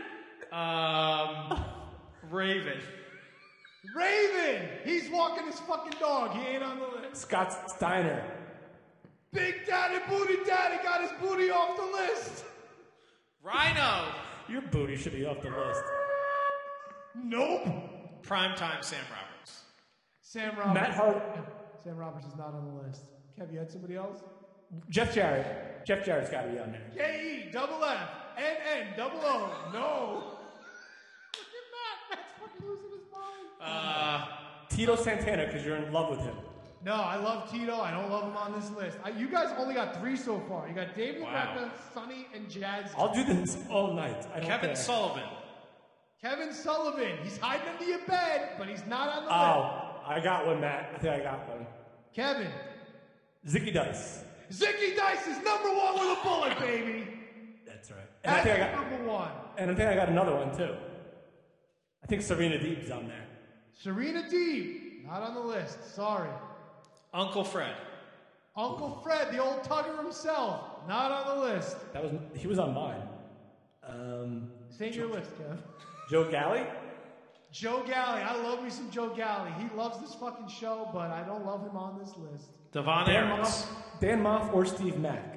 Raven. He's walking his fucking dog. He ain't on the list. Scott Steiner. Big Daddy Booty Daddy got his booty off the list. Rhino. Your booty should be off the list. Nope. Primetime Sam Roberts. Sam Roberts. Matt Hart. Sam Roberts is not on the list. Kev, you had somebody else? Jeff Jarrett. Jeff Jarrett's got to be on there. K-E-F-F-N-N-O-O. No. Look at Matt. Matt's fucking losing his mind. Tito Santana, because you're in love with him. No, I love Tito. I don't love him on this list. You guys only got 3 so far. You got Dave LaGreca, Sonny, and Jazz. I'll do this all night. Kevin Sullivan. Kevin Sullivan. He's hiding under your bed, but he's not on the list. I got one, Matt. I think I got one. Kevin. Zicky Dice. Zicky Dice is number 1 with a bullet, baby. That's right. And I think I got number 1. And I think I got another one, too. I think Serena Deeb's on there. Serena Deeb. Not on the list. Sorry. Uncle Fred. Uncle Fred, the old tugger himself. Not on the list. He was on mine. Say your list, Kev. Joe Galley? Joe Galley. I love me some Joe Galley. He loves this fucking show, but I don't love him on this list. Devon Aarons. Dan Moff or Steve Mack?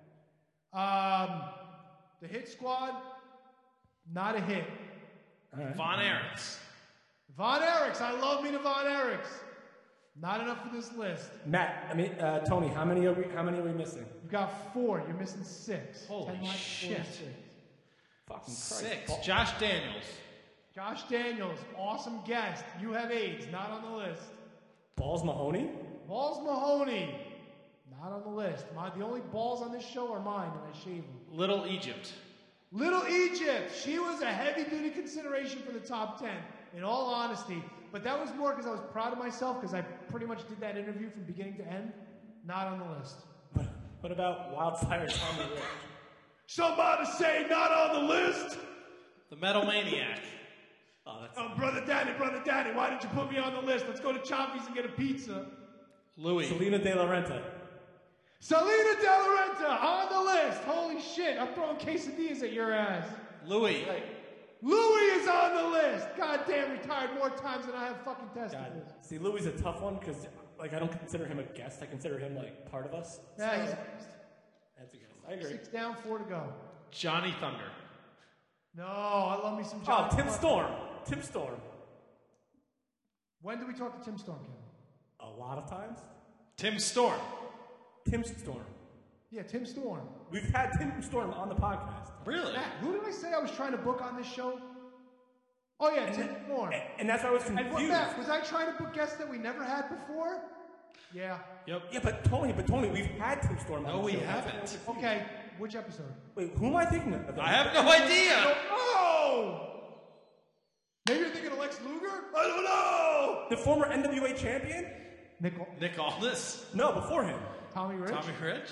The Hit Squad, not a hit. Right. Von Erichs. Von Erichs. I love me to Von Erichs. Not enough for this list. Matt, Tony, how many are we missing? You've got 4. You're missing 6. Holy shit. Fucking Christ. 6. Josh Daniels. Josh Daniels, awesome guest. You have AIDS, not on the list. Balls Mahoney? Balls Mahoney, not on the list. The only balls on this show are mine, and I shave them. Little Egypt. Little Egypt. She was a heavy-duty consideration for the top 10, in all honesty. But that was more because I was proud of myself because I pretty much did that interview from beginning to end. Not on the list. What about Wildfire Tommy Rich? Somebody say not on the list. The Metal Maniac. Brother Daddy, why didn't you put me on the list? Let's go to Choppy's and get a pizza. Louis. Selena De La Renta. Selena De La Renta on the list. Holy shit, I'm throwing quesadillas at your ass. Louis. Right. Louis is on the list. Goddamn, retired more times than I have fucking testicles. See, Louis is a tough one because, I don't consider him a guest. I consider him, part of us. Yeah, he's a guest. That's a guest. I agree. 6 down, 4 to go. Johnny Thunder. No, I love me some Johnny Tim Thunder. Storm. Tim Storm. When did we talk to Tim Storm, Kevin? A lot of times. Tim Storm. Tim Storm. Yeah, Tim Storm. We've had Tim Storm on the podcast. Really? Matt, who did I say I was trying to book on this show? Oh, yeah, Tim Storm. And that's why I was And confused. Matt, was I trying to book guests that we never had before? Yeah. Yep. Yeah, but Tony, we've had Tim Storm on No, the we show. haven't. Okay, which episode? Wait, who am I thinking of? I have no idea. Oh! Maybe you're thinking of Lex Luger? I don't know! The former NWA champion? Nick Aldis. No, before him. Tommy Rich? Tommy Rich.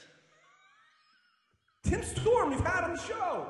Tim Storm, we've had on the show.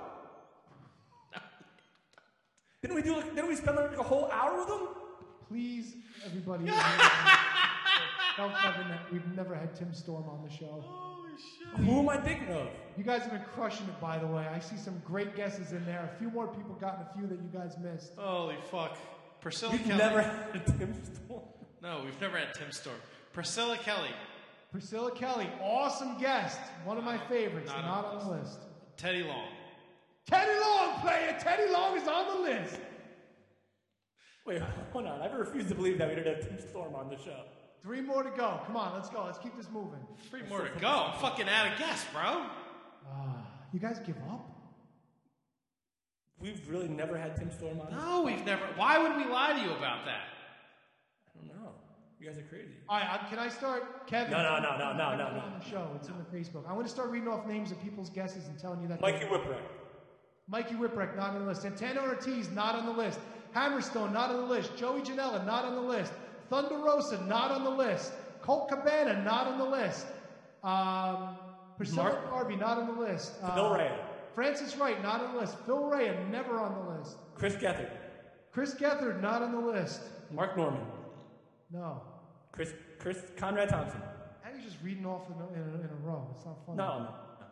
Didn't we spend like a whole hour with him? Please, everybody. Tell Kevin that we've never had Tim Storm on the show. Holy shit. Who am I thinking of? You guys have been crushing it, by the way. I see some great guesses in there. A few more people got in a few that you guys missed. Holy fuck. Priscilla We've Kelly. never had Tim Storm. No, we've never had Tim Storm. Priscilla Kelly. Priscilla Kelly, awesome guest. One of my favorites. Not on the list. Teddy Long. Teddy Long, player. Teddy Long is on the list. Wait, hold on. I refuse to believe that we didn't have Tim Storm on the show. 3 more to go. Come on, let's go. Let's keep this moving. 3 more to go. I'm fucking out of guess, bro. You guys give up? We've really never had Tim Storm on. No, we've never. Why would we lie to you about that? I don't know. You guys are crazy. All right, can I start, Kevin? No. On the show, it's in the Facebook. I'm going to start reading off names of people's guesses and telling you that. Mikey Whipwreck. Mikey Whipwreck, not on the list. Santana Ortiz, not on the list. Hammerstone, not on the list. Joey Janela, not on the list. Thunder Rosa, not on the list. Colt Cabana, not on the list. Priscilla Harvey, not on the list. Phil Rea. Francis Wright, not on the list. Phil Rea, never on the list. Chris Gethard. Chris Gethard, not on the list. Mark Norman. No. Chris Conrad Thompson. How are you just reading off in a row? It's not fun. No.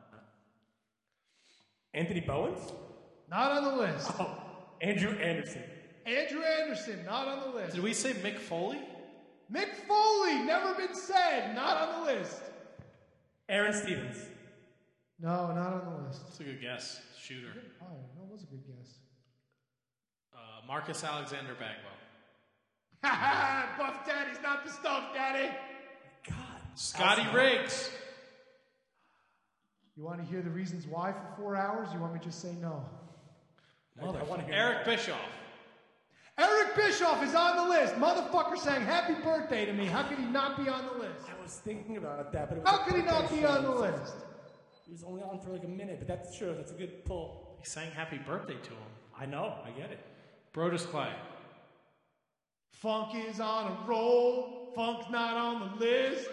Anthony Bowens? Not on the list. Oh, Andrew Anderson. Andrew Anderson, not on the list. Did we say Mick Foley? Mick Foley, never been said, not on the list. Aaron Stevens. No, not on the list. That's a good guess. Shooter. Oh, that was a good guess. Marcus Alexander Bagwell. Ha ha! Buff Daddy's not the stuff, Daddy. God. Scotty Riggs. You want to hear the reasons why for 4 hours? You want me to just say no? I want to hear Eric Bischoff. Eric Bischoff is on the list. Motherfucker sang happy birthday to me. How could he not be on the list? I was thinking about that, but it was how could he not be on the list? He was only on for like a minute, but that's true. That's a good pull. He sang happy birthday to him. I know. I get it. Brodus Clay. Funk is on a roll. Funk's not on the list.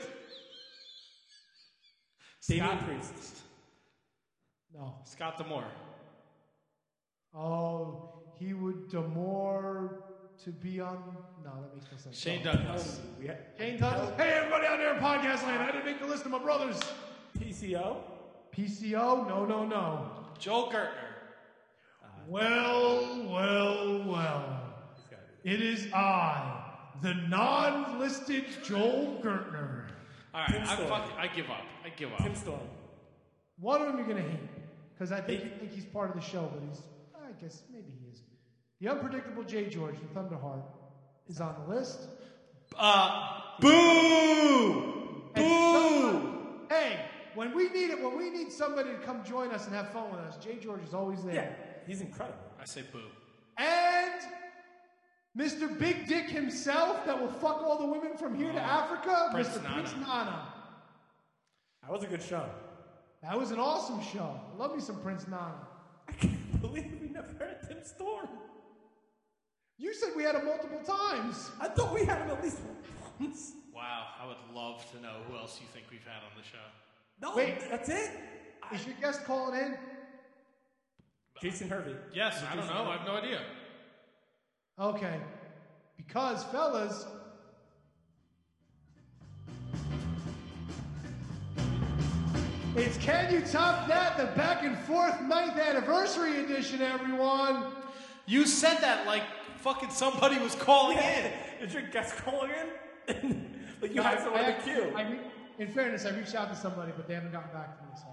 Damian Priest. No. Scott D'Amore. Oh, he would D'Amore to be on. No, that makes no sense. Shane Douglas. Shane Douglas. Hey, everybody out there in podcast land. I didn't make the list of my brothers. PCO? PCO? No. Joel Gertner. Well. It is I, the non-listed Joel Gertner. All right, I give up. Tim Storm. One of them you're going to hate, because I think you think he's part of the show, but I guess maybe he is. The unpredictable Jay George, the Thunderheart, is on the list. Boo! Hey, when we need somebody to come join us and have fun with us, Jay George is always there. Yeah, he's incredible. I say boo. And Mr. Big Dick himself that will fuck all the women from here to Africa, Prince Mr. Nana. Prince Nana. That was a good show. That was an awesome show. Love me some Prince Nana. I can't believe we never had Tim Storm. You said we had him multiple times. I thought we had him at least once. Wow, I would love to know who else you think we've had on the show. No, wait, that's it? Is your guest calling in? Jason Hervey. Yes, I don't know. I have no idea. Okay. Because, fellas, it's Can You Top That? The Back and Forth 9th Anniversary Edition, everyone. You said that like fucking somebody was calling in. Is your guest calling in? Like you had someone in the queue. In fairness, I reached out to somebody, but they haven't gotten back to me, so.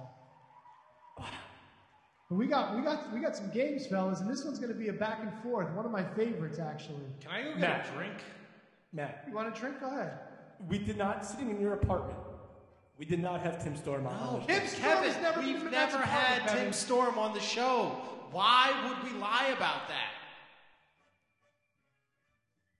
But we got some games, fellas, and this one's going to be a back and forth. One of my favorites, actually. Can I go get a drink? Matt. You want a drink? Go ahead. We did not, sitting in your apartment, we did not have Tim Storm on. No, Kevin, we've never had Tim Storm on the show. Why would we lie about that?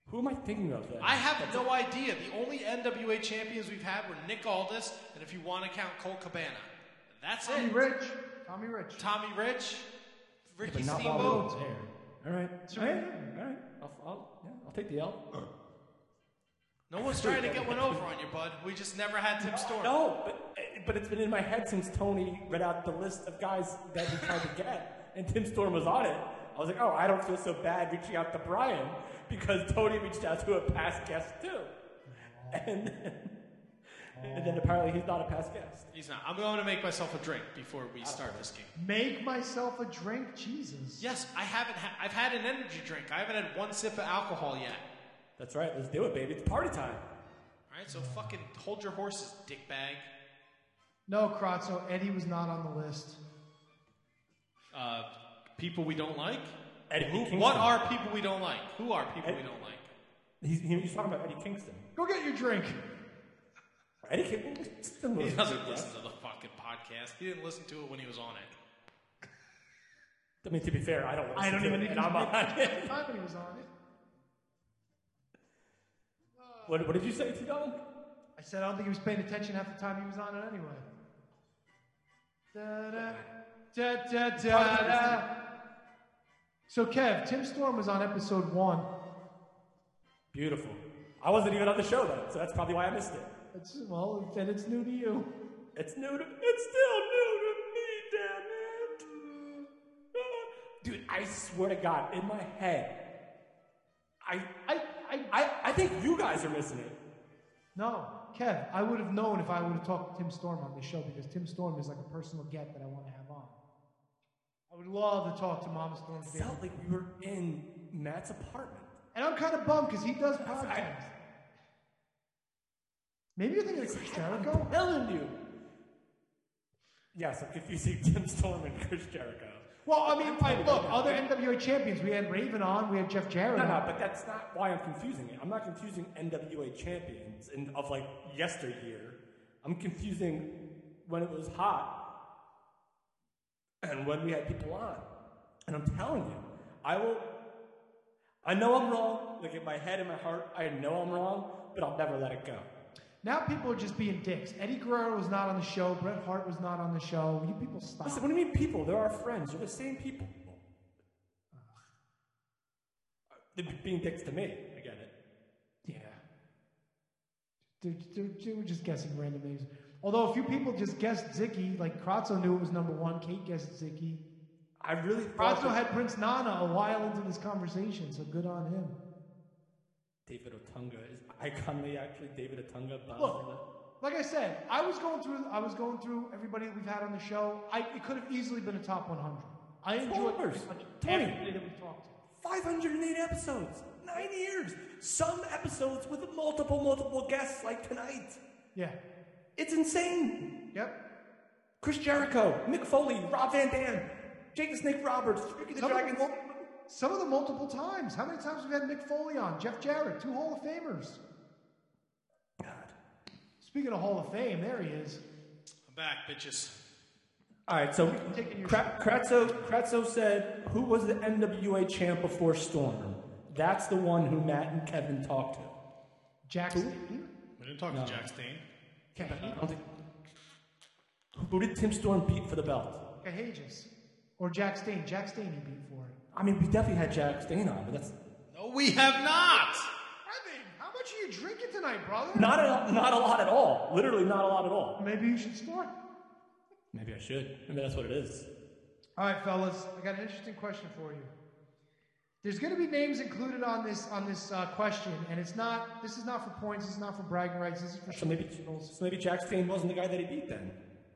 Who am I thinking of then? I have no idea. The only NWA champions we've had were Nick Aldis, and if you want to count Colt Cabana. That's Tommy it. Tommy Rich. Ricky but not Steamboat. while we're there. All right. All right. I'll take the L. No one's trying to get one over on you, bud. We just never had Tim Storm. No, but it's been in my head since Tony read out the list of guys that he tried to get, and Tim Storm was on it. I was like, oh, I don't feel so bad reaching out to Brian because Tony reached out to a past guest too. And then apparently he's not a past guest. He's not. I'm going to make myself a drink before we start this game. Make myself a drink? Jesus. Yes, I haven't. I've had an energy drink. I haven't had one sip of alcohol yet. That's right. Let's do it, baby. It's party time. All right, so fucking hold your horses, dickbag. No, Kratzo. Eddie was not on the list. People we don't like? Kingston. What are people we don't like? Who are people we don't like? He's talking about Eddie Kingston. Go get your drink. Eddie Kingston He doesn't listen to the fucking podcast. He didn't listen to it when he was on it. I mean, to be fair, I don't listen to even it, and I'm on it. time when he was on it. What did you say, T-Dog? I said I don't think he was paying attention half the time he was on it anyway. Da-da. So, Kev, Tim Storm was on episode 1. Beautiful. I wasn't even on the show then, so that's probably why I missed it. Then it's new to you. It's still new to me, damn it. Dude, I swear to God, in my head, I think you guys are missing it. No, Kev, I would have known if I would have talked to Tim Storm on this show because Tim Storm is like a personal get that I want to have on. I would love to talk to Mama Storm. It felt like we were in Matt's apartment. And I'm kind of bummed because he does podcasts. Maybe you're thinking of Chris Jericho? I'm telling you. Yes, I'm confusing Tim Storm and Chris Jericho. Well, I mean, look, other NWA champions. We had Raven on, we had Jeff Jarrett on. No, but that's not why I'm confusing it. I'm not confusing NWA champions of like yesteryear. I'm confusing when it was hot and when we had people on. And I'm telling you, I know I'm wrong. Like in my head and my heart, I know I'm wrong, but I'll never let it go. Now people are just being dicks. Eddie Guerrero was not on the show. Bret Hart was not on the show. You people stop. Listen, what do you mean people? They're our friends. They're the same people. They're being dicks to me. I get it. Yeah. They were just guessing random names. Although a few people just guessed Zicky. Like Kratzo knew it was number 1. Kate guessed Zicky. I really thought Kratzo had Prince Nana a while into this conversation, so good on him. David Otunga is iconically actually David Otunga. Look, like I said, I was going through everybody that we've had on the show. It could have easily been a top 100. I enjoyed everybody that we talked to. 508 episodes, 9 years. Some episodes with multiple guests like tonight. Yeah. It's insane. Yep. Chris Jericho, Mick Foley, Rob Van Dam, Jake the Snake Roberts, Ricky the Dragon. Some of them multiple times. How many times have we had Mick Foley on? Jeff Jarrett, 2 Hall of Famers. God. Speaking of Hall of Fame, there he is. I'm back, bitches. All right, so Kratzo said, who was the NWA champ before Storm? That's the one who Matt and Kevin talked to. Jack Stain? We didn't talk to Jack Stain. Who did Tim Storm beat for the belt? Cahages. Or Jack Stain. Jack Stain he beat for it. I mean, we definitely had Jack Stain on, but that's... No, we have not! Evan, how much are you drinking tonight, brother? Not a lot at all. Literally not a lot at all. Maybe you should start. Maybe I should. Maybe that's what it is. All right, fellas. I got an interesting question for you. There's going to be names included on this question, and this is not for points, this is not for bragging rights, this is for so maybe Jack Stain wasn't the guy that he beat then.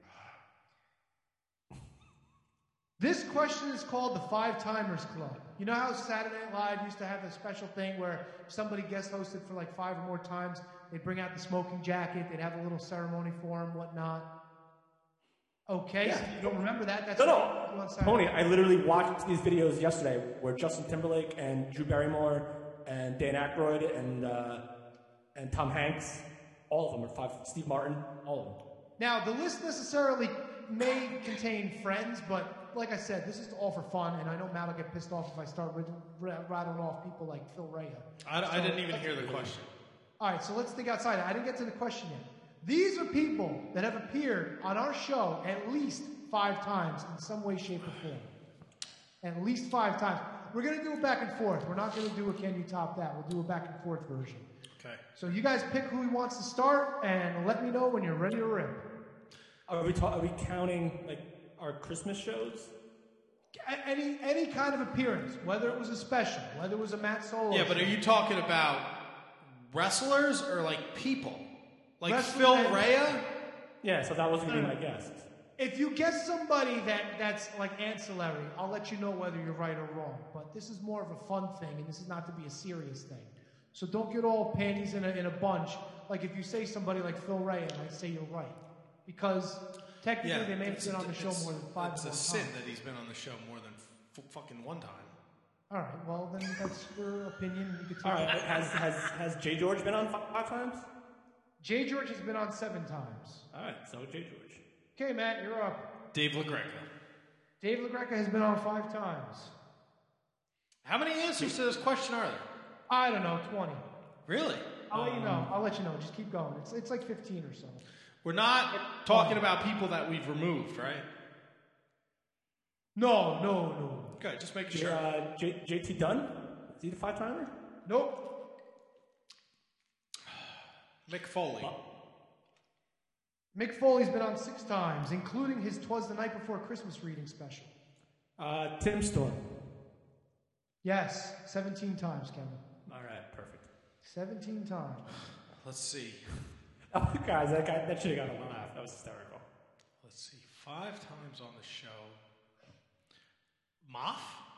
This question is called the Five Timers Club. You know how Saturday Night Live used to have a special thing where if somebody guest hosted for like 5 or more times, they'd bring out the smoking jacket, they'd have a little ceremony for him, whatnot. Okay, yeah. So you don't remember that? That's no. Tony, I literally watched these videos yesterday where Justin Timberlake and Drew Barrymore and Dan Aykroyd and Tom Hanks, all of them are 5. Steve Martin, all of them. Now, the list necessarily may contain friends, but like I said, this is all for fun, and I know Matt will get pissed off if I start rattling off people like Phil Rea. I didn't even hear the question. All right, so let's think outside. I didn't get to the question yet. These are people that have appeared on our show at least 5 times in some way, shape, or form. At least 5 times. We're going to do a back and forth. We're not going to do a Can You Top That. We'll do a back and forth version. Okay. So you guys pick who wants to start, and let me know when you're ready to rip. Are we counting like our Christmas shows? Any kind of appearance, whether it was a special, whether it was a Matt Solo. Yeah, but show. are you talking about wrestlers or like people? Like Wrestling Phil Rea? Yeah, so that was going to be my guess. If you guess somebody that's like ancillary, I'll let you know whether you're right or wrong. But this is more of a fun thing, and this is not to be a serious thing. So don't get all panties in a bunch. Like if you say somebody like Phil Rea, and I say you're right. Because technically they may have been on the show more than 5 times. It's a sin that he's been on the show more than fucking 1 time. All right, well then that's your opinion. You could take all right, has Jay George been on 5 times? Jay George has been on 7 times. All right, so Jay George. Okay, Matt, you're up. Dave LaGreca. Dave LaGreca has been on 5 times. How many answers to this question are there? I don't know, 20. Really? I'll let you know. I'll let you know. Just keep going. It's like 15 or so. We're not talking about people that we've removed, right? No. Okay, just making sure. JT Dunn? Is he the 5-timer? Nope. Mick Foley. Mick Foley's been on 6 times, including his 'Twas the Night Before Christmas reading special. Tim Storm. Yes, 17 times, Kevin. All right, perfect. 17 times. Let's see. Oh, guys, that should have got a laugh. That was hysterical. Let's see. 5 times on the show. Moff?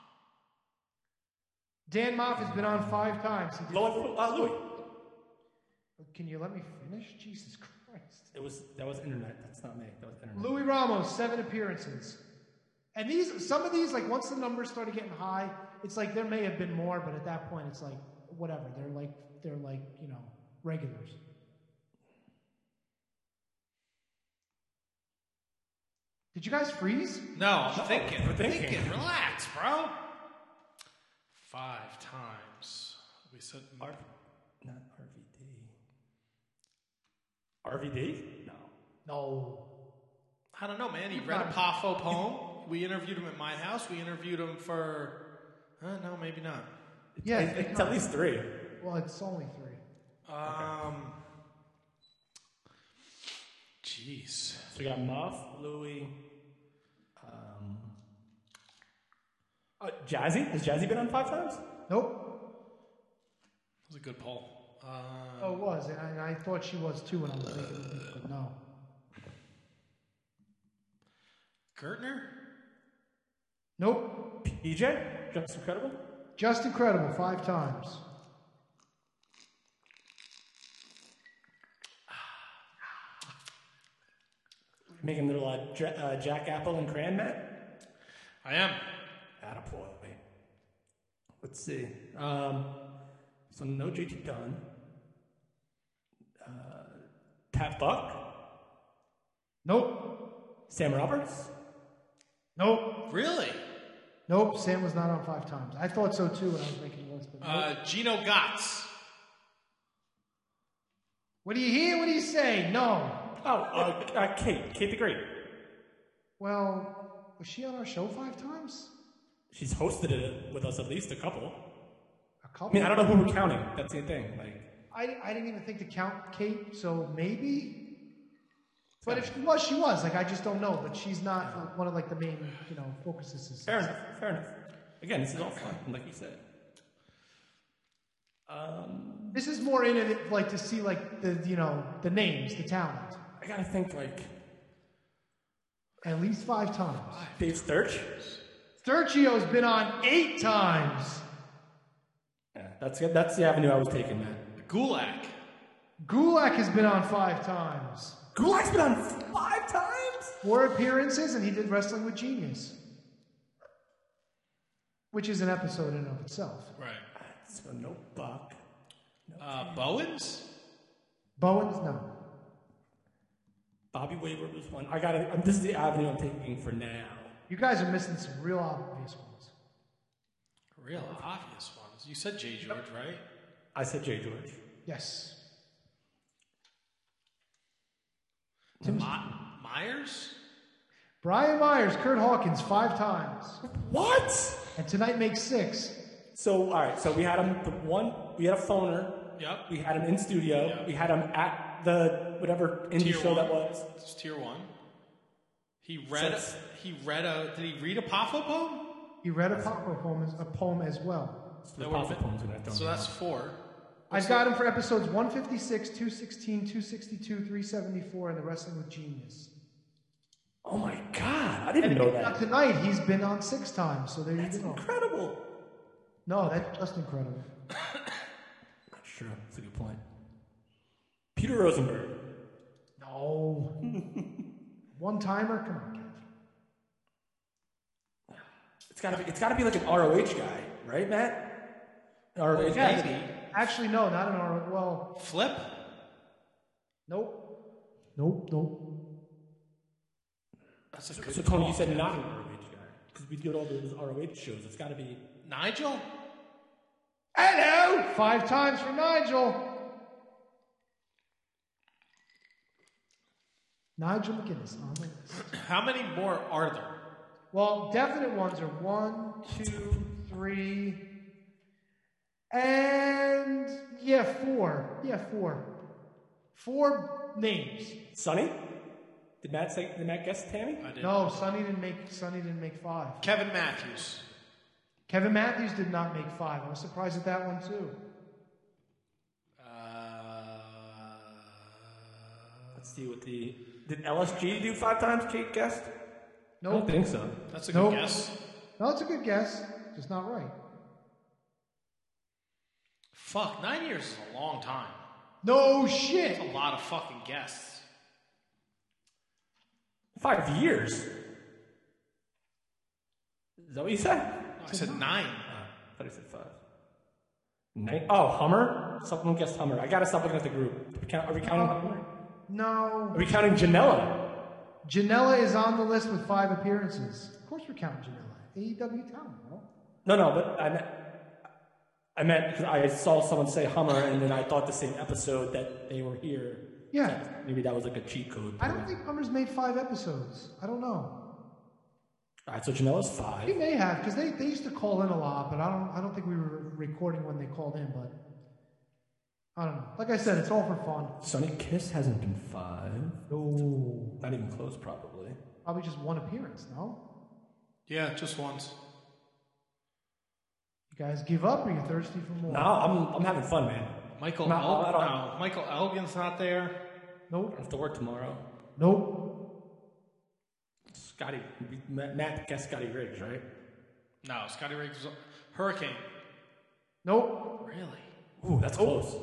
Dan Moff has been on 5 times. Louis. Can you let me finish? Jesus Christ. That was internet. That's not me. That was internet. Louis Ramos, 7 appearances. And some of these, like once the numbers started getting high, it's like there may have been more, but at that point it's like whatever. They're like, regulars. Did you guys freeze? No, I'm thinking. We're thinking. Relax, bro. 5 times. We said not RVD. RVD? No. I don't know, man. He read a Poffo poem. We interviewed him at my house. We interviewed him for... no, maybe not. Yeah, it's at least 3. Well, it's only 3. Jeez. So we got Muff, Louis, Jazzy. Has Jazzy been on 5 times? Nope. That was a good poll. It was, and I thought she was too when I was making it, but no. Gertner? Nope. PJ? Just Incredible? Just Incredible, 5 times. Making a little Jack Apple and Cran, Matt? I am. Attaboy. Let's see. So no JT Dunn. Pat Buck? Nope. Sam Roberts? Nope. Really? Nope, Sam was not on 5 times. I thought so too when I was making the list. But nope. Gino Gotts. What do you hear? What do you say? No. Kate the Great. Well, was she on our show 5 times? She's hosted it with us at least a couple. A couple? I mean, I don't know who we're counting. That's the thing. I didn't even think to count Kate, so maybe. But if she was. I just don't know. But she's not one of the main, focuses. Fair enough. Again, this is all fun, like you said. This is more in it, to see the names, the talent. I gotta think at least 5 times. Dave Sturch. Sturchio's been on 8 times. Yeah, that's the avenue I was taking, man. Gulak. Gulak has been on 5 times. Gulak's been on 5 times? 4 appearances, and he did Wrestling with Genius, which is an episode in and of itself. Right. So no Buck. Bowens? Bowens, no. Bobby Wayward was one. This is the avenue I'm taking for now. You guys are missing some real obvious ones. Real obvious ones. You said Jay George, right? I said Jay George. Yes. Myers? Brian Myers, Kurt Hawkins, 5 times. What? And tonight makes 6. So, all right. So we had him. We had a phoner. Yep. We had him in studio. Yep. We had him at the whatever indie Tier show 1. that was. It's Tier 1. Did he read a Pafo poem? He read a poem as well. So that's 4. I've got him for episodes 156, 216, 262, 374, and the Wrestling with Genius. Oh my God! I didn't know that. Tonight he's been on 6 times, so there you go. That's incredible. No, that's just incredible. That's true. That's a good point. Peter Rosenberg. No. One timer? Come on, Kev. It's gotta be like an ROH guy, right, Matt? An ROH guy. Actually, no, not an ROH. Well, Flip? Nope. That's a good So Tony, you said not an ROH guy because we did all those ROH shows. It's got to be Nigel. Hello. 5 times for Nigel. Nigel McGuinness on the list. How many more are there? Well, definite ones are 1, 2, 3, and 4. Yeah, 4. 4 names. Sonny. Did Matt guess Tammy? I did. No, Sonny didn't make 5. Kevin Matthews. Kevin Matthews did not make 5. I was surprised at that one too. Let's see what did LSG do 5 times? Kate guessed. Nope. I don't think so. That's a good guess. No, it's a good guess. Just not right. Fuck, 9 years is a long time. No shit. That's a lot of fucking guests. 5 years. Is that what you said? I said 9. I thought you said 5. 9? Oh, Hummer? Someone guessed Hummer. I gotta stop looking at the group. Are we counting Hummer? No. Are we counting Janela? Janela is on the list with 5 appearances. Of course we're counting Janela. AEW talent, no? No, but I meant because I saw someone say Hummer, and then I thought the same episode that they were here. Yeah. So maybe that was like a cheat code. I don't think Hummer's made 5 episodes. I don't know. All right, so Janela's 5. He may have, because they used to call in a lot, but I don't think we were recording when they called in, but I don't know. Like I said, it's all for fun. Sonny Kiss hasn't been 5. No. Not even close, probably. Probably just 1 appearance, no? Yeah, just once. You guys give up, or are you thirsty for more? No, I'm having fun, man. Michael Elgin's not there. Nope. I have to work tomorrow. Nope. Matt guessed Scotty Riggs, right? No, Scotty Riggs was Hurricane. Nope. Really? Ooh, that's close.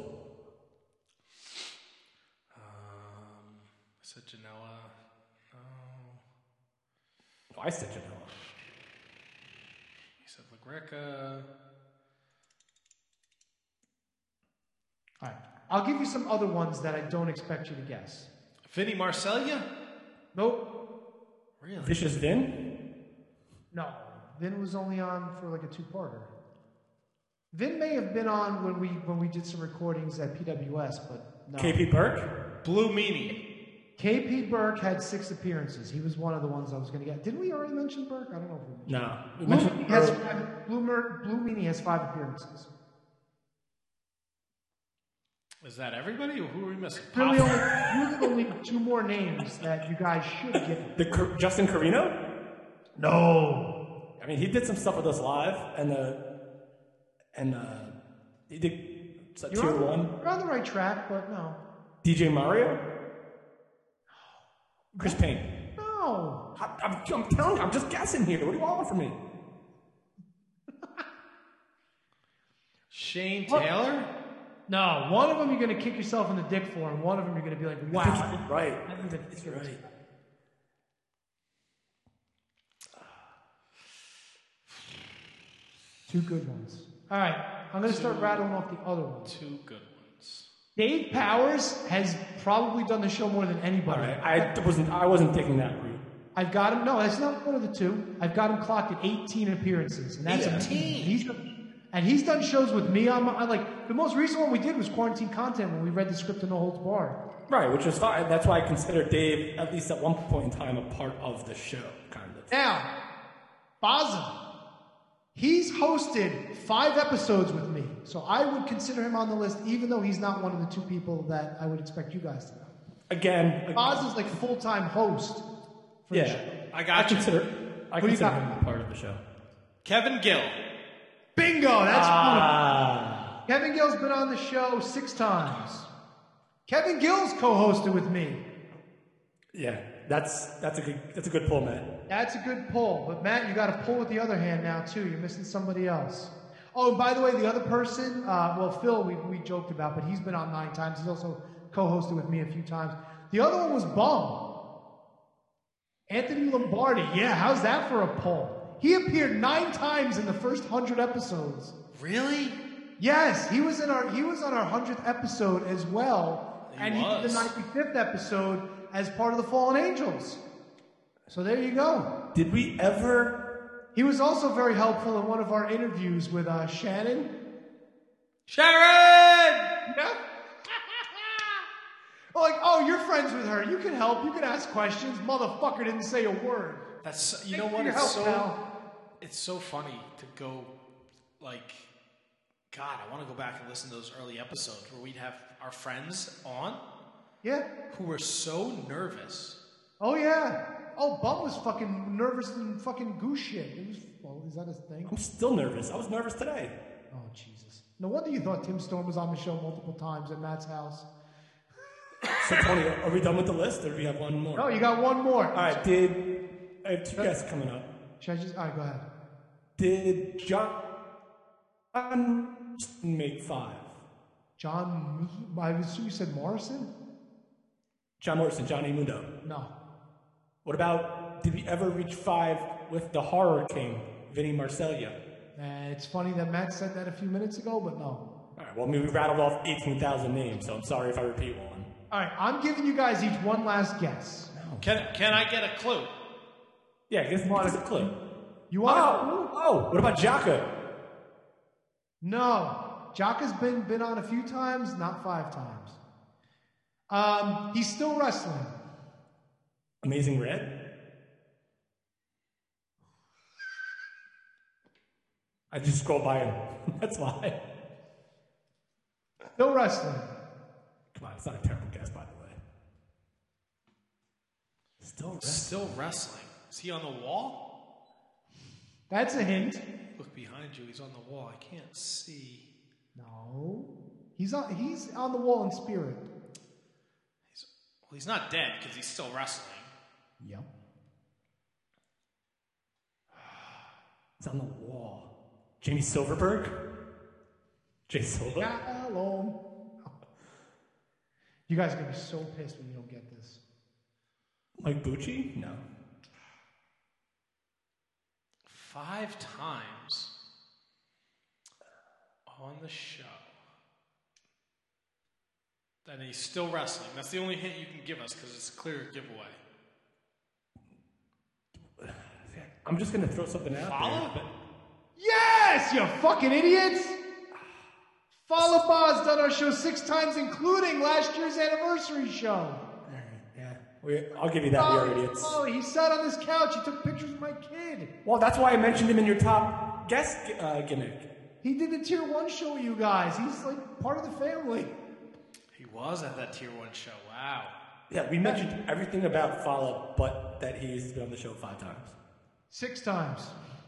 I said Janela. No. Oh, I said Janela. He said LaGreca. All right. I'll give you some other ones that I don't expect you to guess. Vinny Marcellia? Nope. Really? Vicious Vin? No. Vin was only on for like a 2-parter. Vin may have been on when we did some recordings at PWS, but no. KP Burke? Blue Meanie. KP Burke had 6 appearances. He was one of the ones I was going to get. Didn't we already mention Burke? I don't know if we mentioned. No. Blue Meanie has 5 appearances. Is that everybody? Or who are we missing? Really only 2 more names that you guys should get. Justin Carino? No. I mean, he did some stuff with us live, and he did Tier 1. You're on the right track, but no. DJ Mario? Chris Payne? No. I'm telling you, I'm just guessing here. What do you want from me? Shane Taylor? No, one of them you're going to kick yourself in the dick for, and one of them you're going to be like, wow. I think right. It's right. Two good ones. All right, I'm going to start rattling off the other ones. 2 good ones. Dave Powers has probably done the show more than anybody. All right. I wasn't taking that route. I've got him. No, that's not one of the two. I've got him clocked at 18 appearances, and that's 18. He's done shows with me on like the most recent one we did was Quarantine Content when we read the script of No Holds Barred. Right, which was fine. That's why I consider Dave, at least at one point in time, a part of the show, kind of. Now, Bazin, he's hosted 5 episodes with me, so I would consider him on the list, even though he's not one of the 2 people that I would expect you guys to know. Again, Bazin's like full-time host. For the show. I consider him a part of the show. Kevin Gill. Bingo, that's one. Kevin Gill's been on the show 6 times. Kevin Gill's co-hosted with me. Yeah, that's a good pull, Matt. That's a good pull, but Matt, you got to pull with the other hand now too. You're missing somebody else. Oh, and by the way, the other person, Phil, we joked about, but he's been on 9 times. He's also co-hosted with me a few times. The other one was Bum. Anthony Lombardi. Yeah, how's that for a pull? He appeared 9 times in the first 100 episodes. Really? Yes, he was on our 100th episode as well, he did the 95th episode as part of the Fallen Angels. So there you go. Did we ever? He was also very helpful in one of our interviews with Shannon. Sharon! Yeah. Like, oh, you're friends with her. You can help. You can ask questions. Motherfucker didn't say a word. That's you know what? It's so funny to go like. God, I want to go back and listen to those early episodes where we'd have our friends on. Yeah. Who were so nervous. Oh, yeah. Oh, Bum was fucking nervous and fucking goose shit. Is that his thing? I'm still nervous. I was nervous today. Oh, Jesus. No wonder you thought Tim Storm was on the show multiple times at Matt's house. So, Tony, are we done with the list, or do we have one more? No, you got one more. All right, I have 2 guests coming up. Should I just... All right, go ahead. Did John make 5? I assume you said Morrison? John Morrison, Johnny Mundo. No. What about, did we ever reach 5 with the horror king, Vinny Marcellia? It's funny that Matt said that a few minutes ago, but no. All right, well, I mean, we rattled off 18,000 names, so I'm sorry if I repeat one. All right, I'm giving you guys each one last guess. No. Can I get a clue? Yeah, give us a clue. You want what about Jaka? No. Jaka's been on a few times, not 5 times. He's still wrestling. Amazing Red? I just scrolled by him. That's why. Still wrestling. Come on, it's not a terrible guess, by the way. Still wrestling. Is he on the wall? That's a hint. Look behind you. He's on the wall. I can't see. No. He's on the wall in spirit. He's not dead because he's still wrestling. Yep. He's on the wall. Jamie Silverberg? Jay Silva? Hello. You guys are going to be so pissed when you don't get this. Mike Bucci? No. 5 times on the show. And he's still wrestling. That's the only hint you can give us because it's a clear giveaway. I'm just going to throw something out there. But... Yes, you fucking idiots! Follow Bob's done our show 6 times, including last year's anniversary show. All right, yeah. I'll give you that, you're idiots. Oh, he sat on this couch. He took pictures of my kid. Well, that's why I mentioned him in your top guest gimmick. He did the Tier 1 show with you guys. He's like part of the family. He was at that Tier 1 show. Wow. Yeah, we mentioned everything about Follow, but that he's been on the show 5 times. 6 times.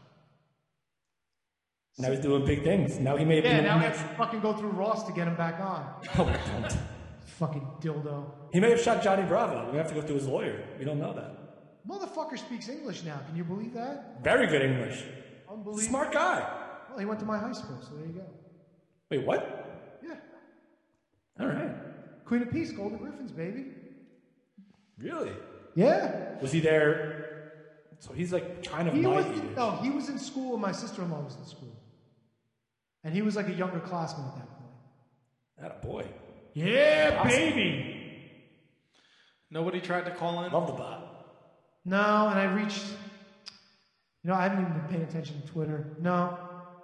Now he's doing big things. Now he may have been... now we have to fucking go through Ross to get him back on. Oh, we don't. Fucking dildo. He may have shot Johnny Bravo. We have to go through his lawyer. We don't know that. Motherfucker speaks English now. Can you believe that? Very good English. Unbelievable. Smart guy. Well, he went to my high school, so there you go. Wait, what? Yeah. All right. Queen of Peace, Golden Griffins, baby. Really? Yeah. Was he there? So he's like kind of my age. No, he was in school and my sister-in-law was in school. And he was like a younger classman at that point. That a boy. Yeah, awesome. Baby. Nobody tried to call in? Love the bot. No, and I reached... I haven't even been paying attention to Twitter. No.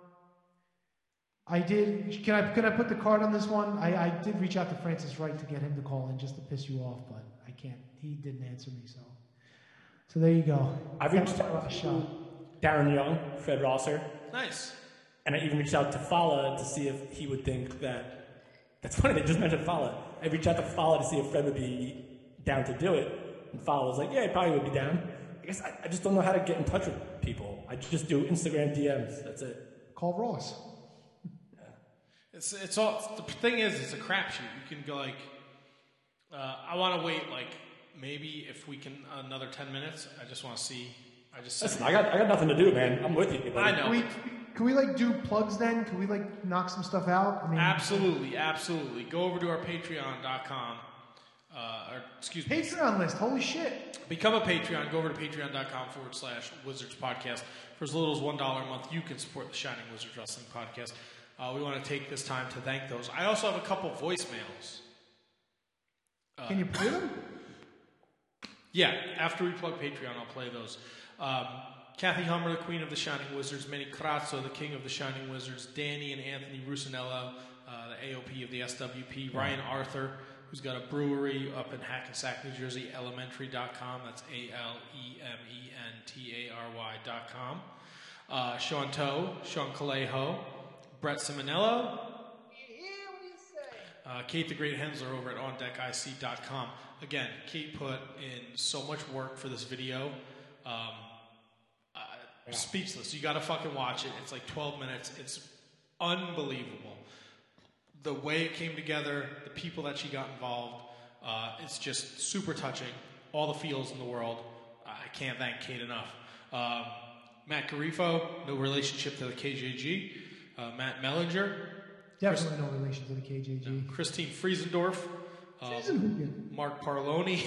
I did... Can I put the card on this one? I did reach out to Francis Wright to get him to call in just to piss you off, but I can't. He didn't answer me, so... So there you go. I reached out to Darren Young, Fred Rosser. Nice. And I even reached out to Fala to see if he would think that... That's funny, they just mentioned Fala. I reached out to Fala to see if Fred would be down to do it. And Fala was like, yeah, he probably would be down. I guess I just don't know how to get in touch with people. I just do Instagram DMs. That's it. Call Ross. Yeah. It's all... The thing is, it's a crapshoot. You can go like... I want to wait like... Maybe if we can another 10 minutes. I just want to see. Listen, I got nothing to do, man. I'm with you. Buddy. I know. Can we like do plugs then? Can we like knock some stuff out? I mean, absolutely. Go over to our Patreon.com. Patreon list. Holy shit. Become a Patreon. Go over to patreon.com/Wizards Podcast. For as little as $1 a month, you can support the Shining Wizards Wrestling Podcast. We want to take this time to thank those. I also have a couple voicemails. Can you play them? Yeah, after we plug Patreon, I'll play those. Kathy Hummer, the Queen of the Shining Wizards, Manny Crazzo, the King of the Shining Wizards, Danny and Anthony Rusinello, the AOP of the SWP, Ryan Arthur, who's got a brewery up in Hackensack, New Jersey, elementary.com, that's ALEMENTARY.com. Sean Toe, Sean Calejo, Brett Simonello, Kate the Great Hensler over at OnDeckIC.com. Again, Kate put in so much work for this video. Speechless. You got to fucking watch it. It's like 12 minutes. It's unbelievable. The way it came together, the people that she got involved, it's just super touching. All the feels in the world. I can't thank Kate enough. Matt Garifo, no relationship to the KJG. Matt Mellinger. Definitely no relation to the KJG. Christine Friesendorf. Mark Parloni.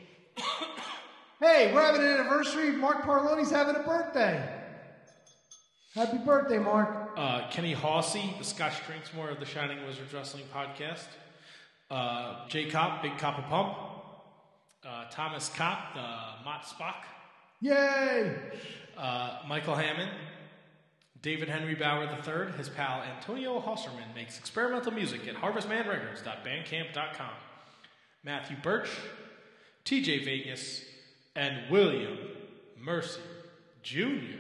Hey, we're having an anniversary. Mark Parloni's having a birthday. Happy birthday, Mark. Kenny Hawsey, the Scotch Drinksmore of the Shining Wizards Wrestling Podcast. Jay Kopp, Big Coppa Pump. Thomas Kopp, Mott Spock. Yay! Michael Hammond. David Henry Bauer III, his pal Antonio Hosserman makes experimental music at harvestmanrecords.bandcamp.com. Matthew Birch, TJ Vegas, and William Mercier Jr.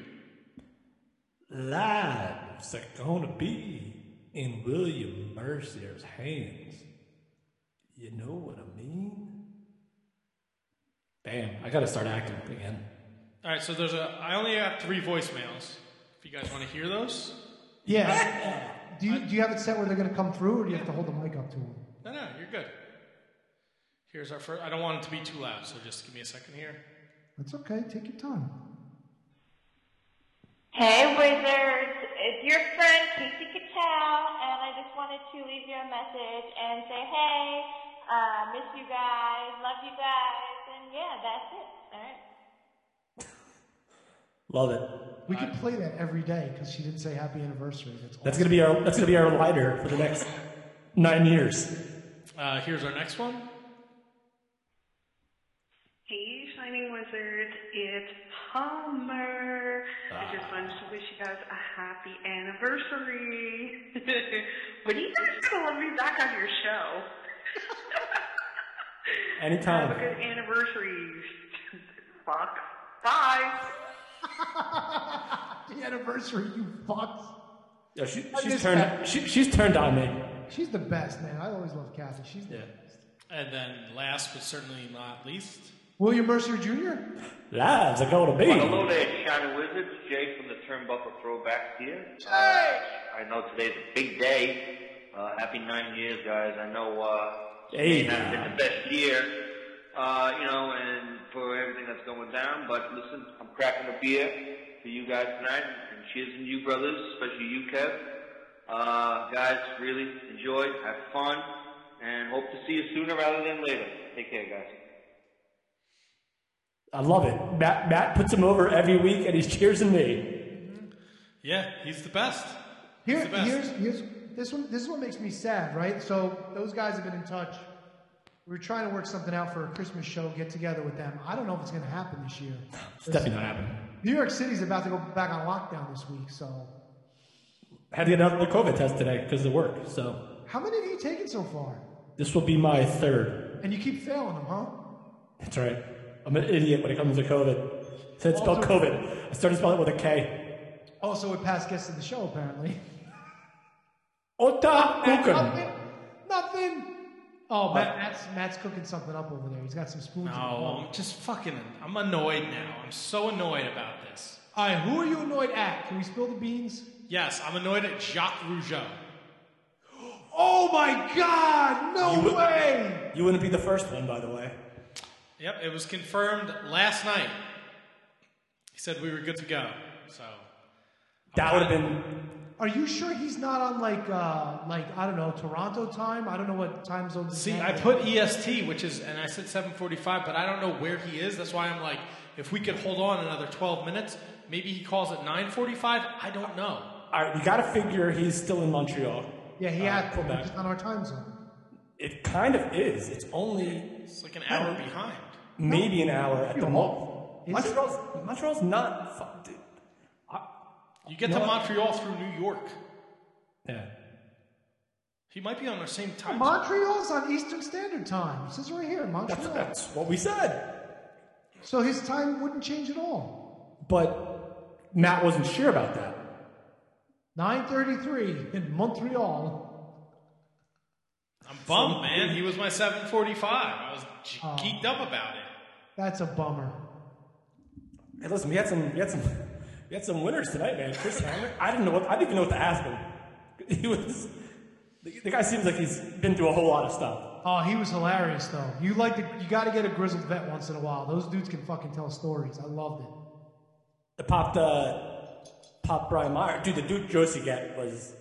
Lives are gonna be in William Mercier's hands. You know what I mean? Bam, I gotta start acting again. Alright, so I only have 3 voicemails. If you guys want to hear those? Yeah. Do you have it set where they're going to come through, or do you have to hold the mic up to them? No, you're good. Here's our first. I don't want it to be too loud, so just give me a second here. That's okay. Take your time. Hey, Wizards. It's your friend, Casey Cattell, and I just wanted to leave you a message and say, hey, miss you guys, love you guys, and yeah, that's it. All right. Love it. We could play that every day because she didn't say happy anniversary. That's gonna be our lighter for the next 9 years. Here's our next one. Hey, Shining Wizards, it's Homer. I just wanted to wish you guys a happy anniversary. When are you guys gonna let me back on your show? Anytime. Have a good anniversary. Fuck. Bye. The anniversary, you fucks. Yeah, she's turned on me. She's the best, man. I always love Kathy. She's the best. And then last but certainly not least, William Mercier Jr. Lives are going to be. Well, hello there, Shining Wizards. Jay from the Turnbuckle Throwbacks here. I know today's a big day. Happy 9 years, guys. I know it hasn't been the best year, and for everything that's going down. But listen, I'm cracking a beer for you guys tonight, and cheers to you brothers, especially you, Kev. Guys, really enjoy, have fun, and hope to see you sooner rather than later. Take care, guys. I love it. Matt puts him over every week, and he's cheersing me. Yeah, he's the best. Here's this is what makes me sad, right? So those guys have been in touch. We're trying to work something out for a Christmas show, get together with them. I don't know if it's going to happen this year. It's definitely not happening. New York City's about to go back on lockdown this week, so. I had to get another COVID test today because of work, so. How many have you taken so far? This will be my third. And you keep failing them, huh? That's right. I'm an idiot when it comes to COVID. So it's spelled COVID. I started spelling it with a K. Oh, so it passed guests of the show, apparently. Ota Kuchen. Nothing. Oh, Matt's cooking something up over there. He's got some spoons. No, I'm annoyed now. I'm so annoyed about this. All right, who are you annoyed at? Can we spill the beans? Yes, I'm annoyed at Jacques Rougeau. Oh my God! No way! You wouldn't be the first one, by the way. Yep, it was confirmed last night. He said we were good to go. So that would have been. Are you sure he's not on like I don't know, Toronto time? I don't know what time zone. See, I put EST, and I said 7:45, but I don't know where he is. That's why I'm like, if we could hold on another 12 minutes, maybe he calls at 9:45. I don't know. All right, you got to figure he's still in Montreal. Yeah, he had Quebec. He's on our time zone. It kind of is. It's like an hour behind. Maybe an hour at the most. Montreal's not fun, dude. You get to Montreal through New York. Yeah. He might be on the same time. Montreal's on Eastern Standard Time. It says right here, Montreal. That's what we said. So his time wouldn't change at all. But Matt wasn't sure about that. 9:33 in Montreal. I'm bummed, man. He was my 7:45. I was geeked up about it. That's a bummer. Hey, listen, we had some winners tonight, man. Chris Hammer. I didn't even know what to ask him. The guy seems like he's been through a whole lot of stuff. Oh, he was hilarious though. You got to get a grizzled vet once in a while. Those dudes can fucking tell stories. I loved it. It popped Brian Meyer. Dude, the Duke Josie get was.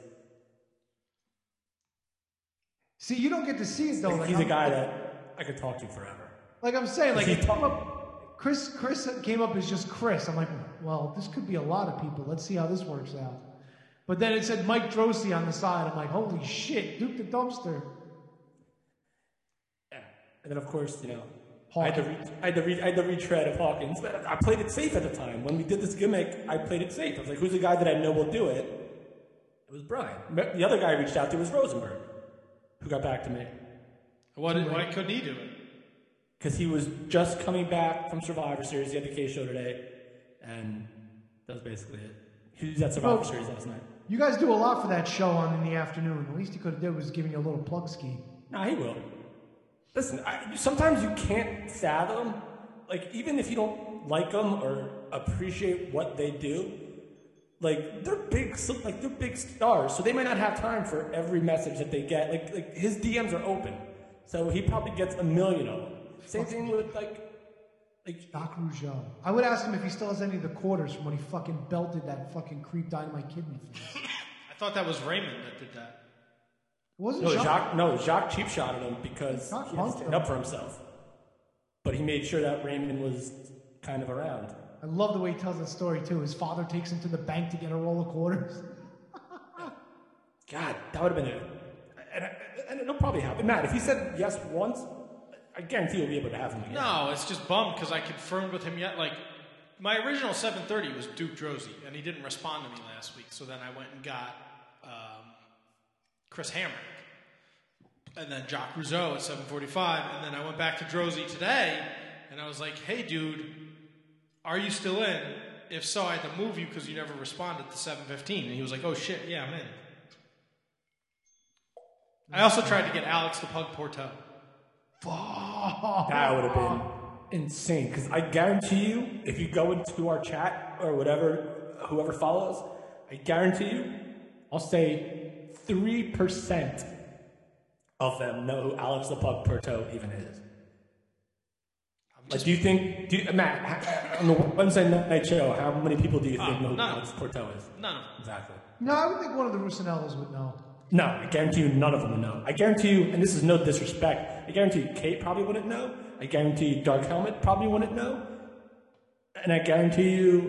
See, you don't get to see it though. Like, he's a guy that I could talk to forever. Like I'm saying, Chris came up as just Chris. I'm like, well, this could be a lot of people. Let's see how this works out. But then it said Mike Drosy on the side. I'm like, holy shit, Duke the Dumpster. Yeah, and then of course, I had to retread of Hawkins. But I played it safe at the time. When we did this gimmick, I played it safe. I was like, who's the guy that I know will do it? It was Brian. The other guy I reached out to was Rosenberg, who got back to me. Why couldn't he do it? Because he was just coming back from Survivor Series. He had the K show today, and that was basically it. He was at Survivor Series last night. You guys do a lot for that show on in the afternoon. The least he could have did was giving you a little plug ski. Nah, he will. Listen, sometimes you can't fathom, like, even if you don't like them or appreciate what they do, like, they're big stars, so they might not have time for every message that they get. Like his DMs are open, so he probably gets 1 million of them. Same thing with, like Jacques Rougeau. I would ask him if he still has any of the quarters from when he fucking belted that fucking creep Dynamite Kid in the face. I thought that was Raymond that did that. Jacques cheap shotted him because he had to stand up for himself. But he made sure that Raymond was kind of around. I love the way he tells that story too. His father takes him to the bank to get a roll of quarters. God, that would have been it. And it'll probably happen. Matt, if he said yes once, I guarantee you'll be able to have him again. No, it's just bummed because I confirmed with him yet. Like, my original 7:30 was Duke Droese, and he didn't respond to me last week. So then I went and got Chris Hamrick, and then Jacques Rougeau at 7:45, and then I went back to Droese today, and I was like, "Hey, dude, are you still in? If so, I had to move you because you never responded to 7:15." And he was like, "Oh shit, yeah, I'm in." I also tried to get Alex the Pug Porto. That would have been insane. Because I guarantee you, if you go into our chat or whoever follows, I guarantee you, I'll say 3% of them know who Alex the Pug Porto even is. Like, Matt, on the Wednesday night show, how many people do you think know who Alex Porto is? None. Exactly. No, I would think one of the Russinellos would know. No, I guarantee you none of them would know. I guarantee you, and this is no disrespect, I guarantee you Kate probably wouldn't know. I guarantee you Dark Helmet probably wouldn't know. And I guarantee you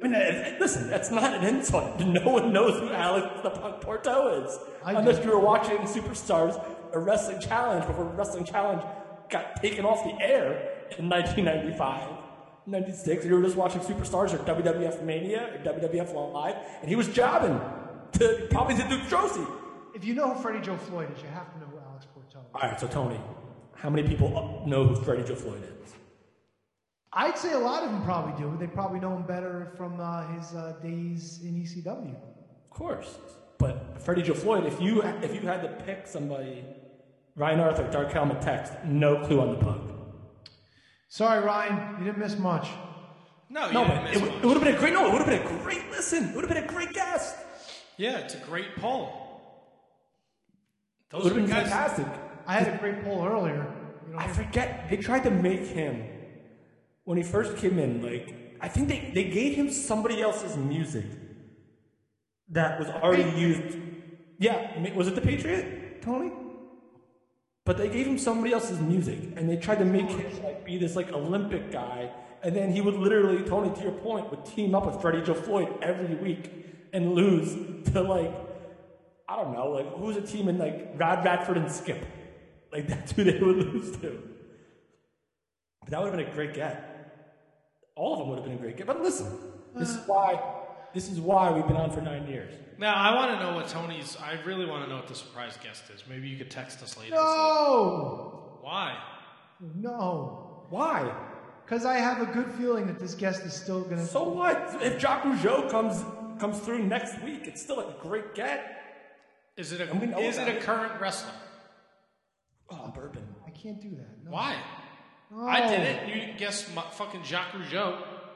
I mean, listen, that's not an insult. No one knows who Alex the Punk Porto is. Unless you were watching Superstars, a wrestling challenge, before Wrestling Challenge got taken off the air in 1995, 96. You were just watching Superstars or WWF Mania or WWF Live, and he was jobbing to probably to Duke Strosey. If you know who Freddie Joe Floyd is, you have to know who Alex Porto is. All right, so Tony, how many people know who Freddie Joe Floyd is? I'd say a lot of them probably do. They probably know him better from his days in ECW. Of course. But Freddie Joe Floyd, if you had to pick somebody, Ryan Arthur, Dark Helmet Text, no clue on the Pug. Sorry, Ryan, you didn't miss much. No, you didn't miss much. It would have been a great. No, it would have been a great listen. It would have been a great guest. Yeah, it's a great poll. It would have been fantastic. I had a great poll earlier. I forget. They tried to make him, when he first came in, like, I think they gave him somebody else's music that was already used. Yeah, was it the Patriot, Tony? But they gave him somebody else's music, and they tried to make him like be this like Olympic guy, and then he would literally, Tony, to your point, would team up with Freddie Joe Floyd every week and lose to like, I don't know, like who's a team in like Rod Radford and Skip? Like that's who they would lose to. But that would have been a great get. All of them would have been a great get. But listen, this is why we've been on for 9 years. Now, I want to know what I really want to know what the surprise guest is. Maybe you could text us later. No! Why? No. Why? Because I have a good feeling that this guest is still going to... So what? If Jacques Rougeau comes through next week, it's still a great get. Is it a current wrestler? Oh, bourbon. I can't do that. No. Why? No. I did it. You guessed fucking Jacques Rougeau.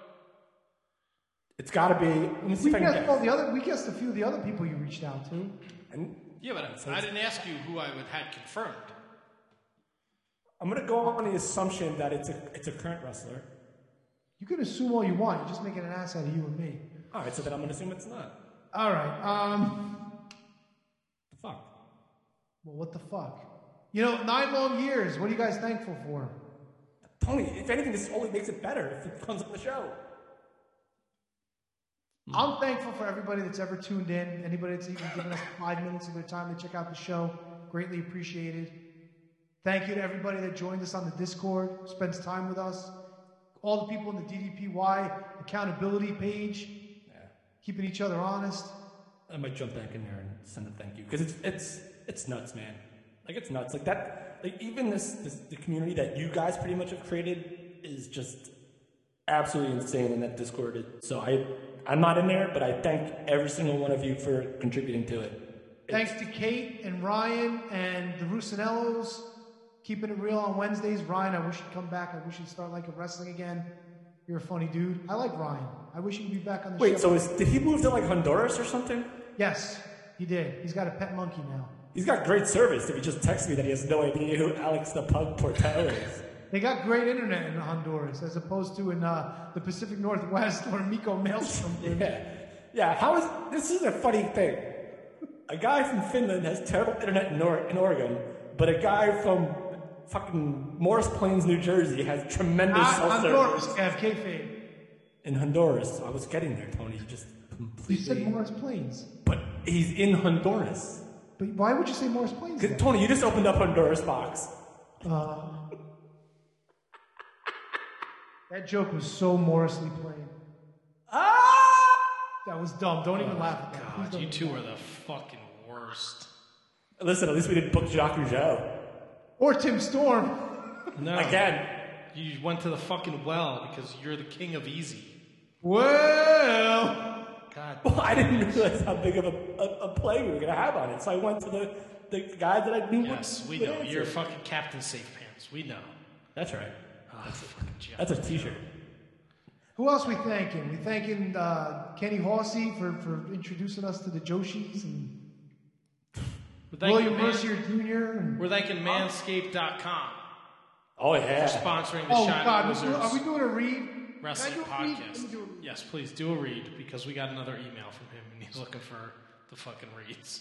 It's got to be. We guessed a few of the other people you reached out to. Yeah, but I didn't ask you who I had confirmed. I'm going to go on the assumption that it's a current wrestler. You can assume all you want. You're just making an ass out of you and me. All right, so then I'm going to assume it's not. All right. The fuck? Well, what the fuck? 9 long years. What are you guys thankful for? Tony, if anything, this only makes it better if it comes on the show. I'm thankful for everybody that's ever tuned in. Anybody that's even given us 5 minutes of their time to check out the show. Greatly appreciated. Thank you to everybody that joined us on the Discord, spends time with us. All the people in the DDPY accountability page, keeping each other honest. I might jump back in there and send a thank you because it's nuts, man. Like it's nuts. Like that. Like even the community that you guys pretty much have created is just absolutely insane in that Discord. So I'm not in there, but I thank every single one of you for contributing to it. Thanks to Kate and Ryan and the Rusinellos, keeping it real on Wednesdays. Ryan, I wish you'd come back. I wish you'd start liking wrestling again. You're a funny dude. I like Ryan. I wish he'd be back on the show. Wait, so did he move to like Honduras or something? Yes, he did. He's got a pet monkey now. He's got great service if he just texts me that he has no idea who Alex the Pug Portel is. They got great internet in Honduras as opposed to in the Pacific Northwest where Miko Maelstrom lives. Yeah, this is a funny thing. A guy from Finland has terrible internet in Oregon, but a guy from fucking Morris Plains, New Jersey has tremendous cell service. Honduras, have kayfabe. In Honduras. I was getting there, Tony. Just completely... You said Morris Plains. But he's in Honduras. But why would you say Morris Plains? Tony, you just opened up Honduras box. That joke was so Morrisly plain. That was dumb. Don't even laugh at that. God, you two are the fucking worst. Listen, at least we didn't book Jacques Rougeau. Or Tim Storm. No. Again. You went to the fucking well because you're the king of easy. Well. God. Well, I didn't realize how big of a play we were going to have on it, so I went to the guy that I knew. Yes, we know. You're fucking Captain Safe Pants. We know. That's right. Oh, that's a t-shirt. Who else we thanking? We thanking Kenny Horsey for introducing us to the Joshis and William Mercier Jr. We're thanking Manscaped.com. Oh, yeah. For sponsoring the Shining Wizards. Are we doing a read? Wrestling podcast. Yes, please do a read because we got another email from him and he's looking for the fucking reads.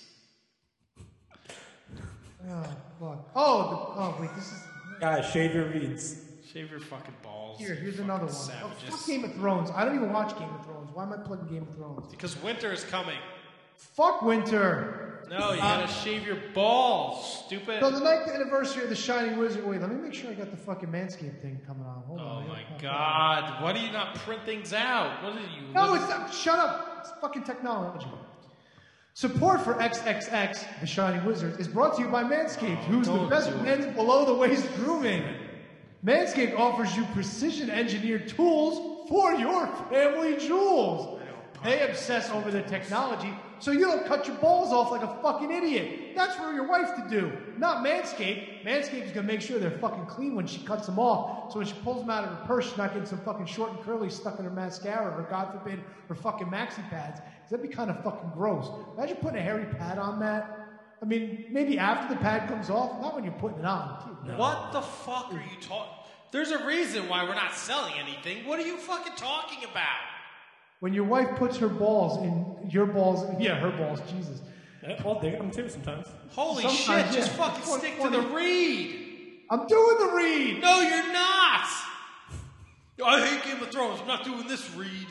Oh, fuck. Oh, wait, this is... Guys, shave your reads. Shave your fucking balls. Here's another one. Savages. Oh, fuck Game of Thrones. I don't even watch Game of Thrones. Why am I plugging Game of Thrones? Because winter is coming. Fuck winter. No, you gotta shave your balls, stupid. So the 9th anniversary of the Shining Wizard. Wait, let me make sure I got the fucking Manscaped thing coming on. Hold on. Oh my God! Why do you not print things out? What are you? No, it's not. Shut up. It's fucking technology. Support for XXX, the Shining Wizard, is brought to you by Manscaped, who's the best men's below-the-waist grooming. Manscaped offers you precision-engineered tools for your family jewels. They obsess over the technology, so you don't cut your balls off like a fucking idiot. That's for your wife to do, not Manscaped. Manscaped is going to make sure they're fucking clean when she cuts them off, so when she pulls them out of her purse, she's not getting some fucking short and curly stuck in her mascara, or God forbid, her fucking maxi pads. That'd be kind of fucking gross. Imagine putting a hairy pad on that. I mean, maybe after the pad comes off, not when you're putting it on. No. What the fuck are you talking? There's a reason why we're not selling anything. What are you fucking talking about? When your wife puts her balls in your balls, yeah, her balls, Jesus. Yeah, well, they got them too sometimes. Holy Sometimes, shit, just fucking stick to the read. I'm doing the read. No, you're not. I hate Game of Thrones. I'm not doing this read.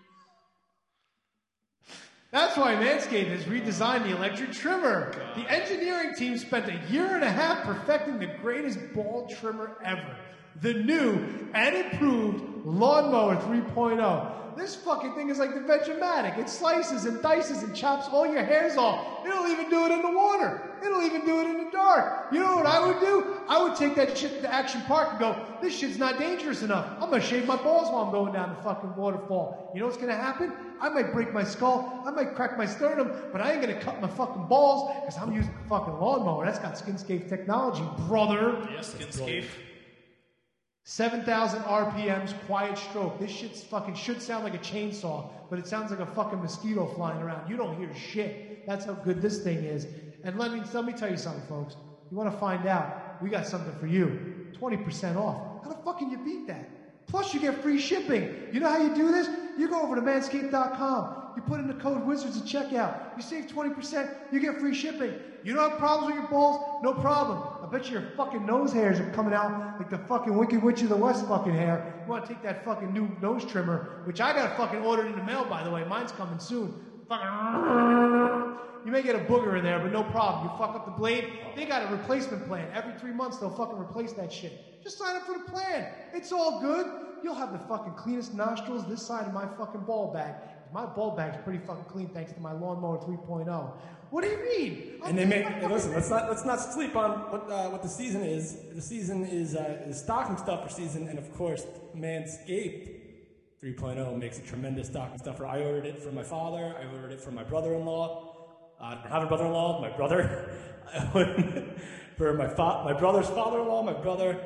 That's why Manscaped has redesigned the electric trimmer. God. The engineering team spent a year and a half perfecting the greatest ball trimmer ever. The new and improved Lawnmower 3.0. This fucking thing is like the Vegematic. It slices and dices and chops all your hairs off. It'll even do it in the water. It'll even do it in the dark. You know what I would do? I would take that shit to the Action Park and go, this shit's not dangerous enough. I'm going to shave my balls while I'm going down the fucking waterfall. You know what's going to happen? I might break my skull. I might crack my sternum, but I ain't going to cut my fucking balls because I'm using a fucking lawnmower. That's got Skinscape technology, brother. Yes, Skinscape. 7,000 RPMs, quiet stroke. This shit's fucking should sound like a chainsaw, but it sounds like a fucking mosquito flying around. You don't hear shit. That's how good this thing is. And let me tell you something, folks. You want to find out? We got something for you. 20% off. How the fuck can you beat that? Plus, you get free shipping. You know how you do this? You go over to manscaped.com. You put in the code WIZARDS at checkout. You save 20%. You get free shipping. You don't have problems with your balls? No problem. I bet you your fucking nose hairs are coming out like the fucking Wicked Witch of the West fucking hair. You want to take that fucking new nose trimmer, which I got fucking ordered in the mail, by the way. Mine's coming soon. You may get a booger in there, but no problem. You fuck up the blade, they got a replacement plan. Every 3 months, they'll fucking replace that shit. Just sign up for the plan. It's all good. You'll have the fucking cleanest nostrils this side of my fucking ball bag. My ball bag's pretty fucking clean thanks to my Lawnmower 3.0. What do you mean? And they make listen. Let's not sleep on what the season is. The season is stocking stuffer season, and of course, Manscaped 3.0 makes a tremendous stocking stuffer. I ordered it for my father. I ordered it for my brother-in-law. I don't have a brother-in-law. My brother. For my brother's father-in-law, my brother,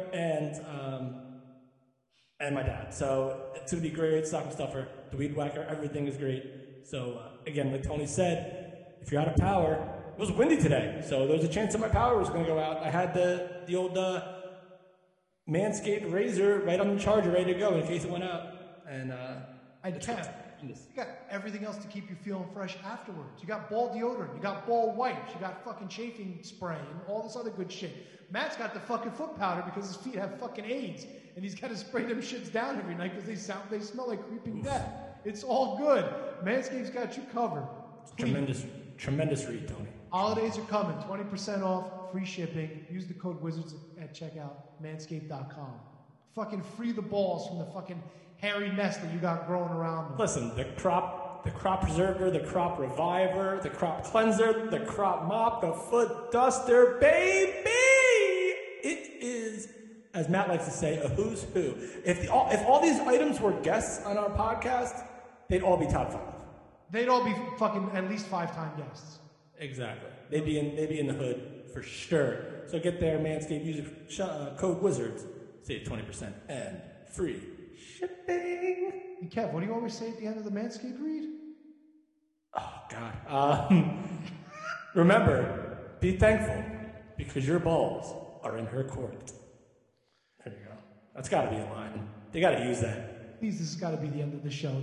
and my dad. So it's gonna be great. Stocking stuffer, the weed whacker, everything is great. So again, like Tony said, if you're out of power, it was windy today, so there was a chance that my power was going to go out. I had the old Manscaped razor right on the charger, ready to go in case it went out. And you got everything else to keep you feeling fresh afterwards. You got ball deodorant, you got ball wipes, you got fucking chafing spray, and all this other good shit. Matt's got the fucking foot powder because his feet have fucking AIDS, and he's got to spray them shits down every night because they smell like creeping death. It's all good. Manscaped's got you covered. Tremendous read, Tony. Holidays are coming. 20% off, free shipping. Use the code WIZARDS at checkout. Manscaped.com. Fucking free the balls from the fucking hairy nest that you got growing around them. Listen, the crop preserver, the crop reviver, the crop cleanser, the crop mop, the foot duster, baby! It is, as Matt likes to say, a who's who. If all these items were guests on our podcast, they'd all be top 5. They'd all be fucking at least 5-time guests. Exactly. They'd be in the hood for sure. So get there, Manscaped, use code WIZARDS, save 20% and free shipping. And Kev, what do you always say at the end of the Manscaped read? Oh God. Remember, be thankful because your balls are in her court. There you go. That's got to be a line. They got to use that. Please, this has got to be the end of the show.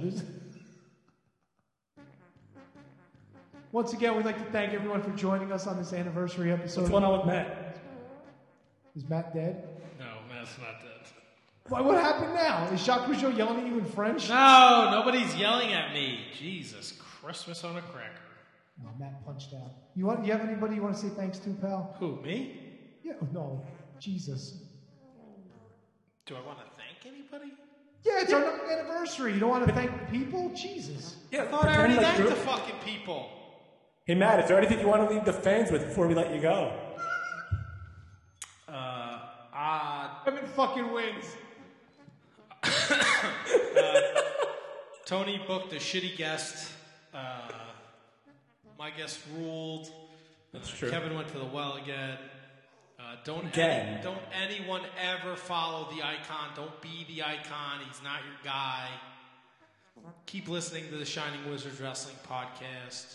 Once again, we'd like to thank everyone for joining us on this anniversary episode. What's going on with Matt? Is Matt dead? No, Matt's not dead. What happened now? Is Jacques Rougeau yelling at you in French? No, nobody's yelling at me. Jesus, Christmas on a cracker. No, Matt punched out. You have anybody you want to say thanks to, pal? Who, me? Yeah, no, Jesus. Do I want to thank anybody? Yeah, it's our anniversary. You don't want to thank the people? Jesus. Yeah, I thought I already thanked the fucking people. Hey, Matt, is there anything you want to leave the fans with before we let you go? Kevin fucking wins. Tony booked a shitty guest. My guest ruled. That's true. Kevin went to the well again. Don't anyone ever follow the icon. Don't be the icon. He's not your guy. Keep listening to the Shining Wizards Wrestling podcast.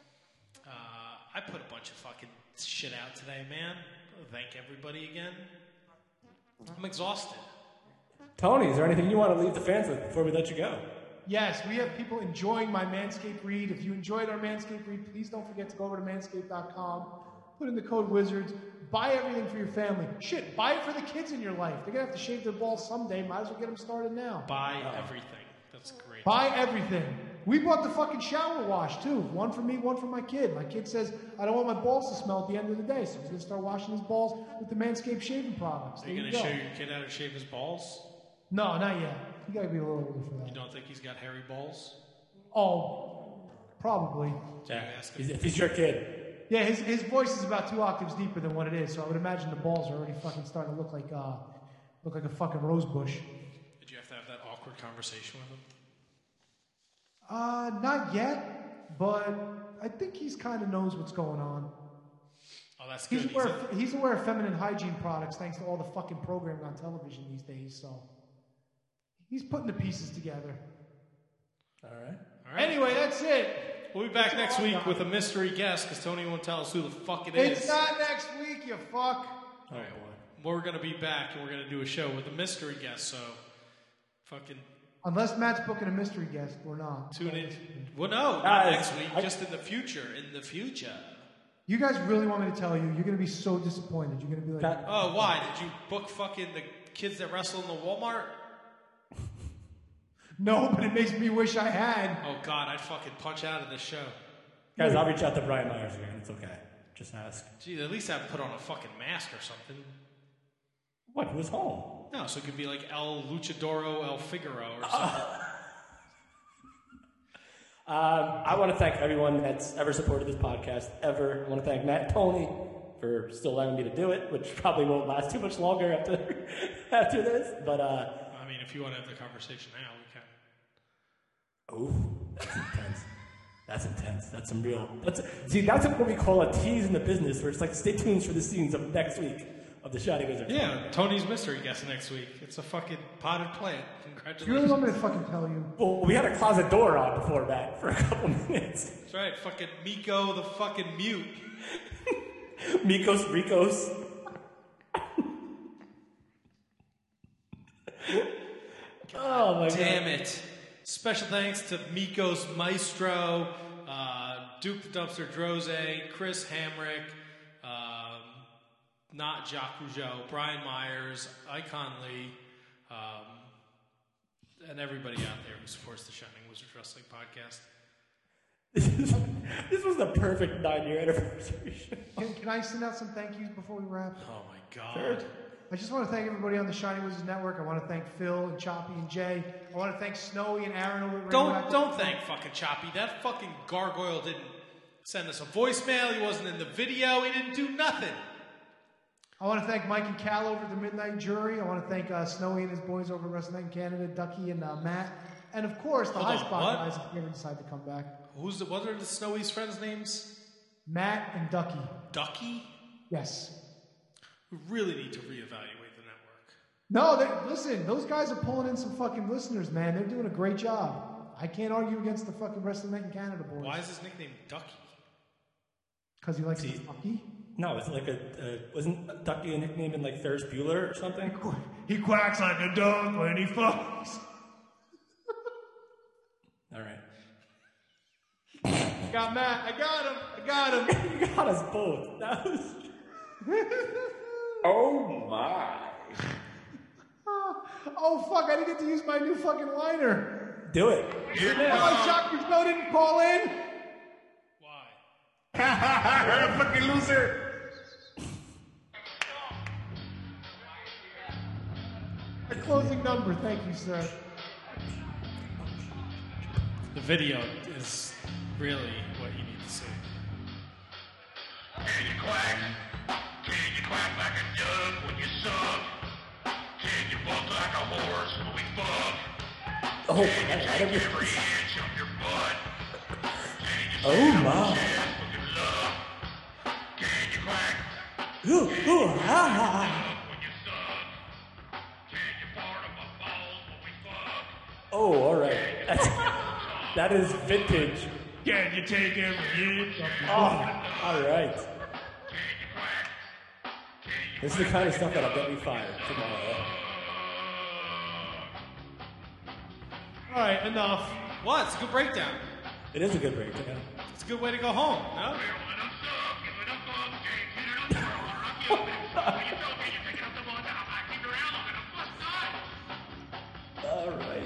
I put a bunch of fucking shit out today, man. Thank everybody again. I'm exhausted. Tony, is there anything you want to leave the fans with before we let you go? Yes, we have people enjoying my Manscaped read. If you enjoyed our Manscaped read, please don't forget to go over to manscaped.com, put in the code WIZARDS, buy everything for your family. Shit, buy it for the kids in your life. They're going to have to shave their balls someday. Might as well get them started now. Buy everything. That's great. Buy everything. We bought the fucking shower wash, too. One for me, one for my kid. My kid says, I don't want my balls to smell at the end of the day, so he's going to start washing his balls with the Manscaped shaving products. Are you going to show your kid how to shave his balls? No, not yet. You got to be a little older for that. You don't think he's got hairy balls? Oh, probably. Yeah, if he's your kid. Yeah, his voice is about 2 octaves deeper than what it is, so I would imagine the balls are already fucking starting to look like a fucking rose bush. Did you have to have that awkward conversation with him? Not yet, but I think he's kind of knows what's going on. Oh, that's good. He's aware of feminine hygiene products thanks to all the fucking programming on television these days, so he's putting the pieces together. All right. Anyway, that's it. We'll be back next week with a mystery guest because Tony won't tell us who the fuck it is. It's not next week, you fuck. All right, we're going to be back and we're going to do a show with a mystery guest, so fucking... Unless Matt's booking a mystery guest, we're not. Tune in. Well, no, not next week, just in the future. In the future. You guys really want me to tell you, you're going to be so disappointed. You're going to be like... Oh, why? Did you book fucking the kids that wrestle in the Walmart? No, but it makes me wish I had. Oh, God, I'd fucking punch out of this show. Guys, I'll reach out to Brian Myers again. It's okay. Just ask. Gee, at least have put on a fucking mask or something. What? Who's home? No, so it could be like El Luchadoro El Figaro or something. I want to thank everyone that's ever supported this podcast, ever. I want to thank Matt and Tony for still allowing me to do it, which probably won't last too much longer after this. But I mean, if you want to have the conversation now, we can. Oh, that's intense. That's intense. That's some real... That's what we call a tease in the business, where it's like, stay tuned for the scenes of next week of the Shining Wizards. Yeah, Tony's mystery guest next week. It's a fucking potted plant. Congratulations. You really want me to fucking tell you? Well, we had a closet door on before that for a couple minutes. That's right, fucking Miko the fucking mute. Mikos Ricos. Oh my god. Damn it. Special thanks to Miko's Maestro, Duke the Dumpster Droze, Chris Hamrick, not Jacques Rougeau, Brian Myers, Icon Lee, and everybody out there who supports the Shining Wizards Wrestling Podcast. This was the perfect 9-year anniversary show. Can I send out some thank yous before we wrap? Oh my god. Sure. I just want to thank everybody on the Shining Wizards Network. I want to thank Phil and Choppy and Jay. I want to thank Snowy and Aaron over at Don't thank fucking Choppy. That fucking gargoyle didn't send us a voicemail. He wasn't in the video. He didn't do nothing. I want to thank Mike and Cal over at the Midnight Jury. I want to thank Snowy and his boys over at Wrestling Night in Canada, Ducky and Matt. And of course, the High Spot guys if they ever decide to come back. What are the Snowy's friends' names? Matt and Ducky. Ducky? Yes. We really need to reevaluate the network. No, listen, those guys are pulling in some fucking listeners, man. They're doing a great job. I can't argue against the fucking Wrestling Night in Canada boys. Why is his nickname Ducky? Because he likes to Ducky? No, it's like wasn't Ducky a nickname in like Ferris Bueller or something? He quacks like a dog when he fucks. All right. Got Matt. I got him. You got us both. That was... Oh my. Oh, fuck, I didn't get to use my new fucking liner. Do it. Oh, Shocker Snow didn't call in. Why? Fucking loser. A closing number, thank you, sir. The video is really what you need to see. Can you quack? Can you quack like a duck when you suck? Can you buck like a horse when we fuck? Oh, can you take every inch of your butt? Oh, my. With your love? Can you quack? Ooh, ha. Oh, all right. That is vintage. Can you take every inch of your Oh, all right. This is the kind of stuff that'll get me fired tomorrow. All right, enough. What? It's a good breakdown. It is a good breakdown. It's a good way to go home, no? All right.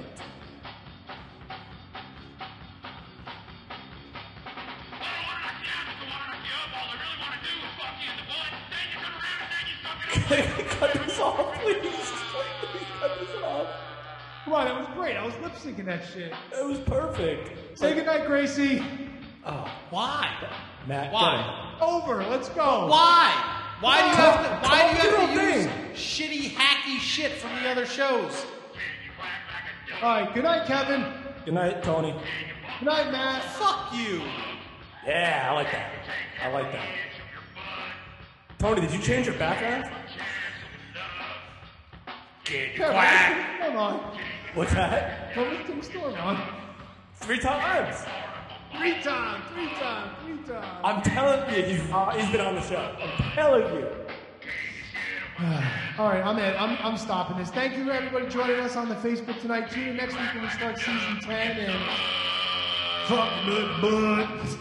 Cut this off, please. Please cut this off. Come on, that was great. I was lip syncing that shit. It was perfect. Say goodnight, Gracie. Oh, why? Matt, why? Over. Let's go. Why? Why do you have to? Why do you have to use thing. shitty, hacky shit from the other shows? All right. Good night, Kevin. Good night, Tony. Good night, Matt. Fuck you. Yeah, I like that. I like that. Tony, did you change your background? Quack. Come on. What's that? What was Tim Storm on? 3 times. 3 times. I'm telling you, he's been on the show. I'm telling you. All right, I'm in. I'm stopping this. Thank you, everybody, joining us on the Facebook tonight, too. Next week, when we start season 10, and fuck the butts.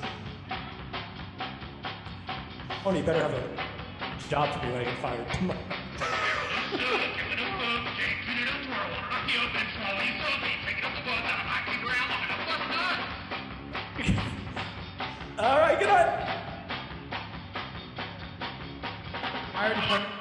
Tony, you better have a job to do when I get fired tomorrow. All right, good night. I already put